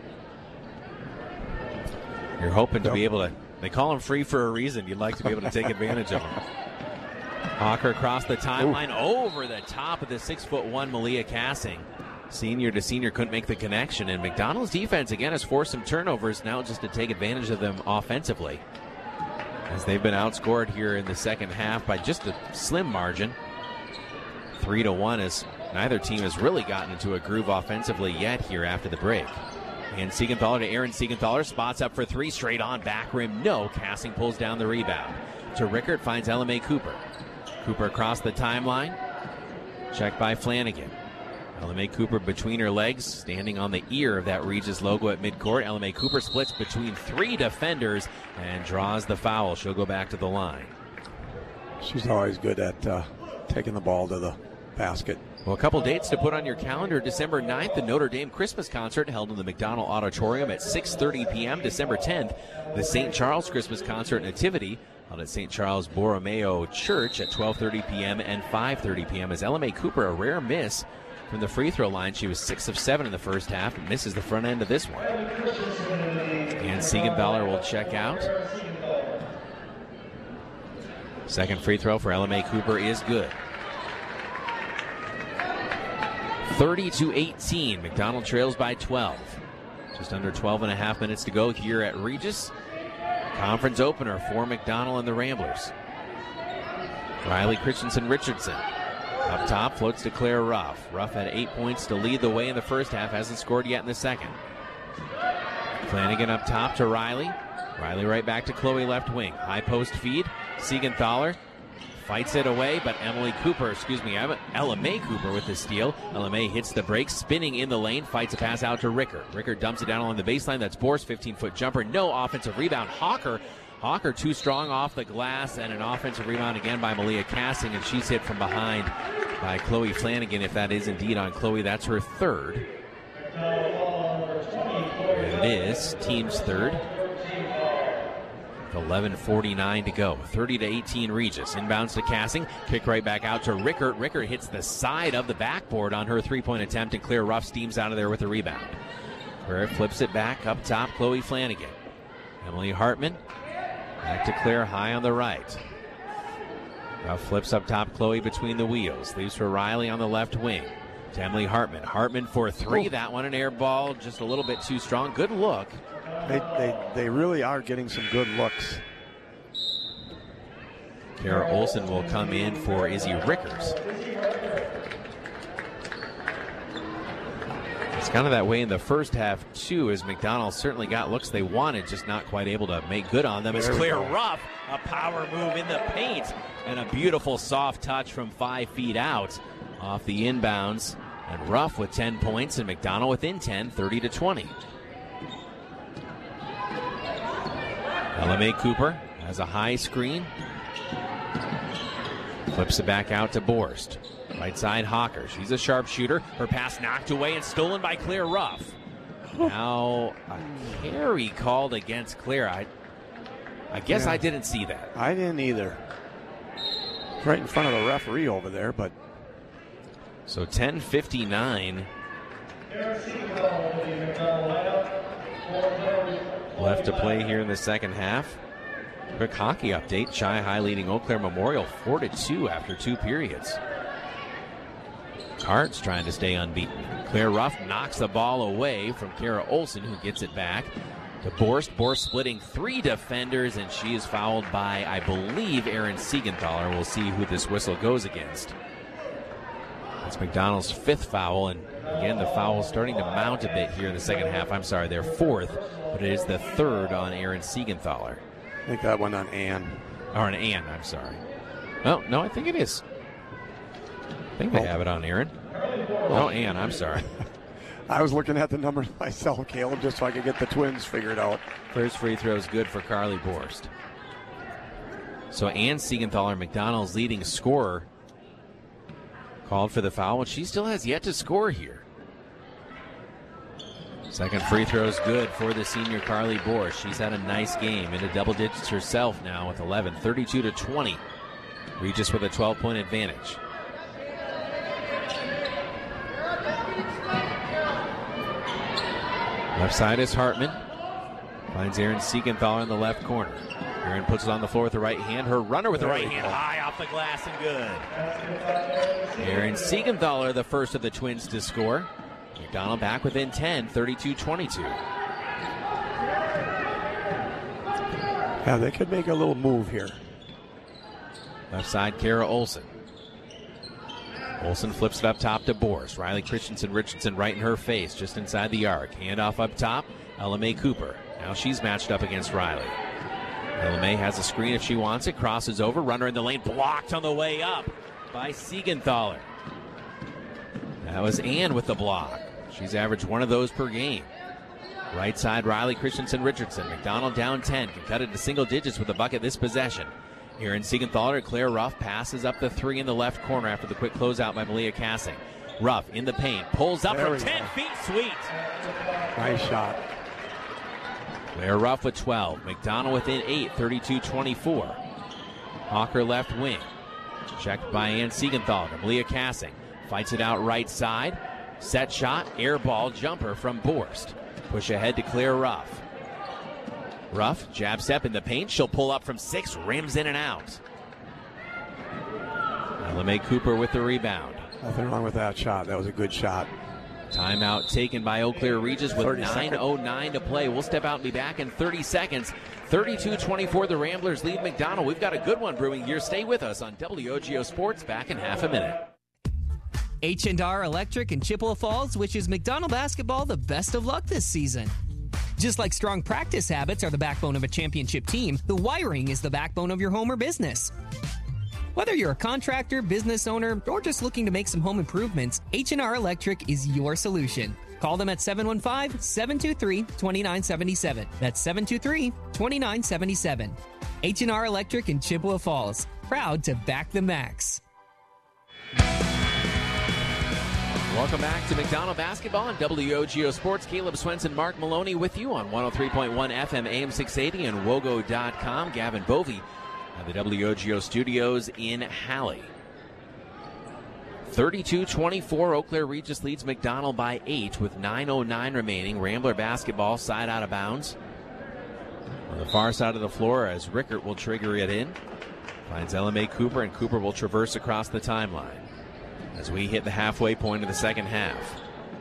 you're hoping to be able to, they call them free for a reason. You'd like to be able to take advantage of them. Hawker across the timeline, over the top of the six foot one Malia Cassing. Senior to senior couldn't make the connection, and McDonald's defense again has forced some turnovers now just to take advantage of them offensively, as they've been outscored here in the second half by just a slim margin. Three to one, as neither team has really gotten into a groove offensively yet here after the break. And Siegenthaler to Aaron Siegenthaler, spots up for three, straight on, back rim, no. Cassing pulls down the rebound. To Rickert, finds Ella Mae Cooper. Cooper across the timeline, checked by Flanagan. Ella Mae Cooper between her legs, standing on the ear of that Regis logo at midcourt. Ella Mae Cooper splits between three defenders and draws the foul. She'll go back to the line. She's always good at uh, taking the ball to the basket. Well, a couple dates to put on your calendar. December ninth, the Notre Dame Christmas concert held in the McDonald Auditorium at six thirty p.m. December tenth, the Saint Charles Christmas concert Nativity held at Saint Charles Borromeo Church at twelve thirty p.m. and five thirty p.m. As Ella Mae Cooper, a rare miss from the free throw line. She was six of seven in the first half and misses the front end of this one. And Siegenthaler will check out. Second free throw for Ella Mae Cooper is good. thirty to eighteen. McDonald trails by twelve. Just under twelve and a half minutes to go here at Regis. Conference opener for McDonald and the Ramblers. Riley Christensen Richardson. Up top, floats to Claire Ruff. Ruff had eight points to lead the way in the first half, hasn't scored yet in the second. Flanagan up top to Riley. Riley right back to Chloe left wing. High post feed. Siegenthaler fights it away, but Emily Cooper, excuse me, Ella Mae Cooper with the steal. Ella Mae hits the break, spinning in the lane, fights a pass out to Rickert. Rickert dumps it down along the baseline. That's Borst, fifteen-foot jumper. No offensive rebound. Hawker. Hawker too strong off the glass, and an offensive rebound again by Malia Cassing, and she's hit from behind by Chloe Flanagan. If that is indeed on Chloe, that's her third. And it is team's third. eleven forty-nine to go. thirty to eighteen Regis. Inbounds to Cassing. Kick right back out to Rickert. Rickert hits the side of the backboard on her three-point attempt, and Claire Ruff steams out of there with a rebound. Claire flips it back up top. Chloe Flanagan. Emily Hartman. Back to Claire high on the right. Ruff flips up top. Chloe between the wheels. Leaves for Riley on the left wing. To Emily Hartman. Hartman for three. That one an air ball. Just a little bit too strong. Good look. They, they, they really are getting some good looks. Kara Olsen will come in for Izzy Rickers. It's kind of that way in the first half, too, as McDonald certainly got looks they wanted, just not quite able to make good on them. It's Claire Ruff, a power move in the paint, and a beautiful soft touch from five feet out off the inbounds. And Ruff with ten points, and McDonald within ten, thirty to twenty. Ella Mae Cooper has a high screen. Flips it back out to Borst. Right side Hawker. She's a sharpshooter. Her pass knocked away and stolen by Claire Ruff. Now a carry called against Claire. I, I guess yeah. I didn't see that. I didn't either. Right in front of the referee over there, but. So ten fifty-nine. Left to play here in the second half. Quick hockey update. Chi High leading Eau Claire Memorial four to two after two periods. Cards trying to stay unbeaten. Claire Ruff knocks the ball away from Kara Olson, who gets it back to Borst. Borst splitting three defenders, and she is fouled by, I believe, Erin Siegenthaler. We'll see who this whistle goes against. That's McDonald's fifth foul, and again, the foul is starting to mount a bit here in the second half. I'm sorry, their fourth, but it is the third on Erin Siegenthaler. I think that one on Ann. Or an Ann, I'm sorry. Oh, no, I think it is. I think they have it on Aaron. Oh, Ann, I'm sorry. I was looking at the numbers myself, Caleb, just so I could get the Twins figured out. First free throw is good for Carly Borst. So Ann Siegenthaler, McDonald's leading scorer, called for the foul, and she still has yet to score here. Second free throw is good for the senior Carly Borst. She's had a nice game, into double digits herself now with eleven, thirty-two to twenty. Regis with a twelve-point advantage. Left side is Hartman. Finds Erin Siegenthaler in the left corner. Erin puts it on the floor with the right hand. Her runner with the right hand. High off the glass and good. Erin Siegenthaler, the first of the Twins to score. McDonald back within ten, thirty-two twenty-two. Yeah, they could make a little move here. Left side, Kara Olson. Olson flips it up top to Borst. Riley Christensen Richardson right in her face, just inside the arc. Handoff up top, Ella Mae Cooper. Now she's matched up against Riley. Ella Mae has a screen if she wants it, crosses over, runner in the lane, blocked on the way up by Siegenthaler. That was Ann with the block. She's averaged one of those per game. Right side, Riley Christensen Richardson. McDonald down ten, can cut it to single digits with a bucket this possession. Erin Siegenthaler, Claire Ruff passes up the three in the left corner after the quick closeout by Malia Cassing. Ruff in the paint, pulls up There from we ten go. feet, sweet. Nice shot. Claire Ruff with twelve, McDonald within eight, thirty-two twenty-four. Hawker left wing, checked by Ann Siegenthaler. Malia Cassing fights it out right side. Set shot, air ball jumper from Borst. Push ahead to Claire Ruff. Ruff, jab step in the paint. She'll pull up from six, rims in and out. Ella Mae Cooper with the rebound. Nothing wrong with that shot. That was a good shot. Timeout taken by Eau Claire Regis with nine oh nine to play. We'll step out and be back in thirty seconds. thirty-two twenty-four, the Ramblers lead McDonald. We've got a good one brewing here. Stay with us on W O G O Sports. Back in half a minute. H and R Electric in Chippewa Falls wishes McDonald basketball the best of luck this season. Just like strong practice habits are the backbone of a championship team, the wiring is the backbone of your home or business. Whether you're a contractor, business owner, or just looking to make some home improvements, H and R Electric is your solution. Call them at seven one five, seven two three, two nine seven seven. That's seven two three, two nine seven seven. H and R Electric in Chippewa Falls. Proud to back the Max. Welcome back to McDonald Basketball on W O G O Sports. Caleb Swenson, Mark Maloney with you on one oh three point one F M A M six eighty and wogo dot com. Gavin Bovey at the W O G O studios in Halley. thirty-two twenty-four, Eau Claire Regis leads McDonald by eight with nine oh nine remaining. Rambler basketball side out of bounds. On the far side of the floor as Rickert will trigger it in. Finds Ella Mae Cooper, and Cooper will traverse across the timeline as we hit the halfway point of the second half.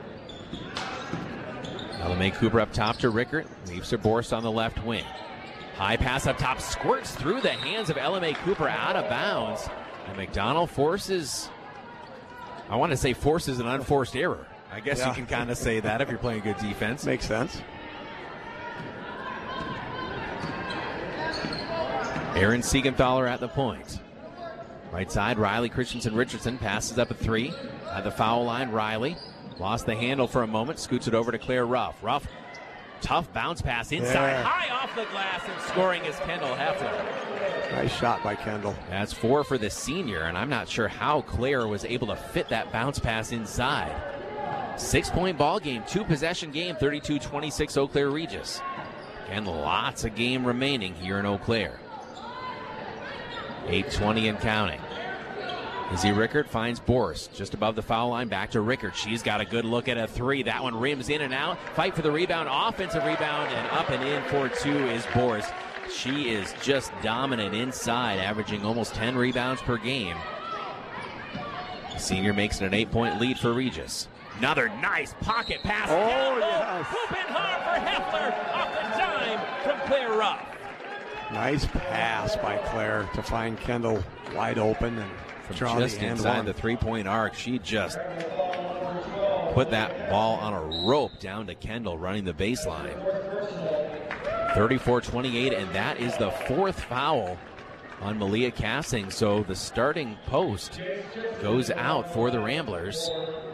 Ella Mae Cooper up top to Rickert. Leaves her Borst on the left wing. High pass up top, squirts through the hands of Ella Mae Cooper out of bounds. And McDonald forces, I want to say forces an unforced error. I guess Yeah. you can kind of say that if you're playing good defense. Makes sense. Erin Siegenthaler at the point. Right side, Riley Christensen Richardson passes up a three. At the foul line, Riley lost the handle for a moment, scoots it over to Claire Ruff. Ruff, tough bounce pass inside, Yeah. high off the glass, and scoring is Kendall Heffler. Nice shot by Kendall. That's four for the senior, and I'm not sure how Claire was able to fit that bounce pass inside. Six-point ball game, two-possession game, thirty-two twenty-six Eau Claire Regis. And lots of game remaining here in Eau Claire. eight twenty and counting. Izzy Rickert finds Borst just above the foul line. Back to Rickert. She's got a good look at a three. That one rims in and out. Fight for the rebound. Offensive rebound, and up and in for two is Borst. She is just dominant inside, averaging almost ten rebounds per game. The senior makes it an eight-point lead for Regis. Another nice pocket pass. Oh, Down low. yes. Hooping hard for Heffler off the dime from Claire Ruff. Nice pass by Claire to find Kendall wide open and From draw just the inside one. the three-point arc, she just put that ball on a rope down to Kendall running the baseline. thirty-four twenty-eight, and that is the fourth foul on Malia Cassing. So the starting post goes out for the Ramblers.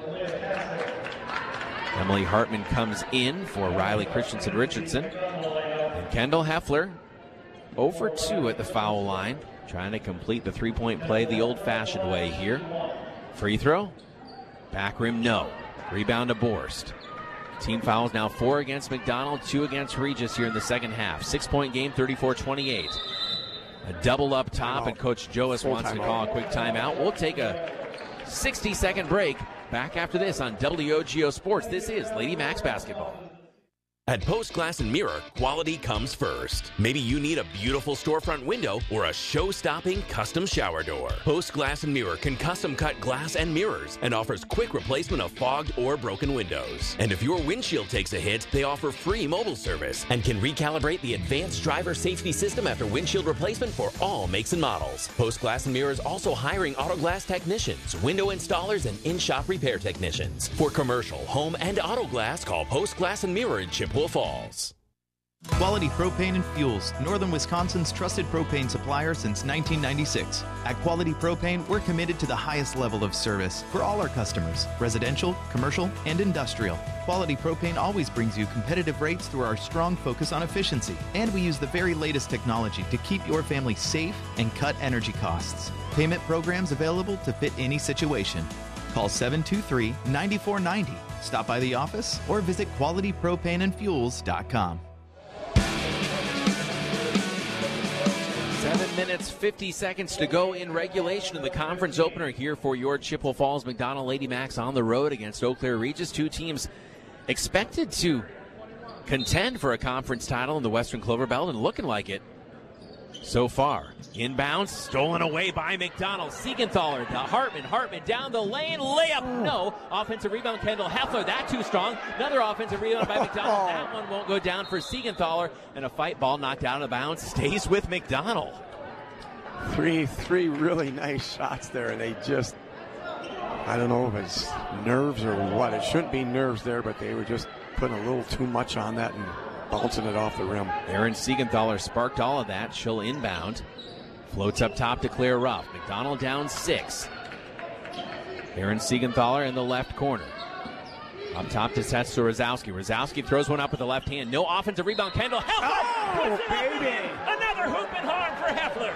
Emily Hartman comes in for Riley Christensen Richardson. And Kendall Heffler zero for two at the foul line, trying to complete the three-point play the old-fashioned way here. Free throw, back rim, no. Rebound to Borst. Team fouls now four against McDonald, two against Regis here in the second half. Six-point game, thirty-four twenty-eight. A double up top, and Coach Joas wants to call a quick timeout. We'll take a sixty-second break. Back after this on W O G O Sports. This is Lady Max Basketball. At Post Glass and Mirror, quality comes first. Maybe you need a beautiful storefront window or a show-stopping custom shower door. Post Glass and Mirror can custom cut glass and mirrors and offers quick replacement of fogged or broken windows. And if your windshield takes a hit, they offer free mobile service and can recalibrate the advanced driver safety system after windshield replacement for all makes and models. Post Glass and Mirror is also hiring auto glass technicians, window installers, and in-shop repair technicians. For commercial, home, and auto glass, call Post Glass and Mirror in Chippewa Falls. Quality Propane and Fuels, Northern Wisconsin's trusted propane supplier since nineteen ninety-six. At Quality Propane, we're committed to the highest level of service for all our customers, residential, commercial, and industrial. Quality Propane always brings you competitive rates through our strong focus on efficiency, and we use the very latest technology to keep your family safe and cut energy costs. Payment programs available to fit any situation. Call seven two three, nine four nine zero. Stop by the office or visit quality propane and fuels dot com. Seven minutes, fifty seconds to go in regulation in the conference opener here for your Chippewa Falls McDonald Lady Max on the road against Eau Claire Regis. Two teams expected to contend for a conference title in the Western Clover Belt, and looking like it so far. Inbounds, stolen away by McDonald. Siegenthaler to Hartman. Hartman down the lane. Layup, no. Offensive rebound, Kendall Heffler. That too strong. Another offensive rebound by McDonald. That one won't go down for Siegenthaler. And a fight ball knocked out of bounds. Stays with McDonald. Three, three really nice shots there, and they just, I don't know if it's nerves or what. It shouldn't be nerves there, but they were just putting a little too much on that and bouncing it off the rim. Erin Siegenthaler sparked all of that. She'll inbound. Floats up top to Claire Ruff. McDonald down six. Erin Siegenthaler in the left corner. Up top to Seth to Rosowski. Rosowski throws one up with the left hand. No offensive rebound. Kendall Heffler. Oh, baby. Another hooping hard for Heffler.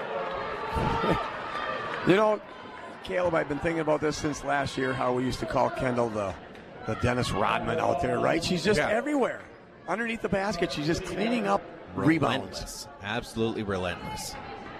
You know, Caleb, I've been thinking about this since last year, how we used to call Kendall the, the Dennis Rodman out there, right? She's just Yeah. everywhere. Underneath the basket, she's just cleaning up rebounds. Relentless. Absolutely relentless.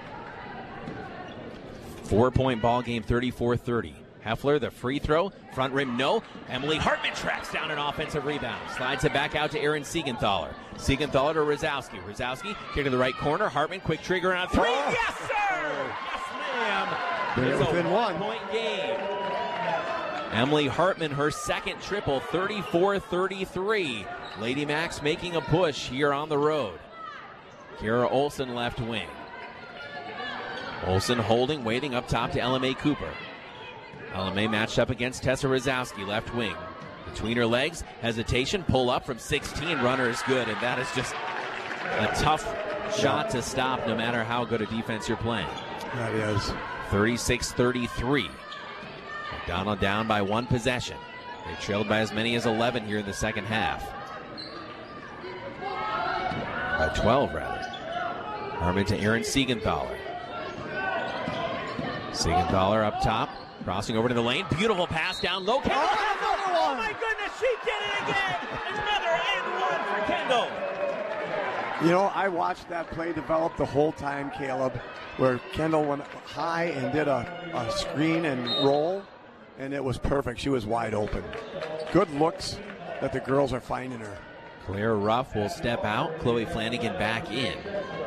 Four-point ball game, thirty-four thirty. Heffler, the free throw. Front rim, no. Emily Hartman tracks down an offensive rebound. Slides it back out to Erin Siegenthaler. Siegenthaler to Rosowski. Rosowski, kick to the right corner. Hartman, quick trigger on three. Oh. Yes, sir! Yes, ma'am! They're It's within a one. one-point game. Emily Hartman, her second triple, thirty-four thirty-three. Lady Max making a push here on the road. Kara Olsen left wing. Olsen holding, waiting up top to Ella Mae Cooper. Ella Mae matched up against Tessa Rosowski, left wing. Between her legs, hesitation, pull up from sixteen. Runner is good, and that is just a tough shot to stop no matter how good a defense you're playing. That is. thirty-six thirty-three. McDonald down by one possession. They trailed by as many as eleven here in the second half. By twelve, rather. Harmon to Erin Siegenthaler. Siegenthaler up top, crossing over to the lane. Beautiful pass down low. Kendall Oh, oh my goodness, she did it again! Another and one for Kendall. You know, I watched that play develop the whole time, Caleb, where Kendall went high and did a, a screen and roll, and it was perfect. She was wide open. Good looks that the girls are finding her. Claire Ruff will step out. Chloe Flanagan back in.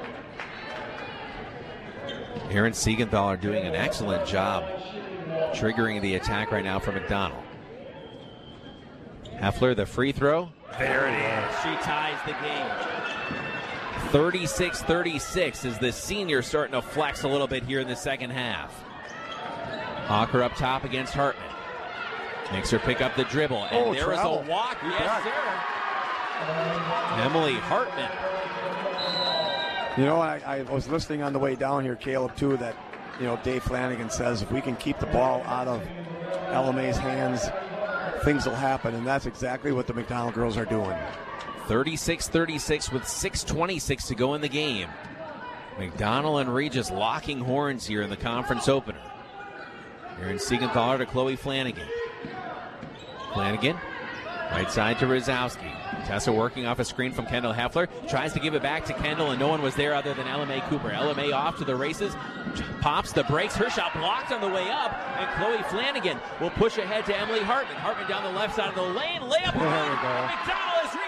Erin Siegenthaler doing an excellent job triggering the attack right now for McDonald. Heffler, the free throw. There it is. She ties the game. thirty-six thirty-six as the senior starting to flex a little bit here in the second half. Hawker up top against Hartman. Makes her pick up the dribble. And oh, there is a walk. Good yes, back. sir. Emily Hartman. You know, I, I was listening on the way down here, Caleb, too, that, you know, Dave Flanagan says if we can keep the ball out of L M A's hands, things will happen. And that's exactly what the McDonald girls are doing. thirty-six thirty-six with six twenty-six to go in the game. McDonald and Regis locking horns here in the conference opener. Aaron Siegenthaler to Chloe Flanagan. Flanagan, right side to Rosowski. Tessa working off a screen from Kendall Heffler. Tries to give it back to Kendall, and no one was there other than Ella Mae Cooper. Ella Mae off to the races. Pops the brakes. Her shot blocked on the way up, and Chloe Flanagan will push ahead to Emily Hartman. Hartman down the left side of the lane. Layup. There we go. McDonald is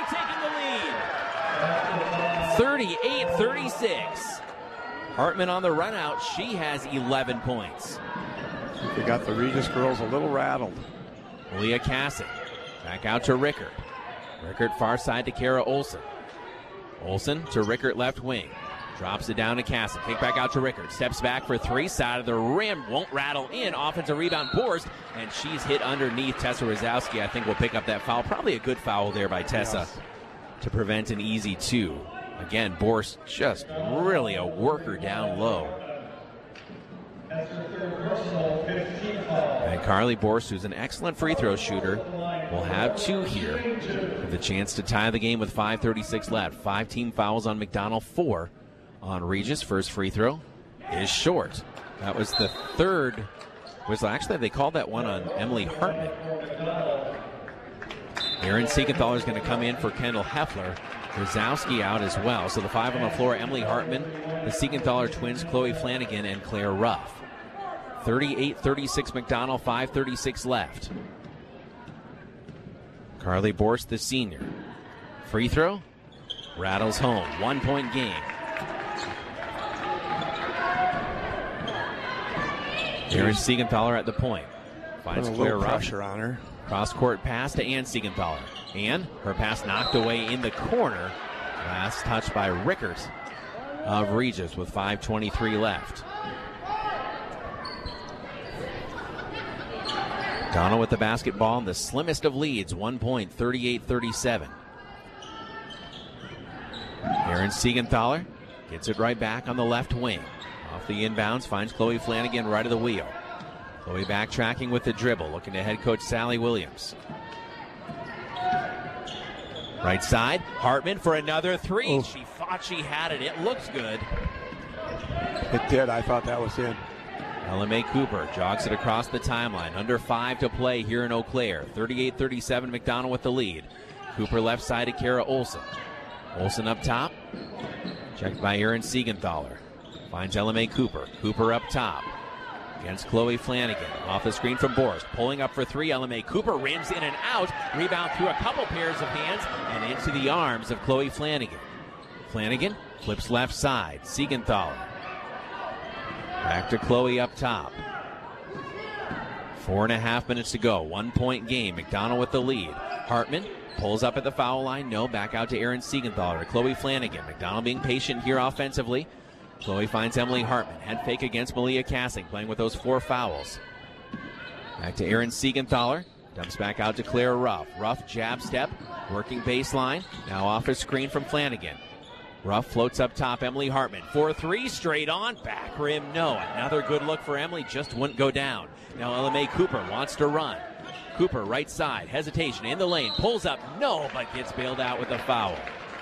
retaking the lead. thirty-eight thirty-six. Hartman on the run out. She has eleven points. We got the Regis girls a little rattled. Leah Cassick back out to Rickert. Rickert far side to Kara Olsen. Olsen to Rickert left wing. Drops it down to Cassick. Kick back out to Rickert. Steps back for three. Side of the rim. Won't rattle in. Offensive rebound. Borst. And she's hit underneath. Tessa Rosowski, I think, will pick up that foul. Probably a good foul there by Tessa yes. to prevent an easy two. Again, Borst just really a worker down low. And Carly Borst, who's an excellent free throw shooter, will have two here with a chance to tie the game with five thirty-six left. Five team fouls on McDonald, four on Regis. First free throw is short. That was the third. Was actually, they called that one on Emily Hartman. Aaron Siegenthaler is going to come in for Kendall Heffler. Rosowski out as well. So the five on the floor, Emily Hartman, the Siegenthaler twins, Chloe Flanagan, and Claire Ruff. thirty-eight thirty-six McDonald, five thirty-six left. Carly Borst, the senior. Free throw. Rattles home. One-point game. Aaron Siegenthaler at the point. Finds Put a Claire little Ruff. pressure on her. Cross-court pass to Ann Siegenthaler. And her pass knocked away in the corner. Last touch by Rickert of Regis with five twenty-three left. Donald with the basketball and the slimmest of leads. One point, thirty-eight thirty-seven. Aaron Siegenthaler gets it right back on the left wing. Off the inbounds, finds Chloe Flanagan right of the wheel. Chloe backtracking with the dribble, looking to head coach Sally Williams. Right side, Hartman for another three. Oh. She thought she had it. It looks good. It did. I thought that was in. Ella Mae Cooper jogs it across the timeline. Under five to play here in Eau Claire. thirty-eight thirty-seven, McDonald with the lead. Cooper left side to Kara Olsen. Olsen up top. Checked by Aaron Siegenthaler. Finds Ella Mae Cooper. Cooper up top. Against Chloe Flanagan. Off the screen from Borst. Pulling up for three. Ella Mae Cooper rims in and out. Rebound through a couple pairs of hands and into the arms of Chloe Flanagan. Flanagan flips left side. Siegenthaler. Back to Chloe up top. Four and a half minutes to go. One point game. McDonald with the lead. Hartman pulls up at the foul line. No. Back out to Aaron Siegenthaler. Chloe Flanagan. McDonald being patient here offensively. Chloe finds Emily Hartman. Head fake against Malia Cassing, playing with those four fouls. Back to Aaron Siegenthaler. Dumps back out to Claire Ruff. Ruff jab step. Working baseline. Now off a screen from Flanagan. Ruff floats up top. Emily Hartman. four three straight on. Back rim, no. Another good look for Emily. Just wouldn't go down. Now Ella Mae Cooper wants to run. Cooper right side. Hesitation in the lane. Pulls up. No, but gets bailed out with a foul.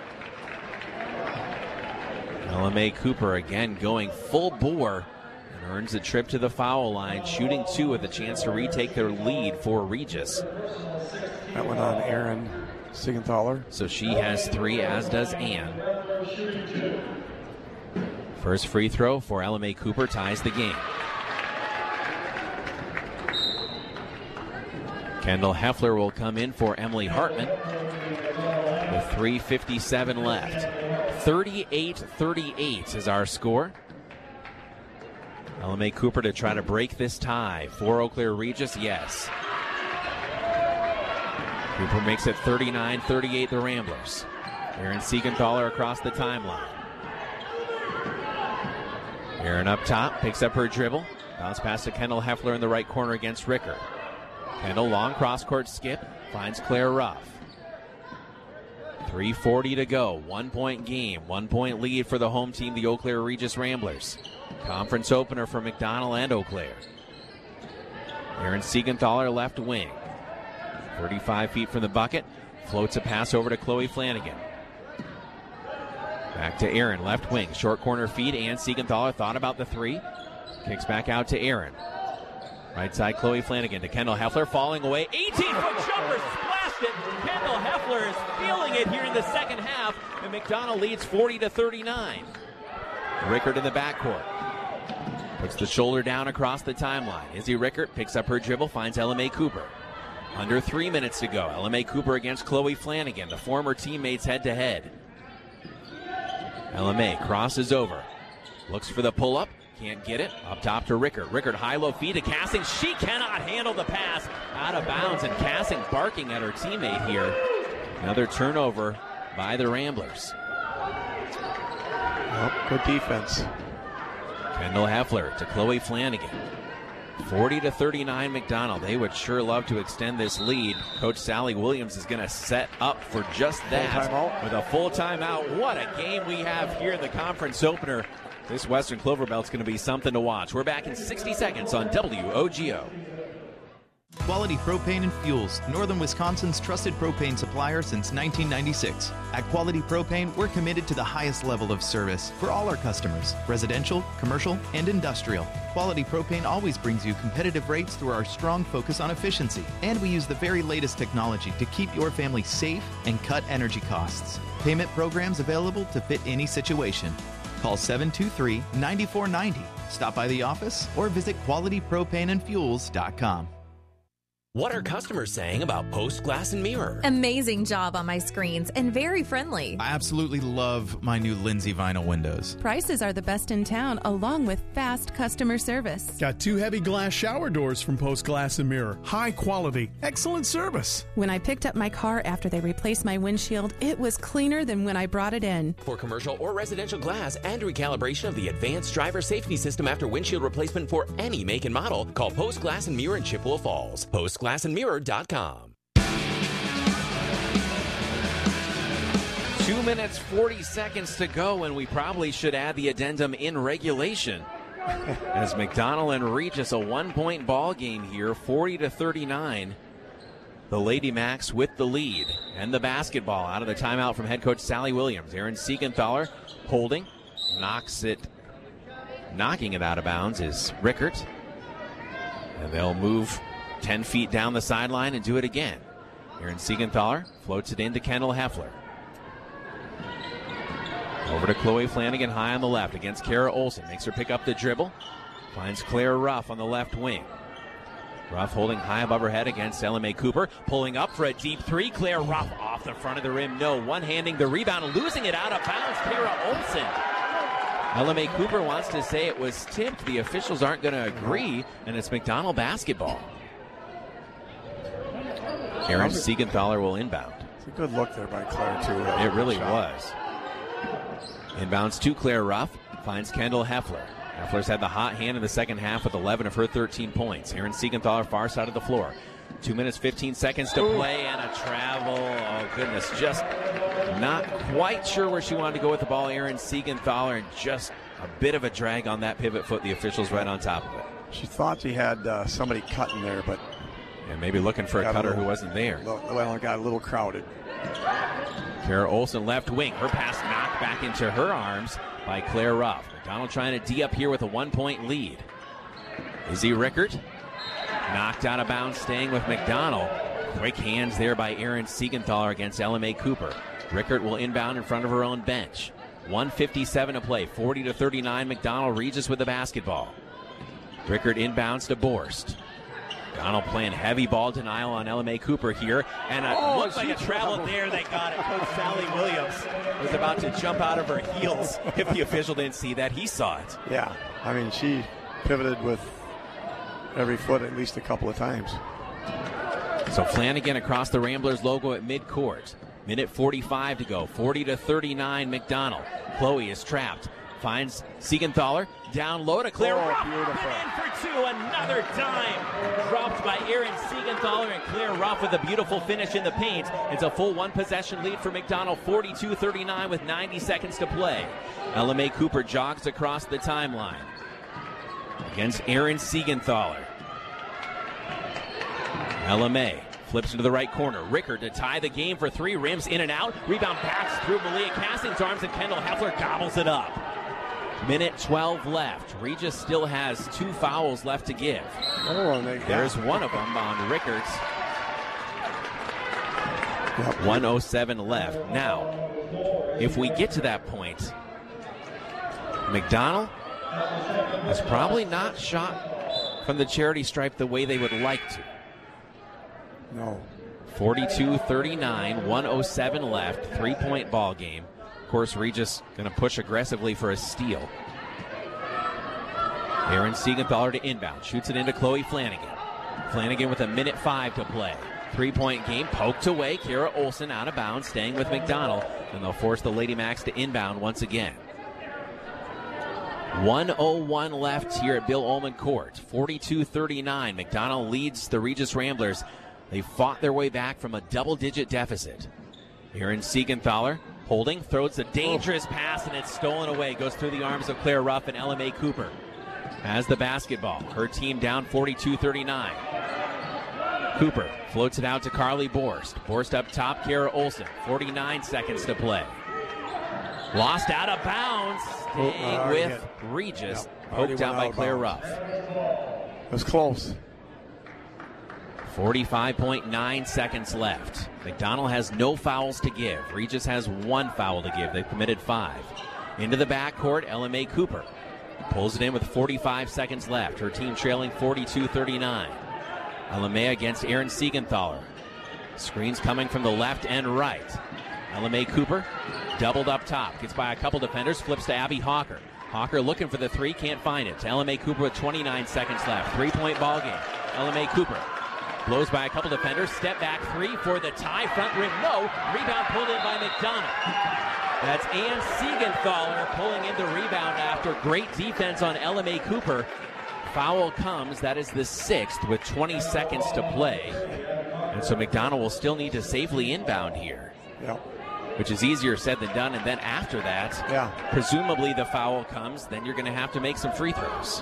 Ella Mae Cooper again going full bore and earns a trip to the foul line. Shooting two with a chance to retake their lead for Regis. That went on Aaron Siegenthaler. So she has three, as does Ann. First free throw for Ella Mae Cooper ties the game. Kendall Heffler will come in for Emily Hartman with three fifty-seven left. thirty-eight thirty-eight is our score. Ella Mae Cooper to try to break this tie. For Eau Claire Regis, yes. Cooper makes it thirty-nine thirty-eight, the Ramblers. Aaron Siegenthaler across the timeline. Aaron up top, picks up her dribble. Bounce pass to Kendall Heffler in the right corner against Rickert. Kendall, long cross-court skip, finds Claire Ruff. three forty to go, one-point game, one-point lead for the home team, the Eau Claire Regis Ramblers. Conference opener for McDonell and Eau Claire. Aaron Siegenthaler, left wing. thirty-five feet from the bucket, floats a pass over to Chloe Flanagan. Back to Aaron, left wing, short corner feed, and Siegenthaler thought about the three. Kicks back out to Aaron. Right side, Chloe Flanagan to Kendall Heffler, falling away. eighteen-foot jumper, splashed it. Kendall Heffler is feeling it here in the second half, and McDonell leads forty to thirty-nine. Rickert in the backcourt. Puts the shoulder down across the timeline. Izzy Rickert picks up her dribble, finds Ella Mae Cooper. Under three minutes to go. Ella Mae Cooper against Chloe Flanagan, the former teammates head-to-head. Ella Mae crosses over. Looks for the pull-up. Can't get it. Up top to Rickert. Rickert high-low feed to Cassing. She cannot handle the pass. Out of bounds, and Cassing barking at her teammate here. Another turnover by the Ramblers. Well, good defense. Kendall Heffler to Chloe Flanagan. forty to thirty-nine McDonell. They would sure love to extend this lead. Coach Sally Williams is going to set up for just that with a full timeout. What a game we have here in the conference opener. This Western Clover Belt's going to be something to watch. We're back in sixty seconds on W O G O. Quality Propane and Fuels, Northern Wisconsin's trusted propane supplier since nineteen ninety-six. At Quality Propane, we're committed to the highest level of service for all our customers, residential, commercial, and industrial. Quality Propane always brings you competitive rates through our strong focus on efficiency, and we use the very latest technology to keep your family safe and cut energy costs. Payment programs available to fit any situation. Call seven two three, nine four nine zero. Stop by the office or visit quality propane and fuels dot com. What are customers saying about Post Glass and Mirror? Amazing job on my screens and very friendly. I absolutely love my new Lindsay vinyl windows. Prices are the best in town, along with fast customer service. Got two heavy glass shower doors from Post Glass and Mirror. High quality, excellent service. When I picked up my car after they replaced my windshield, it was cleaner than when I brought it in. For commercial or residential glass and recalibration of the advanced driver safety system after windshield replacement for any make and model, call Post Glass and Mirror in Chippewa Falls. Post Glass and Mirror dot com. Two minutes, forty seconds to go, and we probably should add the addendum in regulation. As McDonell and Regis, a one-point ball game here, forty to thirty-nine. The Lady Macs with the lead. And the basketball out of the timeout from head coach Sally Williams. Aaron Siegenthaler holding, knocks it, knocking it out of bounds is Rickert. And they'll move ten feet down the sideline and do it again. Aaron Siegenthaler floats it into Kendall Heffler. Over to Chloe Flanagan high on the left against Kara Olson. Makes her pick up the dribble. Finds Claire Ruff on the left wing. Ruff holding high above her head against Ella Mae Cooper. Pulling up for a deep three. Claire Ruff off the front of the rim. No, one-handing the rebound. Losing it out of bounds. Kara Olson. Ella Mae Cooper wants to say it was tipped. The officials aren't going to agree, and it's McDonell basketball. Aaron Siegenthaler will inbound. It's a good look there by Claire, too. It really was. Inbounds to Claire Ruff. Finds Kendall Heffler. Heffler's had the hot hand in the second half with eleven of her thirteen points. Aaron Siegenthaler far side of the floor. Two minutes, fifteen seconds to play, and a travel. Oh, goodness. Just not quite sure where she wanted to go with the ball. Aaron Siegenthaler, and just a bit of a drag on that pivot foot. The officials right on top of it. She thought she had uh, somebody cutting there, but... And maybe looking for a cutter a little, who wasn't there. Well, it got a little crowded. Kara Olson left wing. Her pass knocked back into her arms by Claire Ruff. McDonell trying to D up here with a one-point lead. Izzy Rickert knocked out of bounds, staying with McDonell. Quick hands there by Aaron Siegenthaler against Ella Mae Cooper. Rickert will inbound in front of her own bench. one fifty-seven to play, forty to thirty-nine. McDonell Regis with the basketball. Rickert inbounds to Borst. McDonell playing heavy ball denial on Ella Mae Cooper here. And it oh, looks like a travel there. They got it. Coach Sally Williams was about to jump out of her heels if the official didn't see that. He saw it. Yeah. I mean, she pivoted with every foot at least a couple of times. So Flanagan across the Ramblers logo at midcourt. Minute forty-five to go. forty to thirty-nine, McDonald. Chloe is trapped. Finds Siegenthaler. Down low to Claire Oh, Ruff. beautiful. In for two, another dime. Dropped by Erin Siegenthaler, and Claire Ruff with a beautiful finish in the paint. It's a full one possession lead for McDonald, forty-two thirty-nine with ninety seconds to play. Ella May Cooper jogs across the timeline against Erin Siegenthaler. Ella May flips into the right corner. Rickard to tie the game for three. Rims in and out. Rebound backs through Malia Cassing's arms, and Kendall Heffler gobbles it up. Minute twelve left. Regis still has two fouls left to give. Oh, they, There's yeah. one of them on Rickards. one oh seven left. Now, if we get to that point, McDonald has probably not shot from the charity stripe the way they would like to. No. forty-two thirty-nine, one oh seven left, three-point ball game. Of course, Regis going to push aggressively for a steal. Erin Siegenthaler to inbound, shoots it into Chloe Flanagan. Flanagan with a minute five to play. Three-point game, poked away. Kara Olsen out of bounds, staying with McDonald, and they'll force the Lady Macs to inbound once again. one oh one left here at Bill Ullman Court. forty-two thirty-nine. McDonald leads the Regis Ramblers. They fought their way back from a double-digit deficit. Erin Siegenthaler holding, throws a dangerous pass, and it's stolen away. Goes through the arms of Claire Ruff, and Ella May Cooper has the basketball. Her team down forty-two thirty-nine. Cooper floats it out to Carly Borst. Borst up top, Kara Olsen. forty-nine seconds to play. Lost out of bounds. Staying uh, with yeah. Regis. Yep. Already Poked out went by out Claire of Ruff. It was close. forty-five point nine seconds left. McDonald has no fouls to give. Regis has one foul to give. They've committed five. Into the backcourt, Ella May Cooper pulls it in with forty-five seconds left. Her team trailing forty-two thirty-nine. Ella May against Erin Siegenthaler. Screens coming from the left and right. Ella May Cooper doubled up top. Gets by a couple defenders. Flips to Abby Hawker. Hawker looking for the three. Can't find it. To Ella May Cooper with twenty-nine seconds left. Three-point ball game. Ella May Cooper blows by a couple defenders. Step back three for the tie. Front rim, no. Rebound pulled in by McDonald. That's Ann Siegenthaler pulling in the rebound after great defense on Ella May Cooper. Foul comes. That is the sixth with twenty seconds to play. And so McDonald will still need to safely inbound here. Yep. Which is easier said than done. And then after that, yeah. presumably the foul comes. Then you're going to have to make some free throws.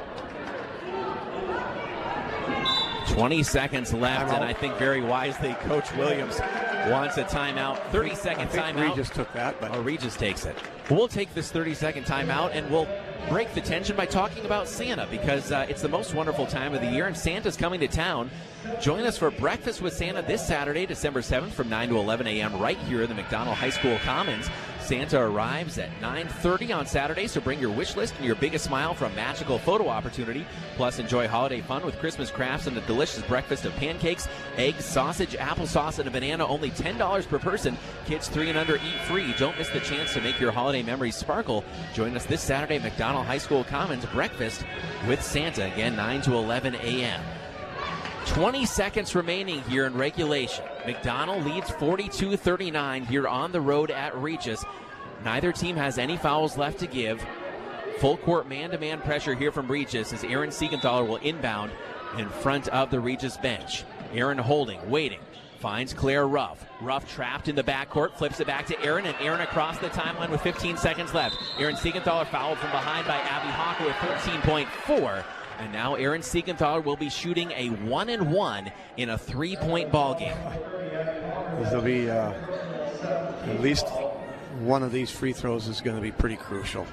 twenty seconds left, and I think very wisely Coach Williams wants a timeout. thirty-second timeout. Regis took that, but oh, Regis takes it. We'll take this thirty-second timeout, and we'll break the tension by talking about Santa, because uh, it's the most wonderful time of the year, and Santa's coming to town. Join us for Breakfast with Santa this Saturday, December seventh, from nine to eleven a.m. right here in the McDonald High School Commons. Santa arrives at nine thirty on Saturday, so bring your wish list and your biggest smile for a magical photo opportunity. Plus, enjoy holiday fun with Christmas crafts and a delicious breakfast of pancakes, eggs, sausage, applesauce, and a banana. Only ten dollars per person. Kids three and under eat free. Don't miss the chance to make your holiday memories sparkle. Join us this Saturday, McDonald High School Commons, Breakfast with Santa. Again, nine to eleven a.m. twenty seconds remaining here in regulation. McDonald leads forty-two thirty-nine here on the road at Regis. Neither team has any fouls left to give. Full court man-to-man pressure here from Regis as Erin Siegenthaler will inbound in front of the Regis bench. Erin holding, waiting, finds Claire Ruff. Ruff trapped in the backcourt, flips it back to Erin, and Erin across the timeline with fifteen seconds left. Erin Siegenthaler fouled from behind by Abby Hawker with thirteen point four. And now Erin Siegenthaler will be shooting a one and one in a three-point ball game. This will be uh, at least one of these free throws is going to be pretty crucial.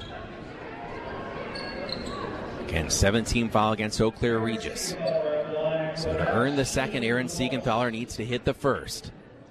Again, seventeen foul against Eau Claire Regis. So to earn the second, Erin Siegenthaler needs to hit the first.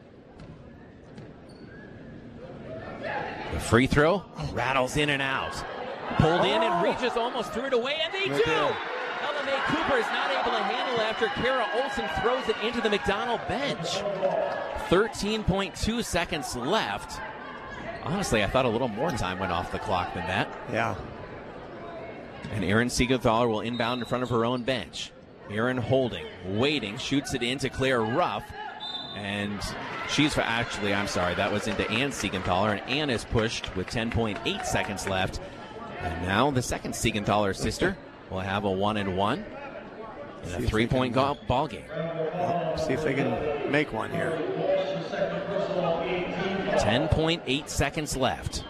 The free throw rattles in and out. Pulled in, and Regis almost threw it away, and they do! Ella May Cooper is not able to handle it after Kara Olsen throws it into the McDonald bench. thirteen point two seconds left. Honestly, I thought a little more time went off the clock than that. Yeah. And Erin Siegenthaler will inbound in front of her own bench. Erin holding, waiting, shoots it into Claire Ruff. And she's for actually, I'm sorry, that was into Ann Siegenthaler, and Ann is pushed with ten point eight seconds left. And now the second Siegenthaler sister will have a one and one in a three-point go- ball game. Well, see if they can make one here. ten point eight seconds left.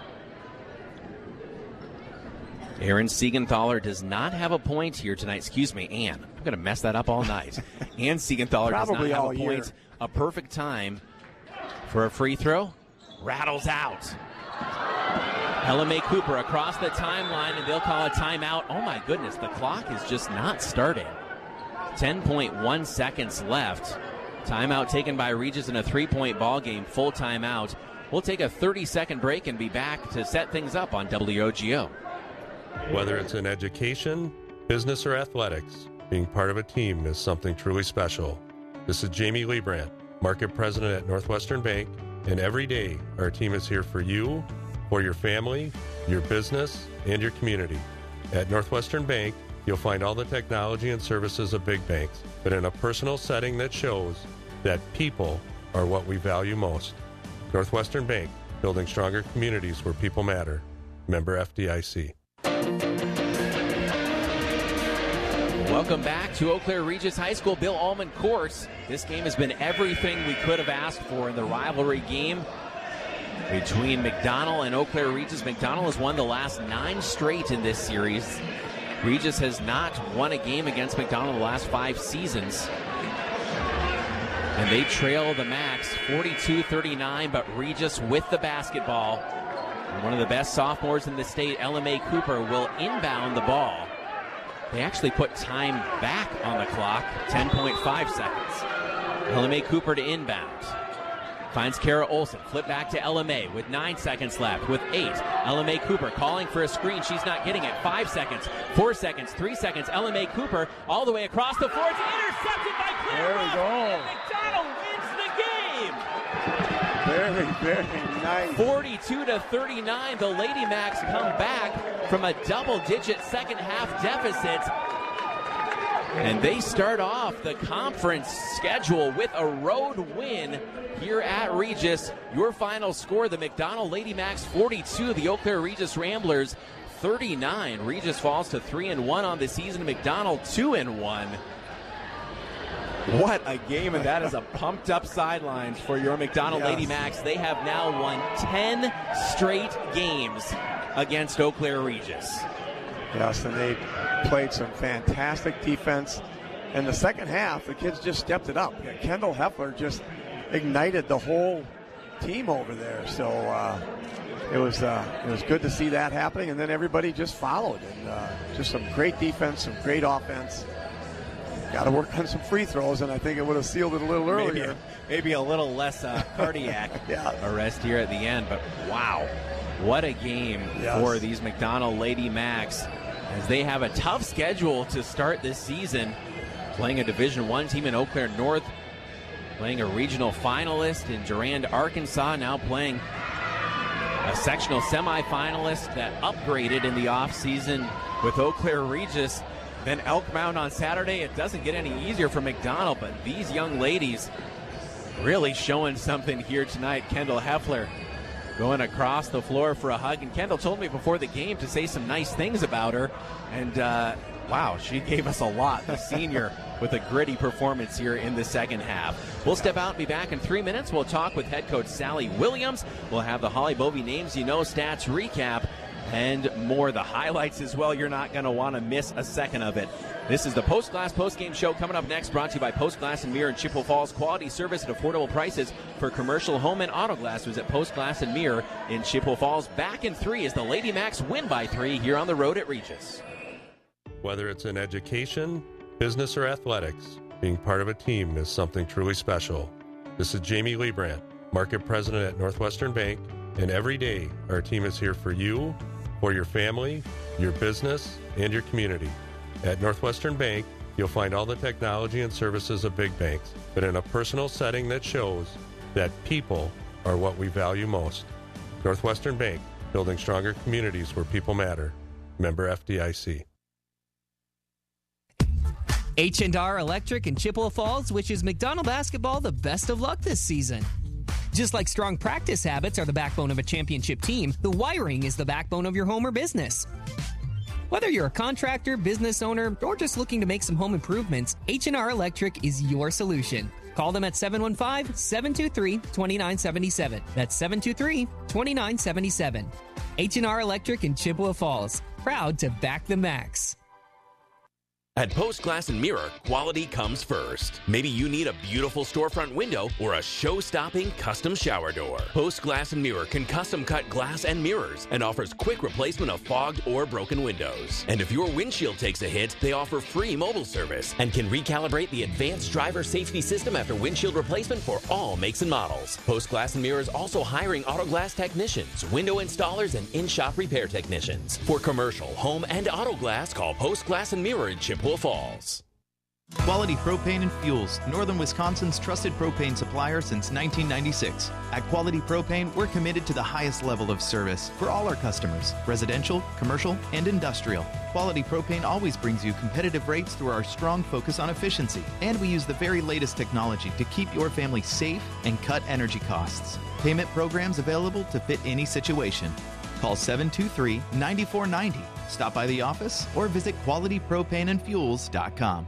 Erin Siegenthaler does not have a point here tonight. Excuse me, Ann. I'm going to mess that up all night. Ann Siegenthaler does not have a point. Year. A perfect time for a free throw. Rattles out. Ella Mae Cooper across the timeline, and they'll call a timeout. Oh, my goodness. The clock is just not starting. ten point one seconds left. Timeout taken by Regis in a three-point ball game. Full timeout. We'll take a thirty-second break and be back to set things up on W O G O. Whether it's in education, business, or athletics, being part of a team is something truly special. This is Jamie Liebrandt, Market President at Northwestern Bank, and every day our team is here for you, for your family, your business, and your community. At Northwestern Bank, you'll find all the technology and services of big banks, but in a personal setting that shows that people are what we value most. Northwestern Bank, building stronger communities where people matter. Member F D I C. Welcome back to Eau Claire Regis High School Bill Ullman Courts. This game has been everything we could have asked for in the rivalry game between McDonell and Eau Claire Regis. McDonell has won the last nine straight in this series. Regis has not won a game against McDonell in the last five seasons. And they trail the Max forty-two thirty-nine, but Regis with the basketball. And one of the best sophomores in the state, Ella Mae Cooper, will inbound the ball. They actually put time back on the clock, ten point five seconds. Ella Mae Cooper to inbound. Finds Kara Olson. Flip back to Ella Mae with nine seconds left. With eight, Ella Mae Cooper calling for a screen. She's not getting it. Five seconds, four seconds, three seconds. Ella Mae Cooper all the way across the floor. It's intercepted by Claire. There we go. McDonell wins the game. Very, very nice. forty-two to thirty-nine. The Lady Macs come back from a double-digit second half deficit. And they start off the conference schedule with a road win here at Regis. Your final score, the McDonell Lady Macs forty-two, the Eau Claire Regis Ramblers thirty-nine. Regis falls to three and one on the season. McDonell two and one. What a game, and that is a pumped-up sidelines for your McDonell yes. Lady Macs. They have now won ten straight games against Eau Claire Regis. Yes, and they played some fantastic defense. In the second half, the kids just stepped it up. Yeah, Kendall Heffler just ignited the whole team over there. So uh, it was uh, it was good to see that happening, and then everybody just followed. And uh, just some great defense, some great offense. Got to work on some free throws, and I think it would have sealed it a little earlier. Maybe a, maybe a little less uh, cardiac yeah. arrest here at the end, but wow, what a game yes. for these McDonell Lady Macs, as they have a tough schedule to start this season, playing a Division One team in Eau Claire North, playing a regional finalist in Durand, Arkansas, now playing a sectional semifinalist that upgraded in the offseason with Eau Claire Regis. Then Elk Mound on Saturday. It doesn't get any easier for McDonell, but these young ladies really showing something here tonight. Kendall Heffler going across the floor for a hug. And Kendall told me before the game to say some nice things about her. And, uh, wow, she gave us a lot. The senior with a gritty performance here in the second half. We'll step out and be back in three minutes. We'll talk with head coach Sally Williams. We'll have the Holly Bovey Names You Know stats recap and more. The highlights as well. You're not going to want to miss a second of it. This is the Post Glass Postgame Show coming up next, brought to you by Post Glass and Mirror in Chippewa Falls. Quality service at affordable prices for commercial, home, and auto glass was at Post Glass and Mirror in Chippewa Falls. Back in three as the Lady Macs win by three here on the road at Regis. Whether it's in education, business, or athletics, being part of a team is something truly special. This is Jamie Liebrandt, Market President at Northwestern Bank, and every day our team is here for you, for your family, your business, and your community. At Northwestern Bank, you'll find all the technology and services of big banks, but in a personal setting that shows that people are what we value most. Northwestern Bank, building stronger communities where people matter. Member F D I C. H and R Electric in Chippewa Falls wishes McDonald basketball the best of luck this season. Just like strong practice habits are the backbone of a championship team, the wiring is the backbone of your home or business. Whether you're a contractor, business owner, or just looking to make some home improvements, H and R Electric is your solution. Call them at seven one five, seven two three, two nine seven seven. That's seven two three, two nine seven seven. H and R Electric in Chippewa Falls. Proud to back the Max. At Post Glass and Mirror, quality comes first. Maybe you need a beautiful storefront window or a show-stopping custom shower door. Post Glass and Mirror can custom cut glass and mirrors and offers quick replacement of fogged or broken windows. And if your windshield takes a hit, they offer free mobile service and can recalibrate the advanced driver safety system after windshield replacement for all makes and models. Post Glass and Mirror is also hiring auto glass technicians, window installers, and in-shop repair technicians. For commercial, home, and auto glass, call Post Glass and Mirror in Chippewa Falls. Quality Propane and Fuels, Northern Wisconsin's trusted propane supplier since nineteen ninety-six. At Quality Propane, we're committed to the highest level of service for all our customers, residential, commercial, and industrial. Quality Propane always brings you competitive rates through our strong focus on efficiency, and we use the very latest technology to keep your family safe and cut energy costs. Payment programs available to fit any situation. Call seven two three, nine four nine zero. Stop by the office or visit quality propane and fuels dot com.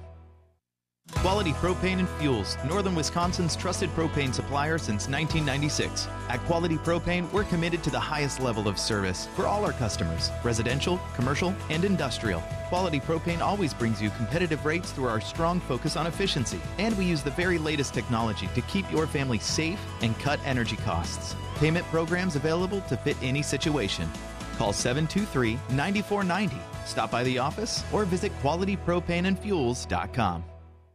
Quality Propane and Fuels, Northern Wisconsin's trusted propane supplier since nineteen ninety-six. At Quality Propane, we're committed to the highest level of service for all our customers, residential, commercial, and industrial. Quality Propane always brings you competitive rates through our strong focus on efficiency, and we use the very latest technology to keep your family safe and cut energy costs. Payment programs available to fit any situation. Call seven two three, nine four nine zero. Stop by the office or visit quality propane and fuels dot com.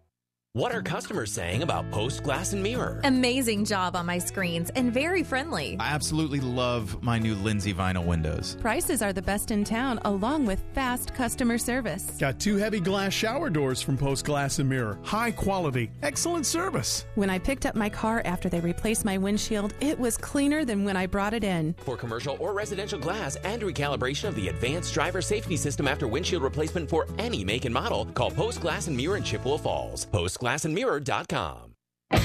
What are customers saying about Post Glass and Mirror? Amazing job on my screens and very friendly. I absolutely love my new Lindsay vinyl windows. Prices are the best in town, along with fast customer service. Got two heavy glass shower doors from Post Glass and Mirror. High quality, excellent service. When I picked up my car after they replaced my windshield, it was cleaner than when I brought it in. For commercial or residential glass and recalibration of the advanced driver safety system after windshield replacement for any make and model, call Post Glass and Mirror in Chippewa Falls. Post glass and mirror dot com. Here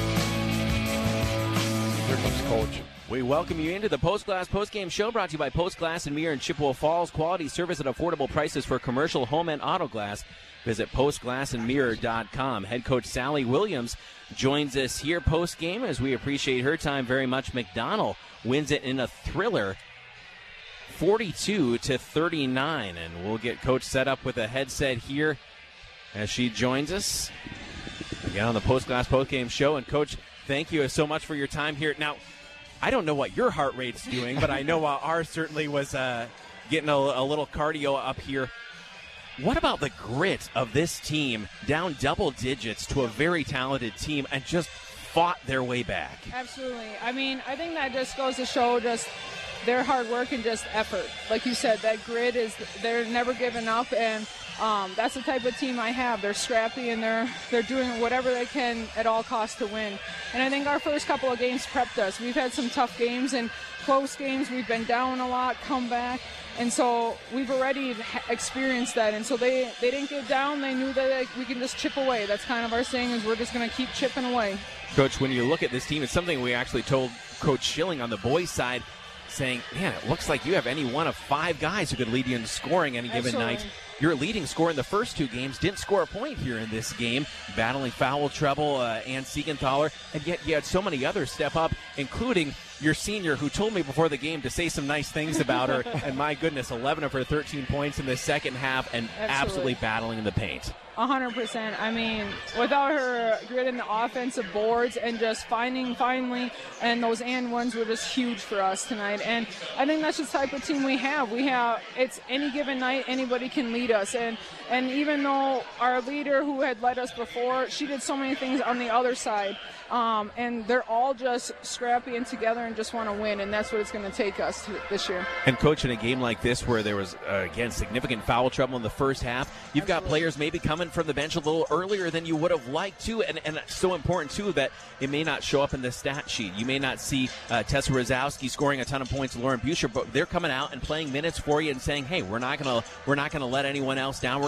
comes Coach. We welcome you into the Post Glass Postgame Show, brought to you by Post Glass and Mirror in Chippewa Falls. Quality service at affordable prices for commercial, home, and auto glass. Visit post glass and mirror dot com. Head coach Sally Williams joins us here post-game as we appreciate her time very much. McDonald wins it in a thriller, forty-two to thirty-nine, and we'll get Coach set up with a headset here as she joins us again on the Post Glass Postgame Show. And Coach, thank you so much for your time here. Now, I don't know what your heart rate's doing, but I know uh, ours certainly was uh, getting a, a little cardio up here. What about the grit of this team, down double digits to a very talented team, and just fought their way back? Absolutely. I mean, I think that just goes to show just their hard work and just effort. Like you said, that grit is, they're never giving up, and um, that's the type of team I have. They're scrappy, and they're they're doing whatever they can at all costs to win. And I think our first couple of games prepped us. We've had some tough games and close games. We've been down a lot, come back. And so we've already experienced that. And so they, they didn't get down. They knew that we can just chip away. That's kind of our saying, is we're just going to keep chipping away. Coach, when you look at this team, it's something we actually told Coach Schilling on the boys' side, saying, man, it looks like you have any one of five guys who could lead you in scoring any given Absolutely. night. Your leading scorer in the first two games didn't score a point here in this game, battling foul trouble, uh, and Siegenthaler, and yet you had so many others step up, including your senior, who told me before the game to say some nice things about her, and my goodness, eleven of her thirteen points in the second half, and Absolutely. absolutely battling in the paint. one hundred percent. I mean, without her grit in the offensive boards and just finding finally, and those and ones were just huge for us tonight. And I think that's the type of team we have. We have, it's any given night, anybody can lead us. And, and even though our leader who had led us before, she did so many things on the other side. Um, and they're all just scrappy and together and just want to win, and that's what it's going to take us to, this year. And, Coach, in a game like this where there was, uh, again, significant foul trouble in the first half, you've Absolutely. got players maybe coming from the bench a little earlier than you would have liked to, and, and it's so important, too, that it may not show up in the stat sheet. You may not see uh, Tessa Rozowski scoring a ton of points, Lauren Buescher, but they're coming out and playing minutes for you and saying, hey, we're not going to we're not going to let anyone else down. We're going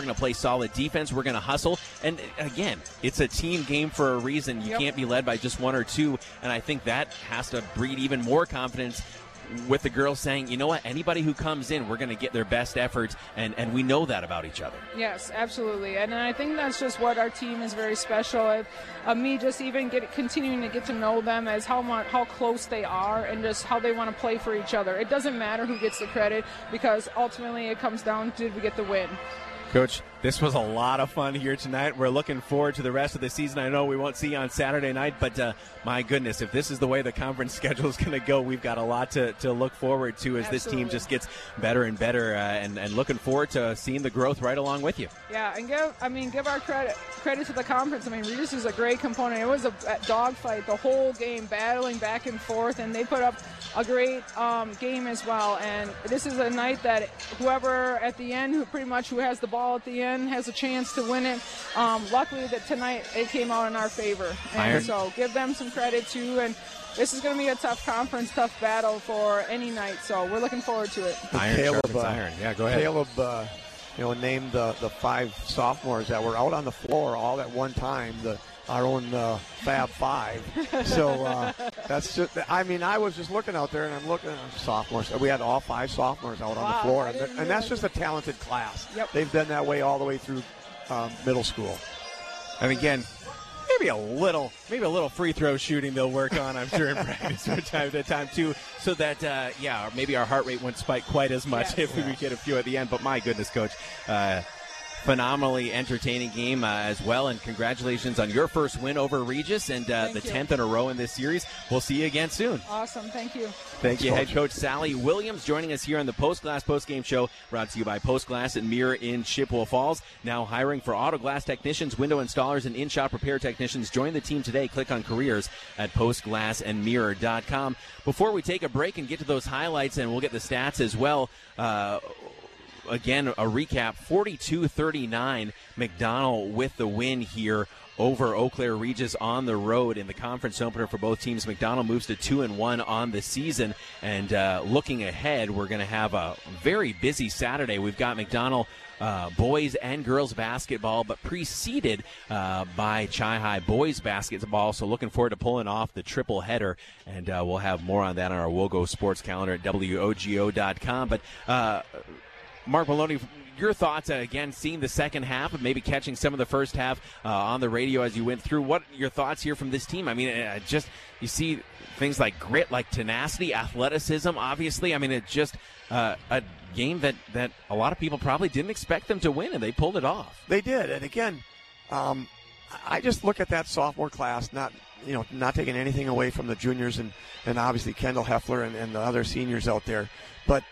going to play solid defense. We're going to hustle. And again, it's a team game for a reason. You Yep. can't be led by just one or two. And I think that has to breed even more confidence with the girls saying, you know what, anybody who comes in, we're going to get their best effort, and, and we know that about each other. Yes, absolutely. And I think that's just what our team is very special at. Uh, me just even get, continuing to get to know them as how much, how close they are and just how they want to play for each other. It doesn't matter who gets the credit because ultimately it comes down to did we get the win. Coach, this was a lot of fun here tonight. We're looking forward to the rest of the season. I know we won't see you on Saturday night, but uh, my goodness, if this is the way the conference schedule is going to go, we've got a lot to, to look forward to as Absolutely. this team just gets better and better, uh, and, and looking forward to seeing the growth right along with you. Yeah, and give I mean give our credit credit to the conference. I mean Regis is a great component. It was a dogfight the whole game, battling back and forth, and they put up a great um, game as well. And this is a night that whoever at the end, who pretty much who has the ball at the end, has a chance to win it. Um, luckily that tonight it came out in our favor, and Iron. so give them some credit too. And this is going to be a tough conference, tough battle for any night. So we're looking forward to it. Iron Caleb, sharpens uh, iron. Yeah, go ahead. Caleb, uh, you know, named the, the five sophomores that were out on the floor all at one time, the our own uh, Fab Five. So uh, that's just, I mean, I was just looking out there and I'm looking at sophomores. We had all five sophomores out on Wow, the floor. I And, didn't and that's realize just a talented class. Yep. They've been that way all the way through um, middle school. And again, maybe a little, maybe a little free throw shooting they'll work on, I'm sure, in practice from time to time too, so that uh, yeah, maybe our heart rate won't spike quite as much Yes. if we get a few at the end. But my goodness, Coach, uh, phenomenally entertaining game uh, as well, and congratulations on your first win over Regis and uh, Thank the you. tenth in a row in this series. We'll see you again soon. Awesome. Thank you. Thank you, Head Coach Sally Williams joining us here on the Post Glass Post Game Show, brought to you by Post Glass and Mirror in Chippewa Falls. Now hiring for auto glass technicians, window installers, and in-shop repair technicians. Join the team today. Click on careers at post glass and mirror dot com. Before we take a break and get to those highlights, and we'll get the stats as well, uh, again, a recap, forty-two thirty-nine, McDonald with the win here over Eau Claire Regis on the road in the conference opener for both teams. McDonald moves to two and one on the season, and uh, looking ahead, we're going to have a very busy Saturday. We've got McDonald uh, boys and girls basketball, but preceded uh, by Chi High boys basketball. So looking forward to pulling off the triple header, and uh, we'll have more on that on our Wogo Sports calendar at W O G O dot com. But uh, Mark Maloney, your thoughts, uh, again, seeing the second half and maybe catching some of the first half uh, on the radio as you went through. What are your thoughts here from this team? I mean, uh, just you see things like grit, like tenacity, athleticism, obviously. I mean, it's just uh, a game that, that a lot of people probably didn't expect them to win, and they pulled it off. They did. And again, um, I just look at that sophomore class, not you know, not taking anything away from the juniors and, and obviously Kendall Heffler and, and the other seniors out there. But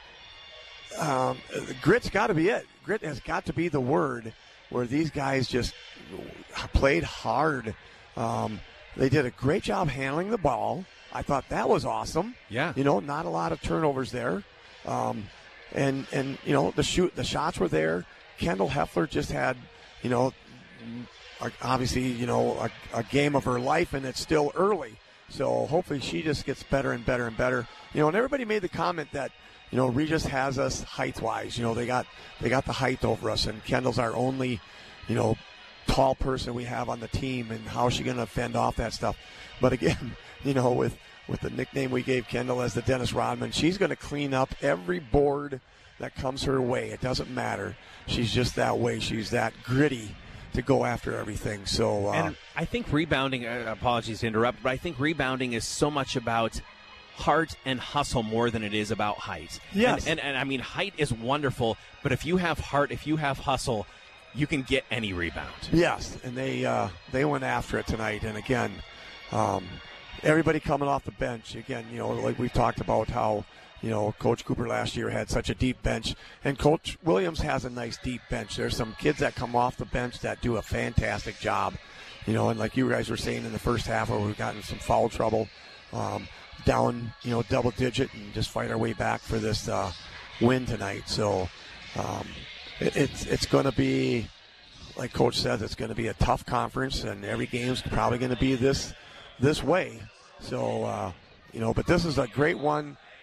Um, grit's got to be it. Grit has got to be the word where these guys just played hard. Um, they did a great job handling the ball. I thought that was awesome. Yeah. You know, not a lot of turnovers there. Um, and, and, you know, the shoot, the shots were there. Kendall Heffler just had, you know, obviously, you know, a, a game of her life, and it's still early. So hopefully she just gets better and better and better. You know, and everybody made the comment that, you know, Regis has us height-wise. You know, they got they got the height over us, and Kendall's our only, you know, tall person we have on the team, and how is she going to fend off that stuff? But again, you know, with, with the nickname we gave Kendall as the Dennis Rodman, she's going to clean up every board that comes her way. It doesn't matter. She's just that way. She's that gritty to go after everything. So, uh, and I think rebounding, uh, apologies to interrupt, but I think rebounding is so much about heart and hustle more than it is about height. Yes. And, and, and I mean, height is wonderful, but if you have heart, if you have hustle, you can get any rebound. Yes, and they uh, they went after it tonight. And again, um, everybody coming off the bench. Again, you know, like we've talked about how, you know, Coach Cooper last year had such a deep bench, and Coach Williams has a nice deep bench. There's some kids that come off the bench that do a fantastic job. You know, and like you guys were saying in the first half where we've gotten some foul trouble, um, down, you know, double digit, and just fight our way back for this uh, win tonight. So um, it, it's it's going to be, like Coach says, it's going to be a tough conference, and every game's probably going to be this this way. So uh, you know, but this is a great one.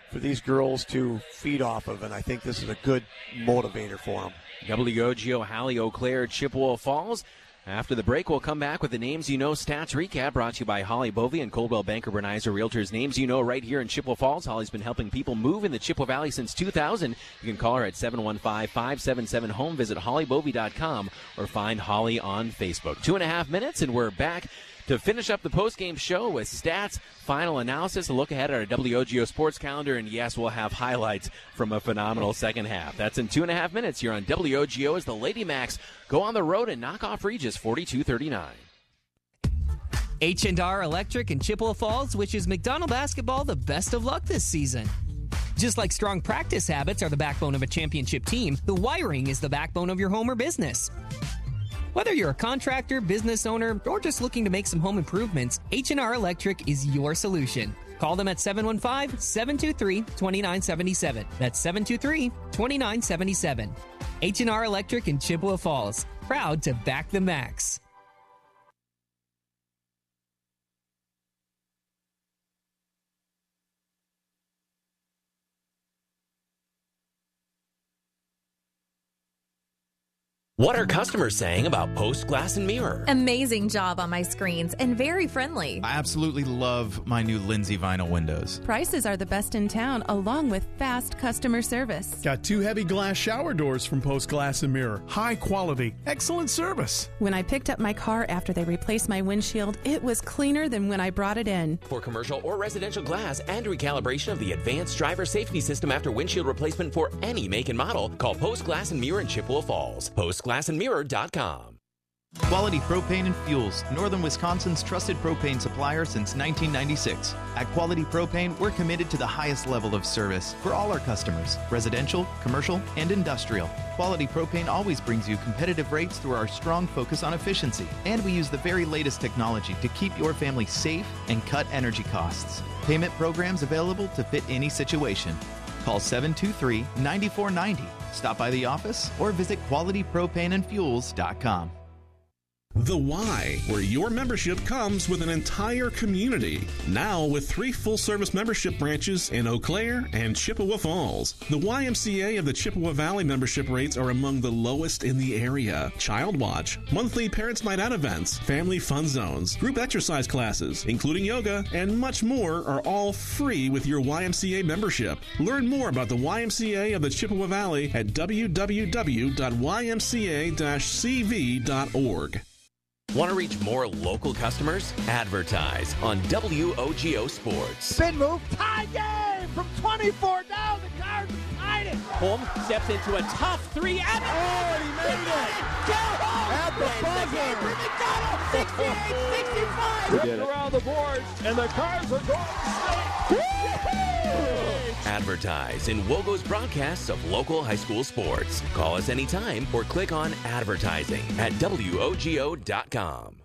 for these girls to feed off of, and I think this is a good motivator for them. W O G O, Halley, Eau Claire, Chippewa Falls. After the break, we'll come back with the Names You Know Stats Recap brought to you by Holly Bovey and Coldwell Banker Bernizer Realtors. Names You Know right here in Chippewa Falls. Holly's been helping people move in the Chippewa Valley since two thousand. You can call her at seven one five, five seven seven, home. Visit holly bovey dot com or find Holly on Facebook. Two and a half minutes, and we're back to finish up the postgame show with stats, final analysis, a look ahead at our W O G O sports calendar, and yes, we'll have highlights from a phenomenal second half. That's in two and a half minutes here on W O G O as the Lady Macs go on the road and knock off Regis forty-two thirty-nine. H and R Electric in Chippewa Falls wishes McDonald basketball the best of luck this season. Just like strong practice habits are the backbone of a championship team, the wiring is the backbone of your home or business. Whether you're a contractor, business owner, or just looking to make some home improvements, H and R Electric is your solution. Call them at seven one five, seven two three, two nine seven seven. That's seven two three, two nine seven seven. H and R Electric in Chippewa Falls. Proud to back the Macs. What are customers saying about Post Glass and Mirror? Amazing job on my screens and very friendly. I absolutely love my new Lindsay vinyl windows. Prices are the best in town, along with fast customer service. Got two heavy glass shower doors from Post Glass and Mirror. High quality, excellent service. When I picked up my car after they replaced my windshield, it was cleaner than when I brought it in. For commercial or residential glass and recalibration of the advanced driver safety system after windshield replacement for any make and model, call Post Glass and Mirror in Chippewa Falls. Post glass and mirror dot com. Quality Propane and Fuels, Northern Wisconsin's trusted propane supplier since nineteen ninety-six. At Quality Propane, we're committed to the highest level of service for all our customers, residential, commercial, and industrial. Quality Propane always brings you competitive rates through our strong focus on efficiency, and we use the very latest technology to keep your family safe and cut energy costs. Payment programs available to fit any situation. Call seven two three, nine four nine zero. Stop by the office or visit quality propane and fuels dot com. The Y, where your membership comes with an entire community. Now with three full-service membership branches in Eau Claire and Chippewa Falls. The Y M C A of the Chippewa Valley membership rates are among the lowest in the area. Child Watch, monthly Parents' Night Out events, family fun zones, group exercise classes, including yoga, and much more are all free with your Y M C A membership. Learn more about the Y M C A of the Chippewa Valley at w w w dot y m c a dash c v dot org. Want to reach more local customers? Advertise on W O G O Sports. Spin move, tie game from twenty-four down. The Cards are tied it. Holm steps into a tough three. And oh, he made it. At the buzzer. sixty-eight sixty-five. Look around the boards, and the Cards are going straight. Advertise in Wogo's broadcasts of local high school sports. Call us anytime or click on advertising at W O G O dot com.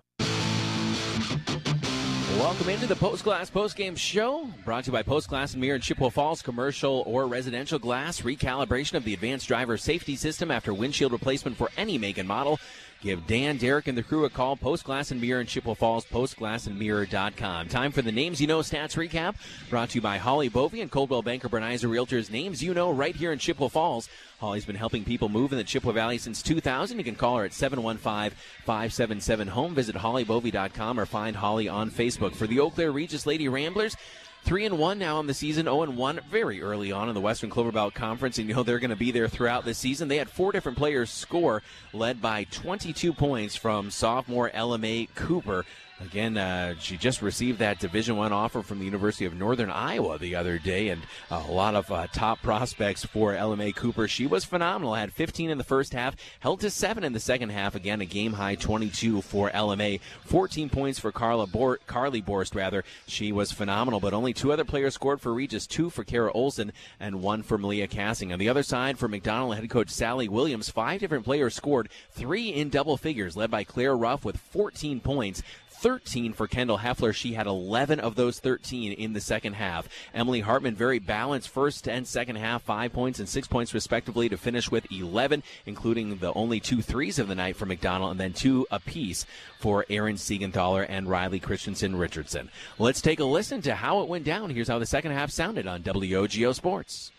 Welcome into the Post Glass Postgame Show, brought to you by Post Glass and Mirror in Chippewa Falls. Commercial or residential glass, recalibration of the advanced driver safety system after windshield replacement for any make and model. Give Dan, Derek, and the crew a call. Post Glass and Mirror in Chippewa Falls, post glass and mirror dot com. Time for the Names You Know Stats Recap, brought to you by Holly Bovey and Coldwell Banker Bernizer Realtors. Names you know right here in Chippewa Falls. Holly's been helping people move in the Chippewa Valley since two thousand. You can call her at seven one five, five seven seven, home. Visit holly bovey dot com or find Holly on Facebook. For the Eau Claire Regis Lady Ramblers, three and one now on the season, oh and one very early on in the Western Clover Belt Conference, and you know they're going to be there throughout the season. They had four different players score, led by twenty-two points from sophomore Ella Mae Cooper. Again, uh, she just received that Division One offer from the University of Northern Iowa the other day, and uh, a lot of uh, top prospects for Ella Mae Cooper. She was phenomenal, had fifteen in the first half, held to seven in the second half. Again, a game-high twenty-two for Ella Mae. fourteen points for Carla Bor- Carly Borst, rather. She was phenomenal, but only two other players scored for Regis, two for Kara Olson and one for Malia Cassing. On the other side, for McDonald head coach Sally Williams, five different players scored, three in double figures, led by Claire Ruff with fourteen points. thirteen for Kendall Heffler. She had eleven of those thirteen in the second half. Emily Hartman, very balanced first and second half, five points and six points respectively to finish with eleven, including the only two threes of the night for McDonald and then two apiece for Erin Siegenthaler and Riley Christensen Richardson. Let's take a listen to how it went down. Here's how the second half sounded on W O G O Sports.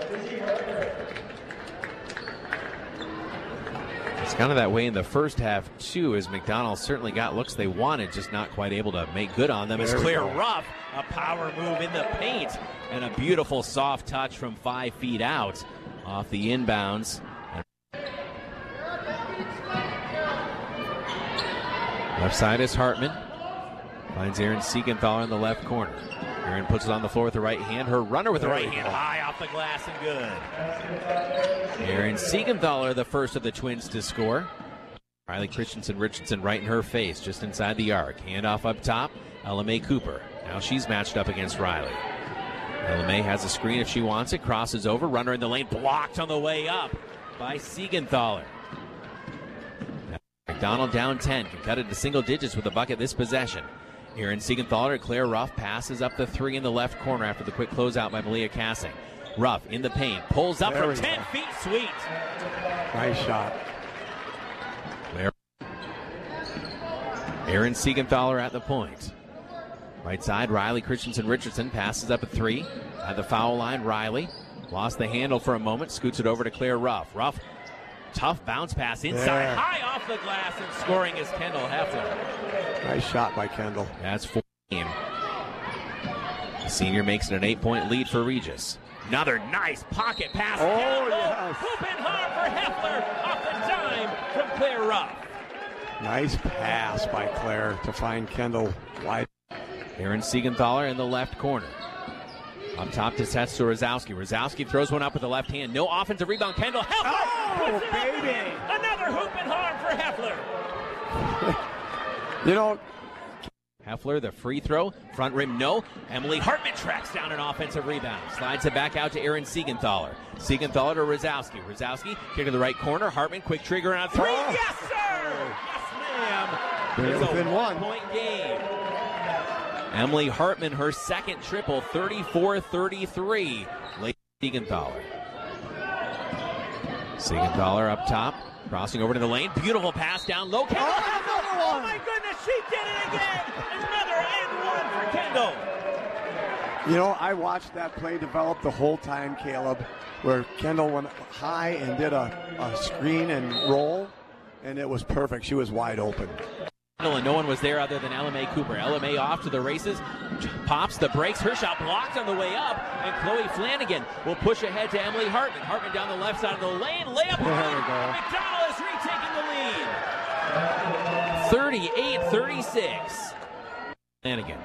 It's kind of that way in the first half, too, as McDonald certainly got looks they wanted, just not quite able to make good on them. It's Claire Ruff, a power move in the paint, and a beautiful soft touch from five feet out off the inbounds. Left side is Hartman. Finds Erin Siegenthaler in the left corner. Erin puts it on the floor with the right hand. Her runner with the right hand high off the glass and good. Erin Siegenthaler, the first of the Twins to score. Riley Christensen Richardson right in her face, just inside the arc. Handoff up top, Ella Mae Cooper. Now she's matched up against Riley. Ella Mae has a screen if she wants it. Crosses over, runner in the lane, blocked on the way up by Siegenthaler. McDonald down ten, can cut it to single digits with a bucket this possession. Erin Siegenthaler, Claire Ruff passes up the three in the left corner after the quick closeout by Malia Cassing. Ruff in the paint, pulls up there from ten go. feet, sweet. Nice shot. Claire. Erin Siegenthaler at the point. Right side, Riley Christensen Richardson passes up a three. At the foul line, Riley lost the handle for a moment, scoots it over to Claire Ruff. Ruff, tough bounce pass inside, there. High off the glass, and scoring is Kendall Heffler. Nice shot by Kendall. That's four game. The senior makes it an eight-point lead for Regis. Another nice pocket pass. Oh, down low. yes. Hoop and hard for Heffler off the dime from Claire Ruff. Nice pass by Claire to find Kendall wide. Erin Siegenthaler in the left corner. Up top to Seth to Rosowski. Rosowski throws one up with the left hand. No offensive rebound. Kendall Heffler. Oh, baby. Another hoop and hard for Heffler. You know, Heffler, the free throw. Front rim, no. Emily Hartman tracks down an offensive rebound. Slides it back out to Erin Siegenthaler. Siegenthaler to Rosowski. Rosowski, kick to the right corner. Hartman, quick trigger on three. Oh. Yes, sir! Yes, ma'am. It's a one-point game. Emily Hartman, her second triple, thirty-four thirty-three. Late Siegenthaler. Siegenthaler up top, crossing over to the lane. Beautiful pass down low. Kendall Heffler. Oh, my goodness, she did it again. Another and one for Kendall. You know, I watched that play develop the whole time, Caleb, where Kendall went high and did a, a screen and roll, and it was perfect. She was wide open. And no one was there other than Ella Mae Cooper. Ella Mae off to the races, pops the brakes. Her shot blocked on the way up, and Chloe Flanagan will push ahead to Emily Hartman. Hartman down the left side of the lane, layup. There we go. McDonald is retaking the lead. thirty-eight thirty-six. Flanagan.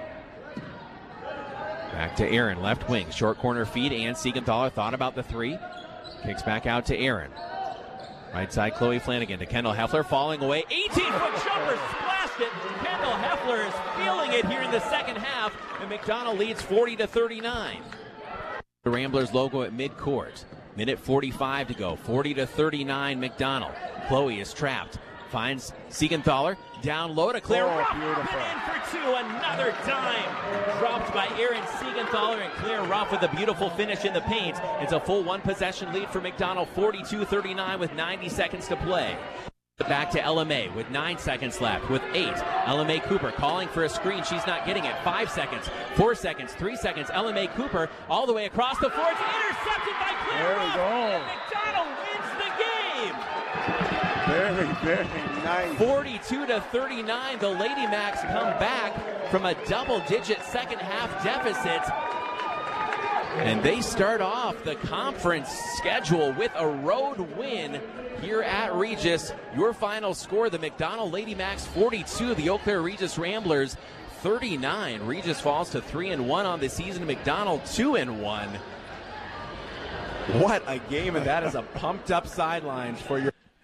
Back to Erin, left wing, short corner feed, and Siegenthaler thought about the three. Kicks back out to Erin. Right side, Chloe Flanagan to Kendall Heffler, falling away. eighteen-foot jumper, splashed it. Kendall Heffler is feeling it here in the second half, and McDonald leads forty to thirty-nine. The Ramblers logo at midcourt. Minute forty-five to go. forty to thirty-nine, McDonald. Chloe is trapped. Finds Siegenthaler. Down low to Claire oh, Ruff. Beautiful. In for two. Another dime. Dropped by Erin Siegenthaler, and Claire Ruff with a beautiful finish in the paint. It's a full one-possession lead for McDonald, forty-two thirty-nine with ninety seconds to play. Back to Ella Mae with nine seconds left with eight. Ella Mae Cooper calling for a screen. She's not getting it. Five seconds, four seconds, three seconds. Ella Mae Cooper all the way across the floor. It's intercepted by Claire There we Ruff. go. And McDonald wins the game. Very, very nice. forty-two to thirty-nine. The Lady Macs come back from a double-digit second-half deficit. And they start off the conference schedule with a road win here at Regis. Your final score, the McDonald Lady Macs forty-two, the Eau Claire Regis Ramblers thirty-nine. Regis falls to three and one on the season, McDonald two and one. What a game, and that is a pumped-up sidelines for your...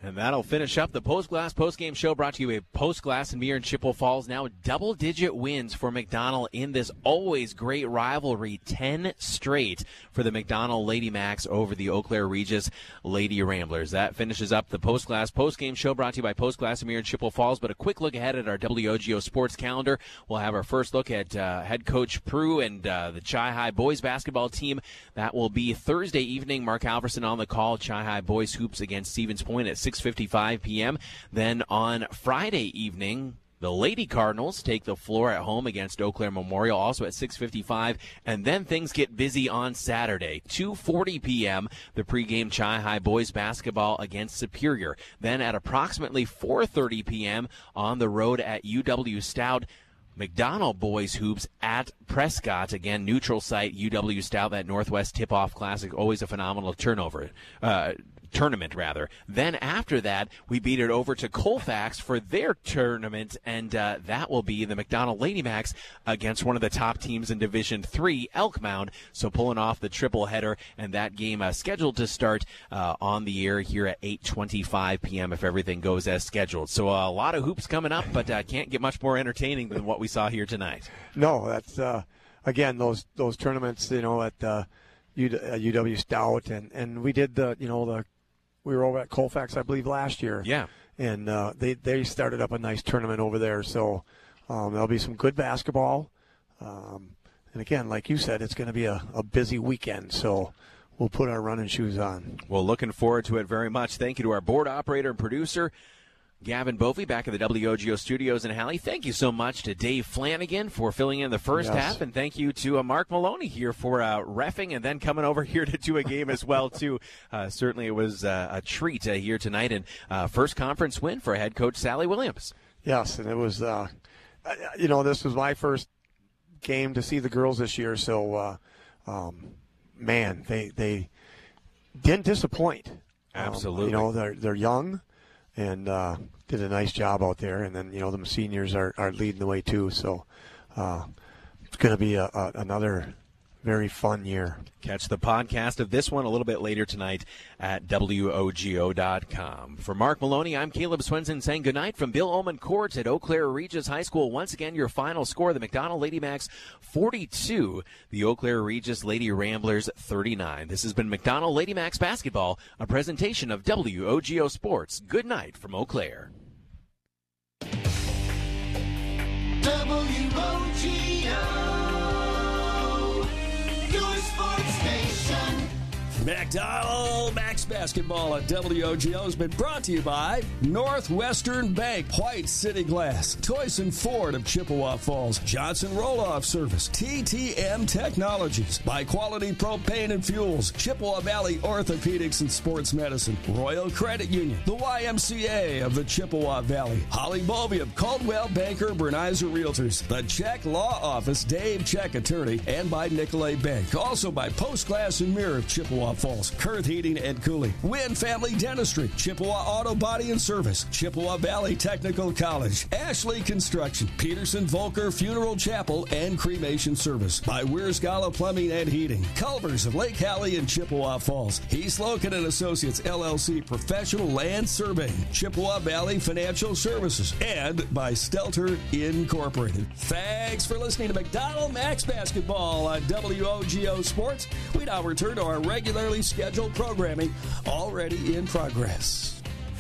And that'll finish up the Post Glass postgame show, brought to you by Post Glass and Mirror in Chippewa Falls. Now double-digit wins for McDonald in this always great rivalry, ten straight for the McDonald Lady Macs over the Eau Claire Regis Lady Ramblers. That finishes up the Post Glass postgame show, brought to you by Post Glass and Mirror in Chippewa Falls. But a quick look ahead at our W O G O sports calendar. We'll have our first look at uh, head coach Prue and uh, the Chi-Hi boys basketball team. That will be Thursday evening. Mark Alverson on the call. Chi-Hi boys hoops against Stevens Point at six fifty-five p.m. Then on Friday evening, the Lady Cardinals take the floor at home against Eau Claire Memorial, also at six fifty-five. And then things get busy on Saturday, two forty p.m., the pregame Chi-Hi boys basketball against Superior. Then at approximately four thirty p.m. on the road at U W Stout, McDonald boys hoops at Prescott. Again, neutral site, U W Stout, that Northwest Tip-Off Classic. Always a phenomenal turnover. Uh, tournament, rather. Then after that, we beat it over to Colfax for their tournament, and uh, that will be the McDonald Lady Macs against one of the top teams in Division three, Elkmount. So pulling off the triple header, and that game uh, scheduled to start uh, on the air here at eight twenty-five p.m. if everything goes as scheduled. So uh, a lot of hoops coming up, but uh, can't get much more entertaining than what we saw here tonight. No, that's, uh, again, those those tournaments, you know, at uh, U W Stout, and, and we did the, you know, the We were over at Colfax, I believe, last year. Yeah. And uh, they, they started up a nice tournament over there. So um, there'll be some good basketball. Um, and, again, like you said, it's going to be a, a busy weekend. So we'll put our running shoes on. Well, looking forward to it very much. Thank you to our board operator and producer, Gavin Bovey, back at the W O G O studios in Halley. Thank you so much to Dave Flanagan for filling in the first yes. half, and thank you to uh, Mark Maloney here for uh, reffing and then coming over here to do a game as well, too. Uh, certainly it was uh, a treat uh, here tonight, and uh, first conference win for head coach Sally Williams. Yes, and it was, uh, you know, this was my first game to see the girls this year, so, uh, um, man, they they didn't disappoint. Absolutely. Um, you know, they're, they're young. And uh, did a nice job out there. And then, you know, the seniors are, are leading the way, too. So uh, it's going to be a, a, another very fun year. Catch the podcast of this one a little bit later tonight at W O G O dot com. For Mark Maloney, I'm Caleb Swenson saying goodnight from Bill Ullman Court at Eau Claire Regis High School. Once again, your final score, the McDonald Lady Macs forty-two, the Eau Claire Regis Lady Ramblers thirty-nine. This has been McDonald Lady Macs Basketball, a presentation of W O G O Sports. Good night from Eau Claire. W O G O, your sports station. McDonald Macs Basketball at W O G O has been brought to you by Northwestern Bank, White City Glass, Toyson Ford of Chippewa Falls, Johnson Roll-Off Service, T T M Technologies, by Quality Propane and Fuels, Chippewa Valley Orthopedics and Sports Medicine, Royal Credit Union, the Y M C A of the Chippewa Valley, Holly Bovey of Caldwell Banker Bernizer Realtors, the Check Law Office, Dave Check Attorney, and by Nicolay Bank. Also by Post Glass and Mirror of Chippewa Falls, Kurth Heating and Cooling, Wynn Family Dentistry, Chippewa Auto Body and Service, Chippewa Valley Technical College, Ashley Construction, Peterson Volker Funeral Chapel and Cremation Service, by Weir's Gala Plumbing and Heating, Culvers of Lake Hallie and Chippewa Falls, Heath Loken and Associates L L C Professional Land Surveying, Chippewa Valley Financial Services, and by Stelter Incorporated. Thanks for listening to McDonald Macs Basketball on W O G O Sports. We now return to our regular scheduled programming already in progress.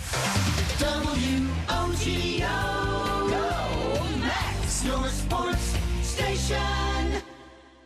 W O G O, go Max, your sports station.